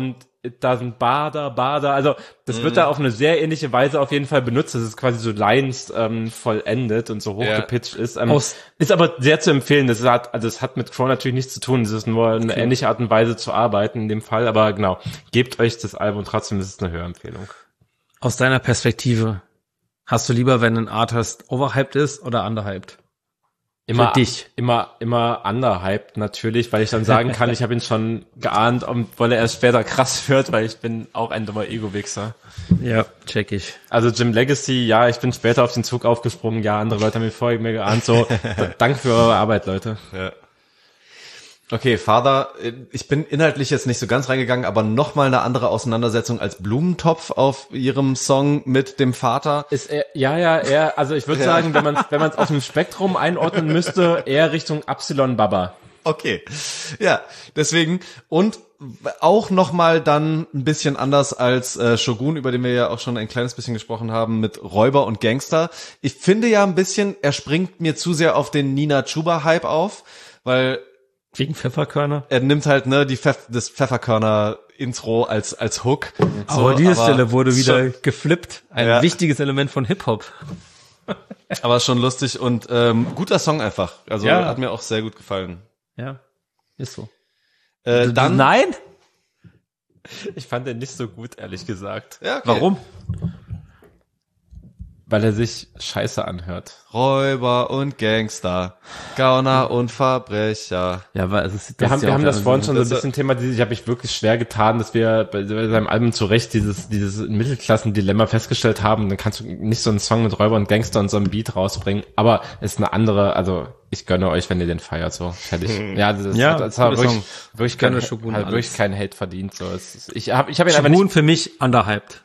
it doesn't bother, bother. Also das wird da auf eine sehr ähnliche Weise auf jeden Fall benutzt. Das ist quasi so Lines ähm, vollendet und so hochgepitcht ist. Ähm, Aus- ist aber sehr zu empfehlen. Das hat, also es hat mit Crow natürlich nichts zu tun. Es ist nur eine ähnliche Art und Weise zu arbeiten in dem Fall. Aber genau, gebt euch das Album trotzdem. Das ist eine Hörempfehlung. Aus deiner Perspektive, hast du lieber, wenn ein Artist overhyped ist oder underhyped? Immer, Für dich. immer, immer underhyped natürlich, weil ich dann sagen kann, ich habe ihn schon geahnt, und weil er erst später krass wird, weil ich bin auch ein dummer Ego-Wichser. Ja, check ich. Also Jim Legacy, ja, ich bin später auf den Zug aufgesprungen, ja, andere Leute haben mir vorher mehr geahnt, so, danke für eure Arbeit, Leute. Ja. Okay, Father, ich bin inhaltlich jetzt nicht so ganz reingegangen, aber nochmal eine andere Auseinandersetzung als Blumentopf auf ihrem Song mit dem Vater. Ist er, ja, ja, eher, also ich würde Ja. sagen, wenn man es wenn man es auf dem Spektrum einordnen müsste, eher Richtung Epsilon Baba. Okay, ja, deswegen und auch nochmal dann ein bisschen anders als äh, Shogun, über den wir ja auch schon ein kleines bisschen gesprochen haben, mit Räuber und Gangster. Ich finde ja ein bisschen, er springt mir zu sehr auf den Nina Chuba-Hype auf, weil Wegen Pfefferkörner? er nimmt halt ne die Pfeff das Pfefferkörner-Intro als als Hook. Aber So, diese aber Stelle wurde wieder schon- geflippt. Ein Ja. wichtiges Element von Hip-Hop. Aber schon lustig und ähm, guter Song einfach. Also Ja. hat mir auch sehr gut gefallen. Ja, ist so. Äh, dann Nein? Ich fand den nicht so gut, ehrlich gesagt. ja, okay. Warum? Weil er sich scheiße anhört. Räuber und Gangster, Gauner und Verbrecher. Ja, weil es ist, Wir haben, wir haben das vorhin schon so ein das- bisschen thematisiert. Ich habe mich wirklich schwer getan, dass wir bei seinem Album zu Recht dieses, dieses Mittelklassen-Dilemma festgestellt haben. Dann kannst du nicht so einen Song mit Räuber und Gangster und so einem Beat rausbringen. Aber es ist eine andere, also ich gönne euch, wenn ihr den feiert, so. Fertig. Ja, das, Ja, hat, das hat guter wirklich, Song. wirklich, gönne kein, Shogun hat wirklich alles. keinen Hate verdient, so. Es ist, ich habe ich hab ihn einfach Shogun nicht, für mich underhyped.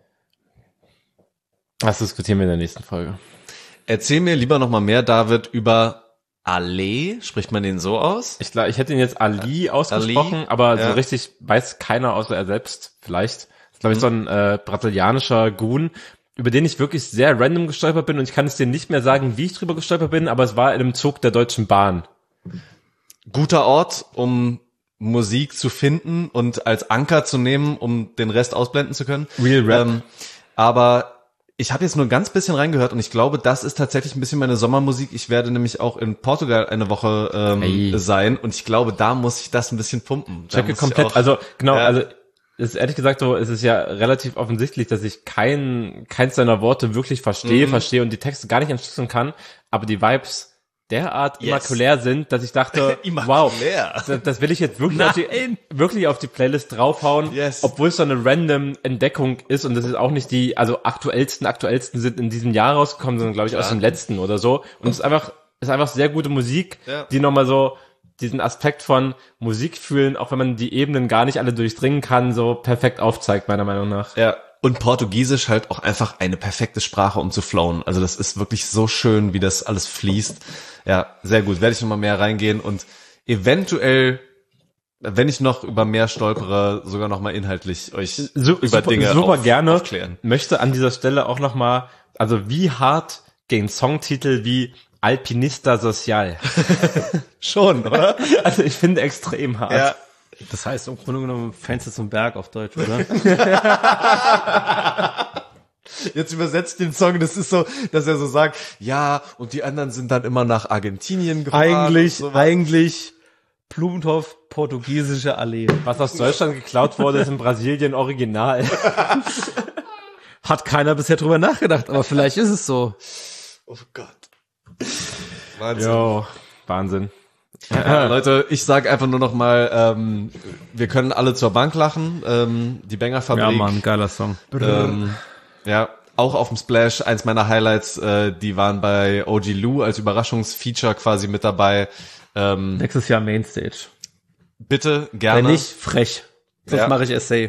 das diskutieren wir in der nächsten Folge. Erzähl mir lieber noch mal mehr, David, über Ale. Spricht man den so aus? Ich glaube, ich hätte ihn jetzt Ali ausgesprochen, Ali? aber Ja. so richtig weiß keiner außer er selbst vielleicht. Das ist, glaube ich, so ein äh, brasilianischer Goon, über den ich wirklich sehr random gestolpert bin und ich kann es dir nicht mehr sagen, wie ich drüber gestolpert bin, aber es war in einem Zug der Deutschen Bahn. Guter Ort, um Musik zu finden und als Anker zu nehmen, um den Rest ausblenden zu können. Real Rap. Ähm, aber ich habe jetzt nur ein ganz bisschen reingehört und ich glaube, das ist tatsächlich ein bisschen meine Sommermusik. Ich werde nämlich auch in Portugal eine Woche ähm, Ey. sein und ich glaube, da muss ich das ein bisschen pumpen. Da Checke muss ich komplett, auch- also genau, Ja. also es ist ehrlich gesagt so, es ist ja relativ offensichtlich, dass ich kein keins seiner Worte wirklich verstehe, Mhm. verstehe und die Texte gar nicht entschlüsseln kann, aber die Vibes derart Yes. immakulär sind, dass ich dachte, wow, Immakulär. das, das will ich jetzt wirklich auf, die, wirklich auf die Playlist draufhauen, Yes. obwohl es so eine random Entdeckung ist und das ist auch nicht die, also aktuellsten, aktuellsten sind in diesem Jahr rausgekommen, sondern glaube ich aus dem letzten oder so und es ist einfach, es ist einfach sehr gute Musik, Ja. die nochmal so diesen Aspekt von Musik fühlen, auch wenn man die Ebenen gar nicht alle durchdringen kann, so perfekt aufzeigt, meiner Meinung nach. Ja. Und Portugiesisch halt auch einfach eine perfekte Sprache, um zu flowen. Also das ist wirklich so schön, wie das alles fließt. Ja, sehr gut. Werde ich noch mal mehr reingehen und eventuell, wenn ich noch über mehr stolpere, sogar noch mal inhaltlich euch Su über super, Dinge super auf, gerne. aufklären. Möchte an dieser Stelle auch nochmal, also wie hart gegen Songtitel wie Alpinista Social. Schon, oder? Also ich finde extrem hart. Ja. Das heißt im Grunde genommen Fenster zum Berg auf Deutsch, oder? Jetzt übersetzt den Song, das ist so, dass er so sagt, ja, und die anderen sind dann immer nach Argentinien gefahren. eigentlich, und sowas. eigentlich Blumentopf, portugiesische Allee. Was aus Deutschland geklaut wurde, ist in Brasilien original. Hat keiner bisher drüber nachgedacht, aber vielleicht ist es so. Oh Gott. Wahnsinn. Jo, Wahnsinn. Ja, Leute, ich sage einfach nur noch mal, ähm, wir können alle zur Bank lachen. Ähm, die Banger-Fabrik. Ja, Mann, geiler Song. Ähm, ja, auch auf dem Splash. Eins meiner Highlights, äh, die waren bei O G Lou als Überraschungsfeature quasi mit dabei. Ähm, Nächstes Jahr Mainstage. bitte, gerne. Wenn nicht, frech. Sonst Ja. mache ich Essay.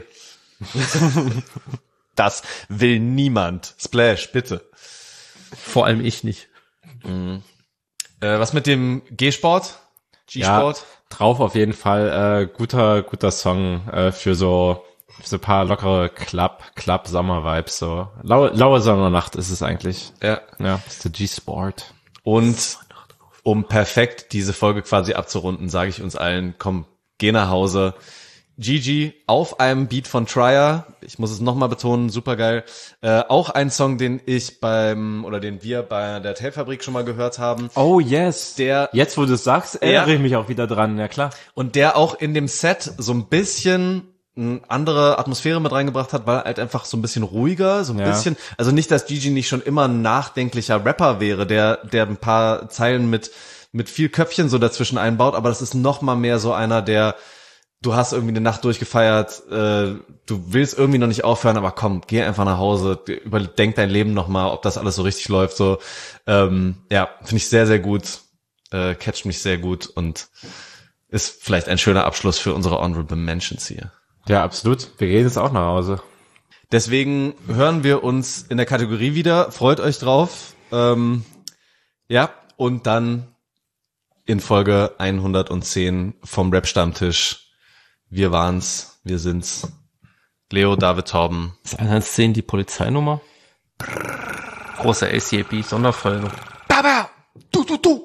Das will niemand. Splash, bitte. Vor allem ich nicht. Äh, was mit dem G-Sport? G-Sport? Ja, drauf auf jeden Fall. Äh, guter, guter Song äh, für so für so ein paar lockere Club, Club Sommer-Vibes. So laue, laue Sommernacht ist es eigentlich. Ja. Ja, ist der G-Sport. Und um perfekt diese Folge quasi abzurunden, sage ich uns allen, komm, geh nach Hause, Gigi auf einem Beat von Trier. Ich muss es nochmal betonen, supergeil. Äh, auch ein Song, den ich beim, oder den wir bei der Tapefabrik schon mal gehört haben. Oh yes. Der, Jetzt, wo du es sagst, erinnere ich mich auch wieder dran, ja klar. und der auch in dem Set so ein bisschen eine andere Atmosphäre mit reingebracht hat, weil halt einfach so ein bisschen ruhiger, so ein Ja. bisschen, also nicht, dass Gigi nicht schon immer ein nachdenklicher Rapper wäre, der, der ein paar Zeilen mit, mit viel Köpfchen so dazwischen einbaut, aber das ist noch mal mehr so einer, der, du hast irgendwie eine Nacht durchgefeiert, äh, du willst irgendwie noch nicht aufhören, aber komm, geh einfach nach Hause, überdenk dein Leben noch mal, ob das alles so richtig läuft, so, ähm, ja, finde ich sehr, sehr gut, äh, catcht mich sehr gut und ist vielleicht ein schöner Abschluss für unsere Honorable Mentions hier. Ja, absolut. Wir gehen jetzt auch nach Hause. Deswegen hören wir uns in der Kategorie wieder. Freut euch drauf. Ähm, ja, und dann in Folge hundertzehn vom Rap-Stammtisch. Wir waren's, wir sind's. Leo, David, Torben. Ist hundertzehn die Polizeinummer? Große A C A B Sonderfolge. Baba! Du, du, du!